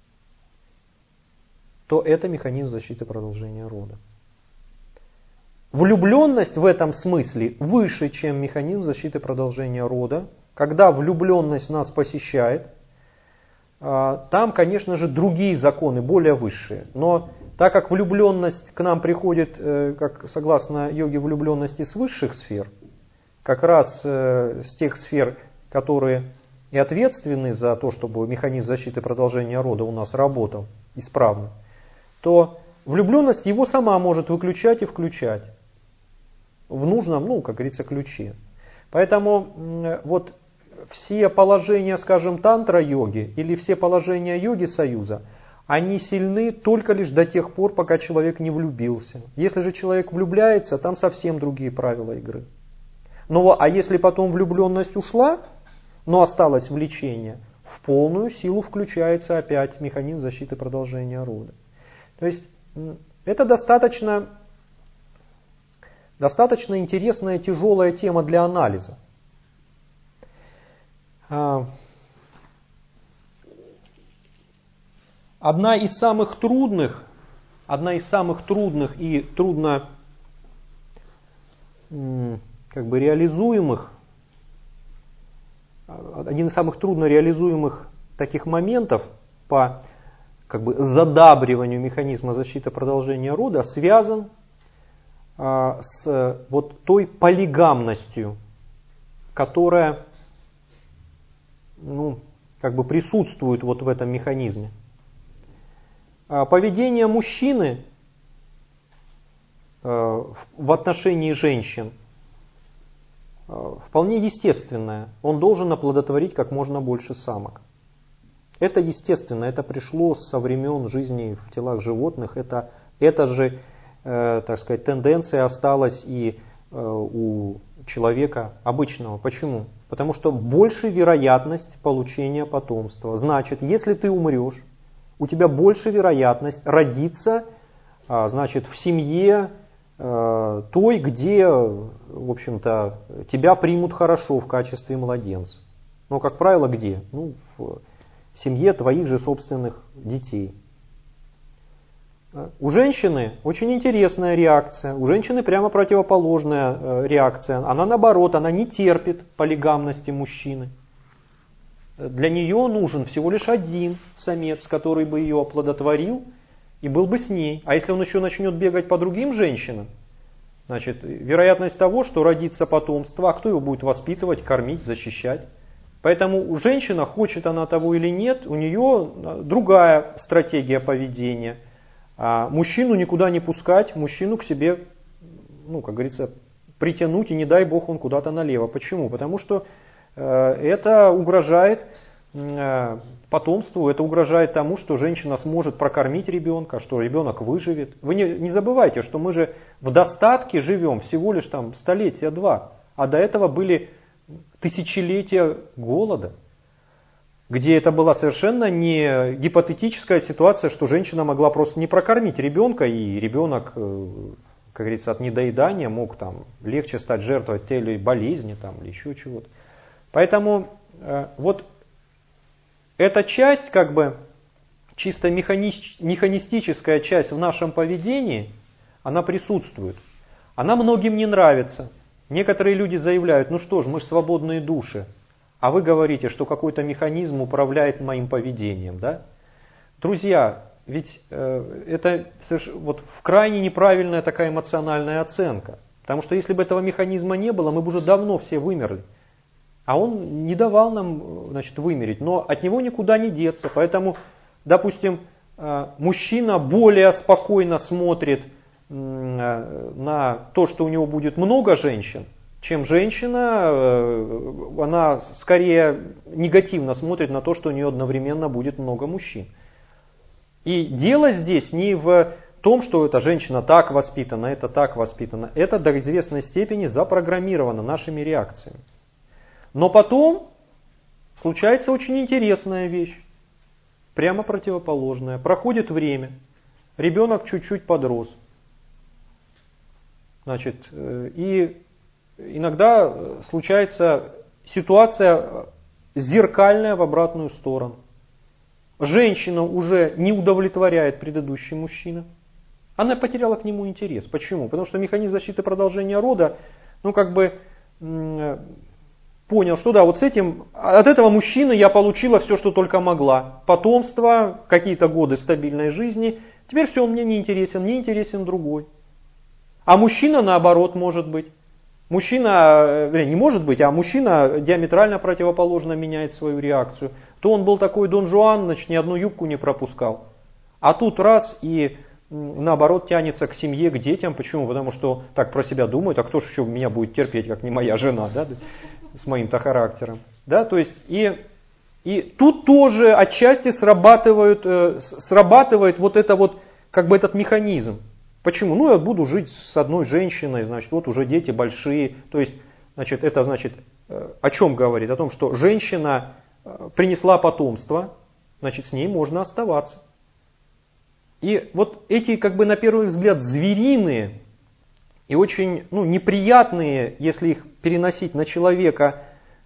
то это механизм защиты продолжения рода. Влюбленность в этом смысле выше, чем механизм защиты продолжения рода. Когда влюбленность нас посещает, там, конечно же, другие законы, более высшие. Но так как влюбленность к нам приходит, как согласно йоге, влюбленности с высших сфер, как раз с тех сфер, которые и ответственны за то, чтобы механизм защиты продолжения рода у нас работал исправно, то влюбленность его сама может выключать и включать в нужном, ну, как говорится, ключе. Поэтому вот все положения, скажем, тантра-йоги или все положения йоги-союза, они сильны только лишь до тех пор, пока человек не влюбился. Если же человек влюбляется, там совсем другие правила игры. Но, а если потом влюбленность ушла, но осталось влечение, в полную силу включается опять механизм защиты продолжения рода. То есть это достаточно, достаточно интересная, тяжелая тема для анализа. Одна из самых трудных, одна из самых трудных и трудно как бы реализуемых, один из самых трудно реализуемых таких моментов по как бы задабриванию механизма защиты продолжения рода связан а, с вот той полигамностью, которая ну, как бы присутствует вот в этом механизме. Поведение мужчины в отношении женщин вполне естественное. Он должен оплодотворить как можно больше самок. Это естественно, это пришло со времен жизни в телах животных. Это, это же, так сказать, тенденция осталась и у человека обычного. Почему? Потому что больше вероятность получения потомства. Значит, если ты умрешь, у тебя больше вероятность родиться, значит, в семье той, где, в общем-то, тебя примут хорошо в качестве младенца. Но, как правило, где? Ну, в семье твоих же собственных детей. У женщины очень интересная реакция. У женщины прямо противоположная реакция. Она, наоборот, она не терпит полигамности мужчины. Для нее нужен всего лишь один самец, который бы ее оплодотворил и был бы с ней. А если он еще начнет бегать по другим женщинам, значит, вероятность того, что родится потомство, а кто его будет воспитывать, кормить, защищать. Поэтому женщина, хочет она того или нет, у нее другая стратегия поведения. А мужчину никуда не пускать, мужчину к себе, ну, как говорится, притянуть, и не дай бог он куда-то налево. Почему? Потому что это угрожает потомству, это угрожает тому, что женщина сможет прокормить ребенка, что ребенок выживет. Вы не, не забывайте, что мы же в достатке живем всего лишь там столетия два, а до этого были тысячелетия голода, где это была совершенно не гипотетическая ситуация, что женщина могла просто не прокормить ребенка, и ребенок, как говорится, от недоедания мог там легче стать жертвой той или болезни там, или еще чего-то. Поэтому вот эта часть, как бы чисто механи- механистическая часть в нашем поведении, она присутствует. Она многим не нравится. Некоторые люди заявляют: ну что ж, мы же свободные души. А вы говорите, что какой-то механизм управляет моим поведением. Да? Друзья, ведь э, это вот крайне неправильная такая эмоциональная оценка. Потому что если бы этого механизма не было, мы бы уже давно все вымерли. А он не давал нам, значит, вымереть, но от него никуда не деться. Поэтому, допустим, мужчина более спокойно смотрит на то, что у него будет много женщин, чем женщина, она скорее негативно смотрит на то, что у нее одновременно будет много мужчин. И дело здесь не в том, что эта женщина так воспитана, это так воспитана. Это до известной степени запрограммировано нашими реакциями. Но потом случается очень интересная вещь, прямо противоположная. Проходит время, ребенок чуть-чуть подрос. Значит, и иногда случается ситуация зеркальная в обратную сторону. Женщина уже не удовлетворяет предыдущий мужчина. Она потеряла к нему интерес. Почему? Потому что механизм защиты продолжения рода, ну как бы... понял, что да, вот с этим, от этого мужчины я получила все, что только могла. Потомство, какие-то годы стабильной жизни. Теперь все, он мне не интересен, мне интересен другой. А мужчина наоборот может быть. Мужчина, не может быть, а мужчина диаметрально противоположно меняет свою реакцию. То он был такой Дон Жуан, значит, ни одну юбку не пропускал. А тут раз и наоборот тянется к семье, к детям. Почему? Потому что так про себя думает, а кто же еще меня будет терпеть, как не моя жена, да? С моим-то характером. Да? То есть, и, и тут тоже отчасти срабатывает, э, срабатывает вот это вот, как бы этот механизм. Почему? Ну, я буду жить с одной женщиной, значит, вот уже дети большие. То есть, значит, это значит, э, о чем говорит? О том, что женщина э, принесла потомство, значит, с ней можно оставаться. И вот эти, как бы на первый взгляд, звериные и очень ну, неприятные, если их переносить на человека,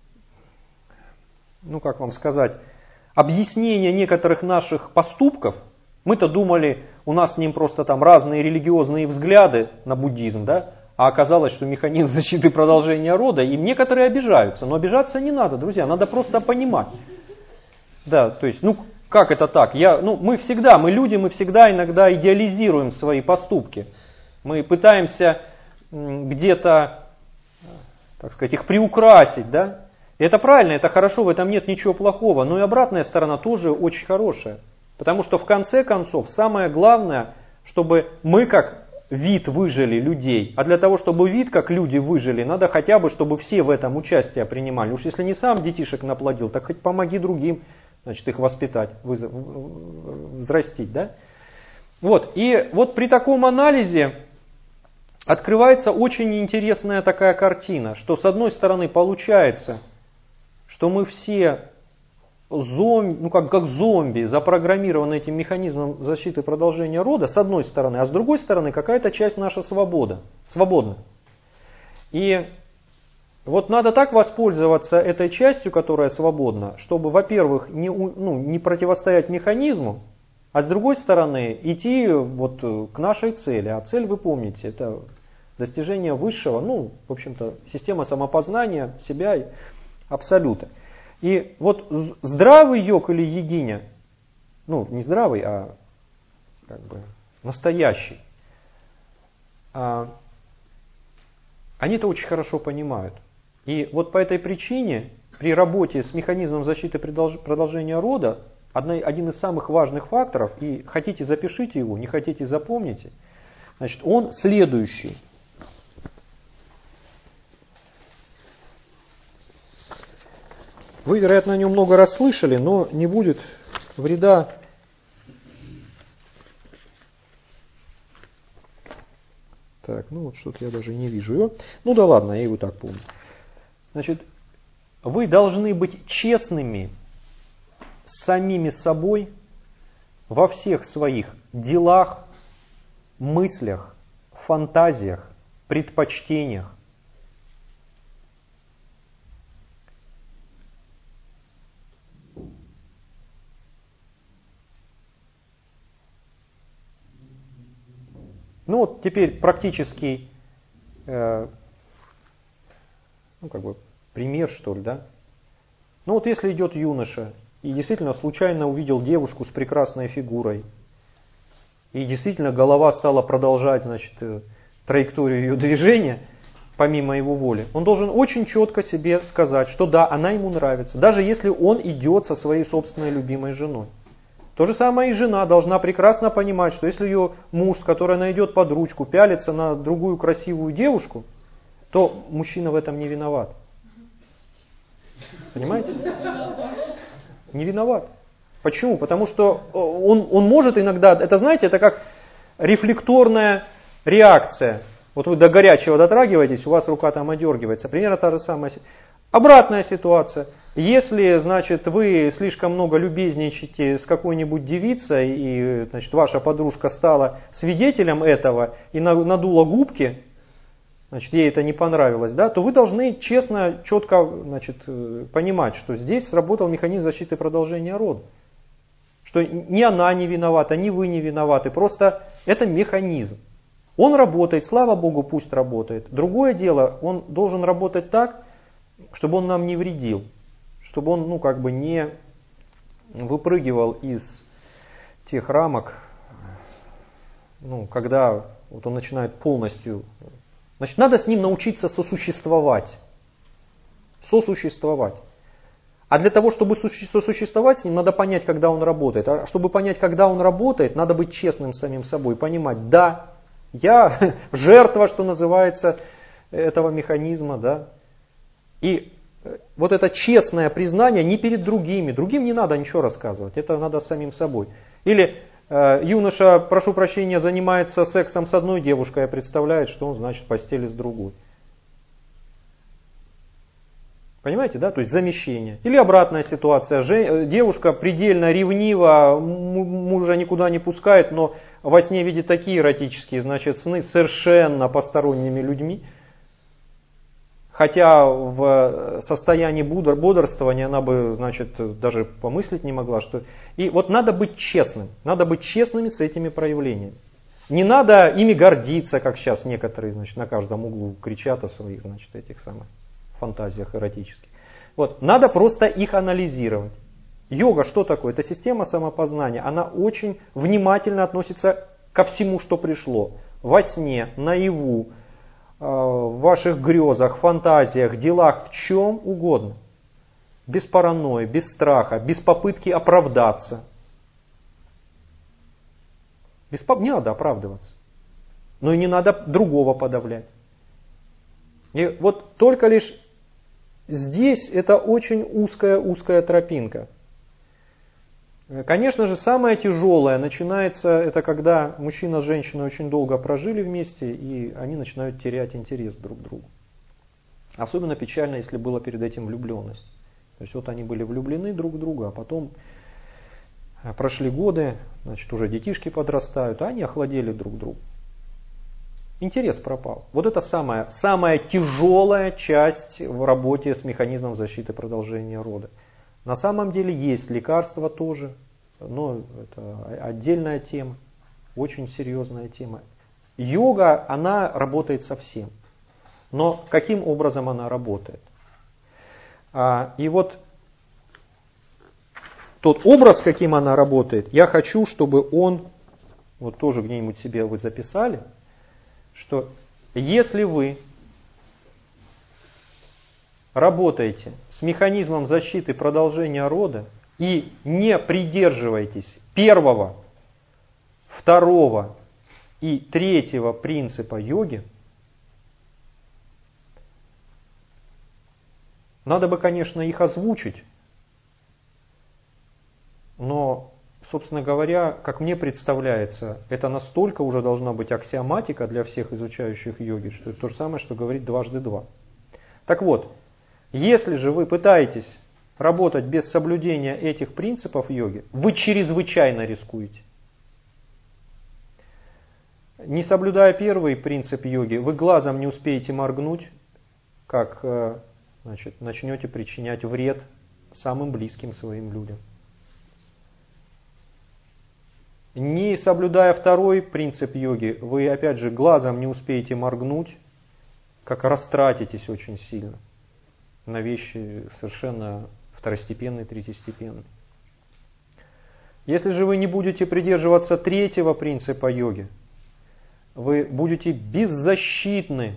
ну как вам сказать, объяснения некоторых наших поступков. Мы-то думали, у нас с ним просто там разные религиозные взгляды на буддизм, да? А оказалось, что механизм защиты продолжения рода, и некоторые обижаются. Но обижаться не надо, друзья, надо просто понимать. Да, то есть, ну как это так? Я, ну, мы всегда, мы люди, мы всегда иногда идеализируем свои поступки. Мы пытаемся где-то, так сказать, их приукрасить, да? И это правильно, это хорошо, в этом нет ничего плохого. Но и обратная сторона тоже очень хорошая. Потому что в конце концов самое главное, чтобы мы как вид выжили людей. А для того, чтобы вид как люди выжили, надо хотя бы, чтобы все в этом участие принимали. Уж если не сам детишек наплодил, так хоть помоги другим, значит, их воспитать, взрастить, да? Вот, и вот при таком анализе открывается очень интересная такая картина, что с одной стороны получается, что мы все зомби, ну как, как зомби, запрограммированы этим механизмом защиты продолжения рода, с одной стороны, а с другой стороны какая-то часть наша свобода, свободна. И вот надо так воспользоваться этой частью, которая свободна, чтобы, во-первых, не, ну, не противостоять механизму, а с другой стороны идти вот к нашей цели. А цель, вы помните, это достижение высшего, ну, в общем-то, система самопознания себя и абсолюта. И вот здравый йог или йогиня, ну, не здравый, а как бы настоящий, а, они это очень хорошо понимают. И вот по этой причине при работе с механизмом защиты продолжения рода один из самых важных факторов, и хотите запишите его, не хотите запомните, значит, он следующий. Вы, вероятно, о нем много раз слышали, но не будет вреда. Так, ну вот что-то я даже не вижу ее. Ну да ладно, я его так помню. Значит, вы должны быть честными с самими собой во всех своих делах, мыслях, фантазиях, предпочтениях. Ну вот теперь практический, э, ну как бы пример что ли, да? Ну вот если идет юноша и действительно случайно увидел девушку с прекрасной фигурой, и действительно голова стала продолжать, значит, траекторию ее движения, помимо его воли, он должен очень четко себе сказать, что да, она ему нравится, даже если он идет со своей собственной любимой женой. То же самое и жена должна прекрасно понимать, что если ее муж, с которой она идет под ручку, пялится на другую красивую девушку, то мужчина в этом не виноват. Понимаете? Не виноват. Почему? Потому что он, он может иногда, это знаете, это как рефлекторная реакция. Вот вы до горячего дотрагиваетесь, у вас рука там одергивается. Примерно та же самая ситуация. Обратная ситуация. Если, значит, вы слишком много любезничаете с какой-нибудь девицей, и, значит, ваша подружка стала свидетелем этого и надула губки, значит, ей это не понравилось, да, то вы должны честно, четко, значит, понимать, что здесь сработал механизм защиты продолжения рода. Что ни она не виновата, ни вы не виноваты, просто это механизм. Он работает, слава Богу, пусть работает. Другое дело, он должен работать так, чтобы он нам не вредил, чтобы он, ну, как бы не выпрыгивал из тех рамок, ну, когда вот он начинает полностью... Значит, надо с ним научиться сосуществовать. Сосуществовать. А для того, чтобы сосуществовать с ним, надо понять, когда он работает. А чтобы понять, когда он работает, надо быть честным с самим собой. Понимать, да, я жертва, что называется, этого механизма, да. И вот это честное признание не перед другими. Другим не надо ничего рассказывать. Это надо самим собой. Или э, юноша, прошу прощения, занимается сексом с одной девушкой, а представляет, что он, значит, в постели с другой. Понимаете, да? То есть замещение. Или обратная ситуация. Жен... Девушка предельно ревнива, мужа никуда не пускает, но во сне видит такие эротические, значит, сны с совершенно посторонними людьми. Хотя в состоянии бодрствования она бы, значит, даже помыслить не могла, что... И вот надо быть честным. Надо быть честными с этими проявлениями. Не надо ими гордиться, как сейчас некоторые, значит, на каждом углу кричат о своих, значит, этих самых фантазиях эротических. Вот. Надо просто их анализировать. Йога что такое? Это система самопознания. Она очень внимательно относится ко всему, что пришло. Во сне, наяву, в ваших грезах, фантазиях, делах, в чем угодно. Без паранойи, без страха, без попытки оправдаться. Без поп... Не надо оправдываться. Но и не надо другого подавлять. И вот только лишь здесь это очень узкая-узкая тропинка. Конечно же, самое тяжелое начинается, это когда мужчина с женщиной очень долго прожили вместе, и они начинают терять интерес друг к другу. Особенно печально, если была перед этим влюбленность. То есть вот они были влюблены друг в друга, а потом прошли годы, значит, уже детишки подрастают, а они охладели друг к другу. Интерес пропал. Вот это самая, самая тяжелая часть в работе с механизмом защиты продолжения рода. На самом деле есть лекарства тоже, но это отдельная тема, очень серьезная тема. Йога, она работает со всем. Но каким образом она работает? А, и вот тот образ, каким она работает, я хочу, чтобы он, вот тоже где-нибудь себе вы записали, что если вы работаете с механизмом защиты продолжения рода и не придерживаетесь первого, второго и третьего принципа йоги, надо бы, конечно, их озвучить, собственно говоря, как мне представляется, это настолько уже должна быть аксиоматика для всех изучающих йоги, что это то же самое, что говорить дважды два. Так вот, если же вы пытаетесь работать без соблюдения этих принципов йоги, вы чрезвычайно рискуете. Не соблюдая первый принцип йоги, вы глазом не успеете моргнуть, как значит, начнете причинять вред самым близким своим людям. Не соблюдая второй принцип йоги, вы опять же глазом не успеете моргнуть, как растратитесь очень сильно на вещи совершенно второстепенные, третьестепенные. Если же вы не будете придерживаться третьего принципа йоги, вы будете беззащитны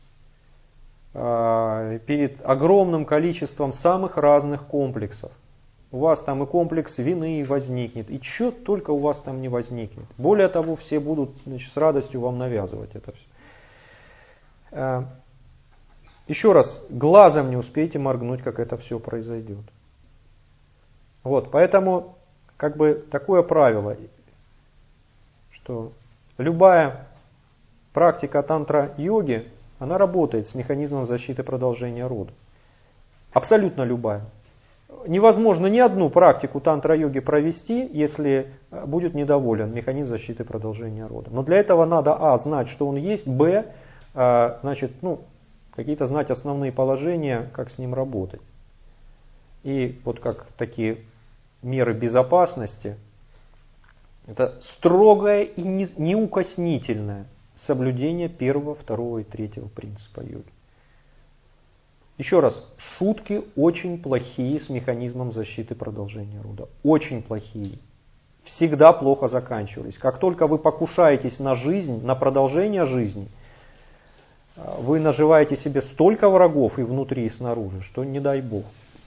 э, перед огромным количеством самых разных комплексов. У вас там и комплекс вины возникнет, и что только у вас там не возникнет. Более того, все будут, значит, с радостью вам навязывать это все. Э, еще раз, глазом не успеете моргнуть, как это все произойдет. Вот, поэтому, как бы, такое правило, что любая практика тантра-йоги, она работает с механизмом защиты продолжения рода. Абсолютно любая. Невозможно ни одну практику тантра-йоги провести, если будет недоволен механизм защиты продолжения рода. Но для этого надо, а, знать, что он есть, б, значит, ну, какие-то знать основные положения, как с ним работать. И вот как такие меры безопасности, это строгое и неукоснительное соблюдение первого, второго и третьего принципа йоги. Еще раз, шутки очень плохие с механизмом защиты продолжения рода. Очень плохие. Всегда плохо заканчивались. Как только вы покушаетесь на жизнь, на продолжение жизни, вы наживаете себе столько врагов и внутри, и снаружи, что не дай бог.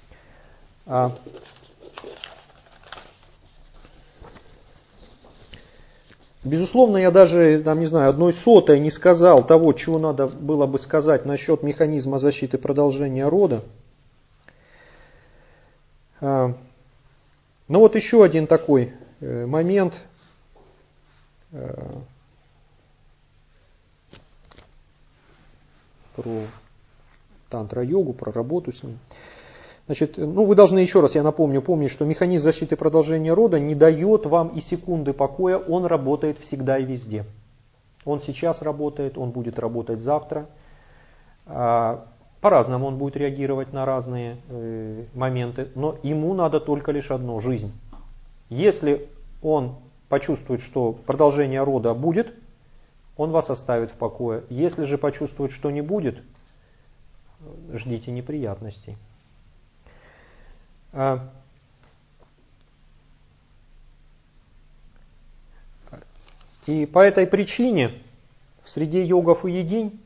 Безусловно, я даже, там, не знаю, одной сотой не сказал того, чего надо было бы сказать насчет механизма защиты продолжения рода. Но вот еще один такой момент. Про тантра-йогу, про работу с ним. Значит, ну вы должны еще раз, я напомню, помнить, что механизм защиты продолжения рода не дает вам и секунды покоя, он работает всегда и везде. Он сейчас работает, он будет работать завтра. По-разному он будет реагировать на разные моменты, но ему надо только лишь одно – жизнь. Если он почувствует, что продолжение рода будет, он вас оставит в покое. Если же почувствует, что не будет, ждите неприятностей. И по этой причине в среде йогов и йогинь,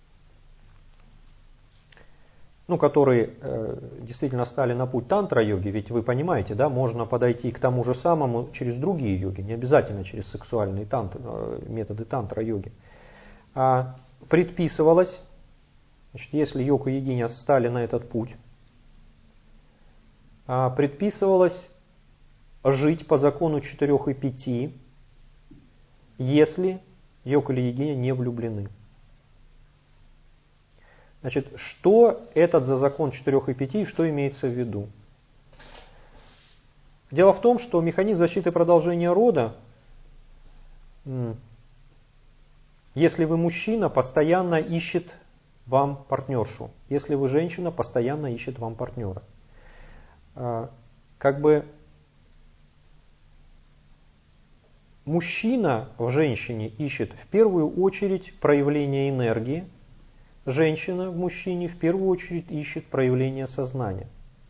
ну, которые э, действительно стали на путь тантра-йоги, ведь вы понимаете, да, можно подойти к тому же самому через другие йоги, не обязательно через сексуальные тантр, э, методы тантра-йоги. А предписывалось, значит, если йог и йогиня стали на этот путь, предписывалось жить по закону четырех и пяти, если йог или йогиня не влюблены. Значит, что этот за закон четырех и пяти и что имеется в виду? Дело в том, что механизм защиты продолжения рода, если вы мужчина, постоянно ищет вам партнершу. Если вы женщина, постоянно ищет вам партнера. Как бы мужчина в женщине ищет в первую очередь проявление энергии, женщина в мужчине в первую очередь ищет проявление сознания.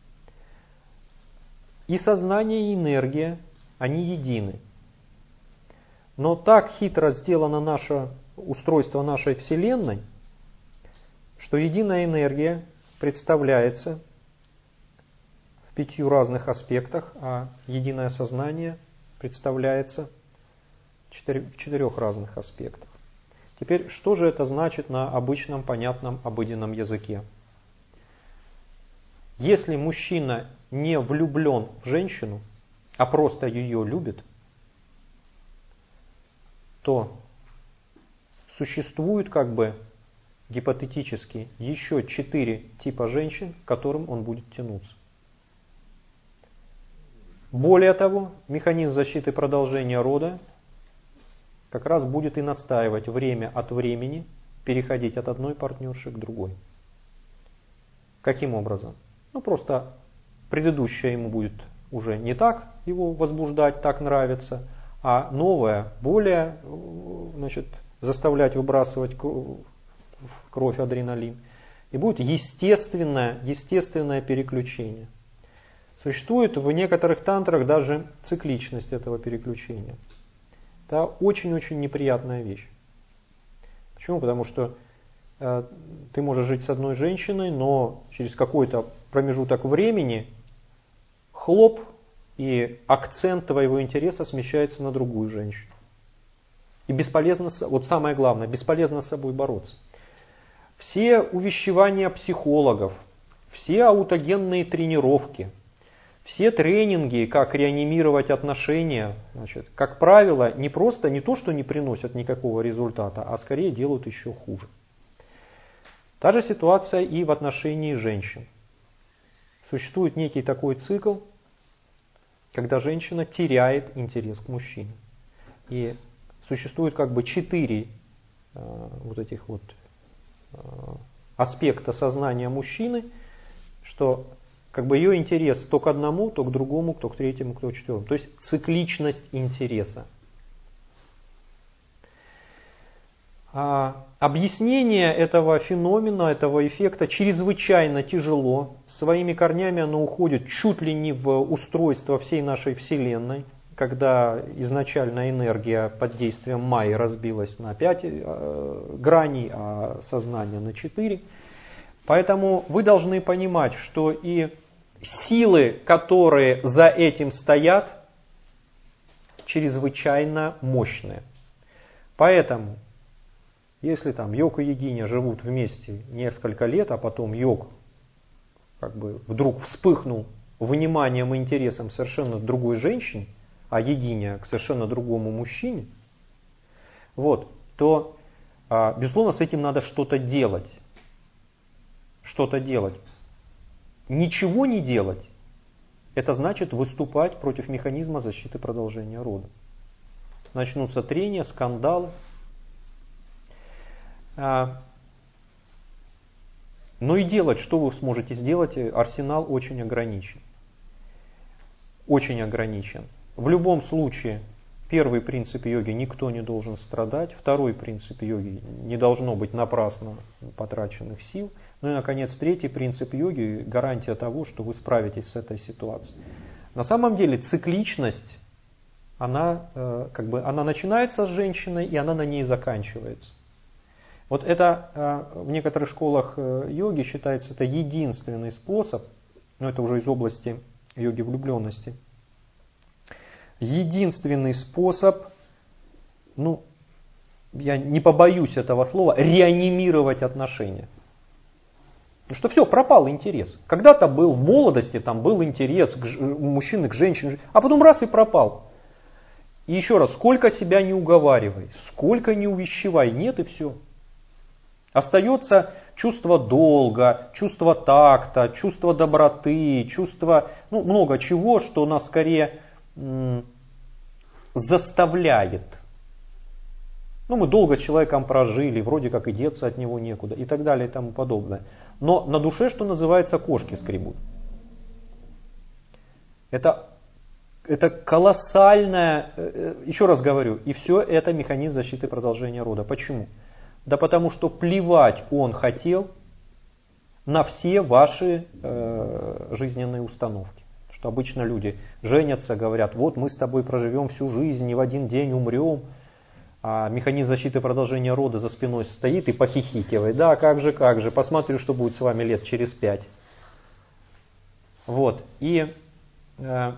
И сознание, и энергия, они едины. Но так хитро сделано наше устройство нашей Вселенной, что единая энергия представляется в пятью разных аспектах, а единое сознание представляется в четырех разных аспектах. Теперь, что же это значит на обычном, понятном, обыденном языке? Если мужчина не влюблен в женщину, а просто ее любит, то существует как бы гипотетически еще четыре типа женщин, к которым он будет тянуться. Более того, механизм защиты продолжения рода как раз будет и настаивать время от времени переходить от одной партнерши к другой. Каким образом? Ну просто предыдущая ему будет уже не так его возбуждать, так нравится, а новая более, значит, заставлять выбрасывать кровь, адреналин. И будет естественное, естественное переключение. Существует в некоторых тантрах даже цикличность этого переключения. Это очень-очень неприятная вещь. Почему? Потому что э, ты можешь жить с одной женщиной, но через какой-то промежуток времени хлоп, и акцент твоего интереса смещается на другую женщину. И бесполезно, вот самое главное, бесполезно с собой бороться. Все увещевания психологов, все аутогенные тренировки, все тренинги, как реанимировать отношения, значит, как правило, не просто не то, что не приносят никакого результата, а скорее делают еще хуже. Та же ситуация и в отношении женщин. Существует некий такой цикл, когда женщина теряет интерес к мужчине. И существует как бы четыре э, вот этих вот э, аспекта сознания мужчины, что как бы ее интерес то к одному, то к другому, то к третьему, то к четвертому. То есть цикличность интереса. А объяснение этого феномена, этого эффекта чрезвычайно тяжело. Своими корнями оно уходит чуть ли не в устройство всей нашей Вселенной, когда изначально энергия под действием Майи разбилась на пять э, граней, а сознание на четыре. Поэтому вы должны понимать, что и силы, которые за этим стоят, чрезвычайно мощные. Поэтому, если там йог и йогиня живут вместе несколько лет, а потом йог как бы вдруг вспыхнул вниманием и интересом совершенно другой женщине, а йогиня к совершенно другому мужчине, вот, то, безусловно, с этим надо что-то делать. Что-то делать. Ничего не делать, это значит выступать против механизма защиты продолжения рода. Начнутся трения, скандалы. Но и делать, что вы сможете сделать, арсенал очень ограничен. Очень ограничен. В любом случае, первый принцип йоги: никто не должен страдать. Второй принцип йоги: не должно быть напрасно потраченных сил. Ну и, наконец, третий принцип йоги: гарантия того, что вы справитесь с этой ситуацией. На самом деле цикличность, она, э, как бы, она начинается с женщиной, и она на ней заканчивается. Вот это э, в некоторых школах э, йоги считается это единственный способ, но это уже из области йоги влюбленности, единственный способ, ну, я не побоюсь этого слова, реанимировать отношения. Потому что все, пропал интерес. Когда-то был, в молодости там был интерес к, у мужчины к женщине, а потом раз и пропал. И еще раз, сколько себя не уговаривай, сколько не увещевай, нет и все. Остается чувство долга, чувство такта, чувство доброты, чувство, ну, много чего, что нас скорее м- заставляет. Ну, мы долго с человеком прожили, вроде как и деться от него некуда, и так далее, и тому подобное. Но на душе, что называется, кошки скребут. Это, это колоссальное, еще раз говорю, и все это механизм защиты продолжения рода. Почему? Да потому что плевать он хотел на все ваши э, жизненные установки. Что обычно люди женятся, говорят: вот мы с тобой проживем всю жизнь и в один день умрем. А механизм защиты продолжения рода за спиной стоит и похихикивает. Да, как же, как же, посмотрю, что будет с вами лет через пять. Вот. И э,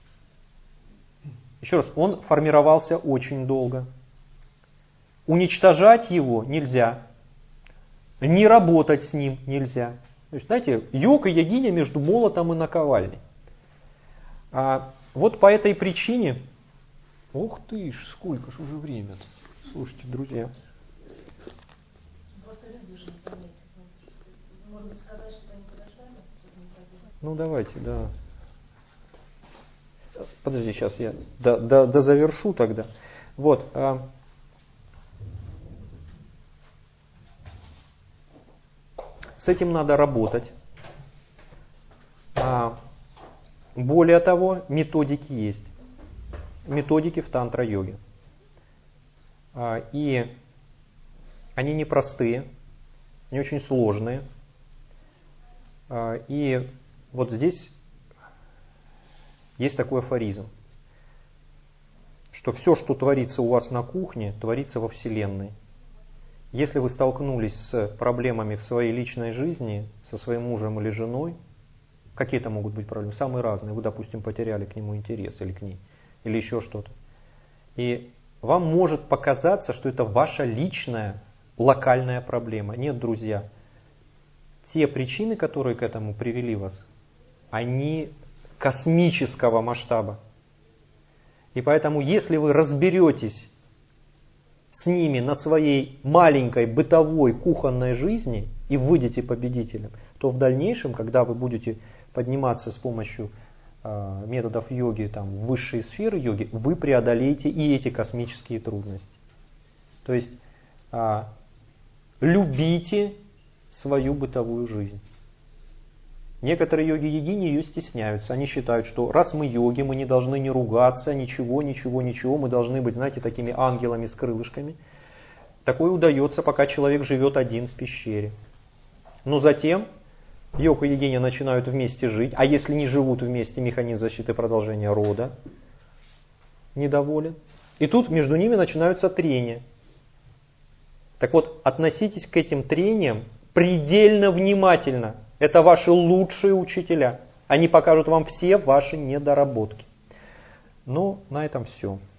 еще раз, он формировался очень долго. Уничтожать его нельзя. Не работать с ним нельзя. То есть, знаете, йог и йогиня между молотом и наковальней. А вот по этой причине... Ух ты ж, сколько ж уже время-то. Слушайте, друзья. Просто люди же не заметят. Может быть, сказать, что они подождали, чтобы не проделать? Ну, давайте, да. Подожди, сейчас я до, до, до завершу тогда. Вот. А, с этим надо работать. А, более того, методики есть. Методики в тантра-йоге. А, и они непростые, они очень сложные. А, и вот здесь есть такой афоризм, что все, что творится у вас на кухне, творится во Вселенной. Если вы столкнулись с проблемами в своей личной жизни, со своим мужем или женой, какие это могут быть проблемы? Самые разные. Вы, допустим, потеряли к нему интерес или к ней, или еще что-то. И вам может показаться, что это ваша личная, локальная проблема. Нет, друзья. Те причины, которые к этому привели вас, они космического масштаба. И поэтому, если вы разберетесь с ними на своей маленькой бытовой кухонной жизни и выйдете победителем, то в дальнейшем, когда вы будете подниматься с помощью э, методов йоги там, в высшие сферы йоги, вы преодолеете и эти космические трудности. То есть э, любите свою бытовую жизнь. Некоторые йоги-йогини ее стесняются. Они считают, что раз мы йоги, мы не должны не ругаться, ничего, ничего, ничего. Мы должны быть, знаете, такими ангелами с крылышками. Такое удается, пока человек живет один в пещере. Но затем йога-йогини начинают вместе жить. А если не живут вместе, механизм защиты продолжения рода недоволен. И тут между ними начинаются трения. Так вот, относитесь к этим трениям предельно внимательно. Это ваши лучшие учителя. Они покажут вам все ваши недоработки. Ну, на этом все.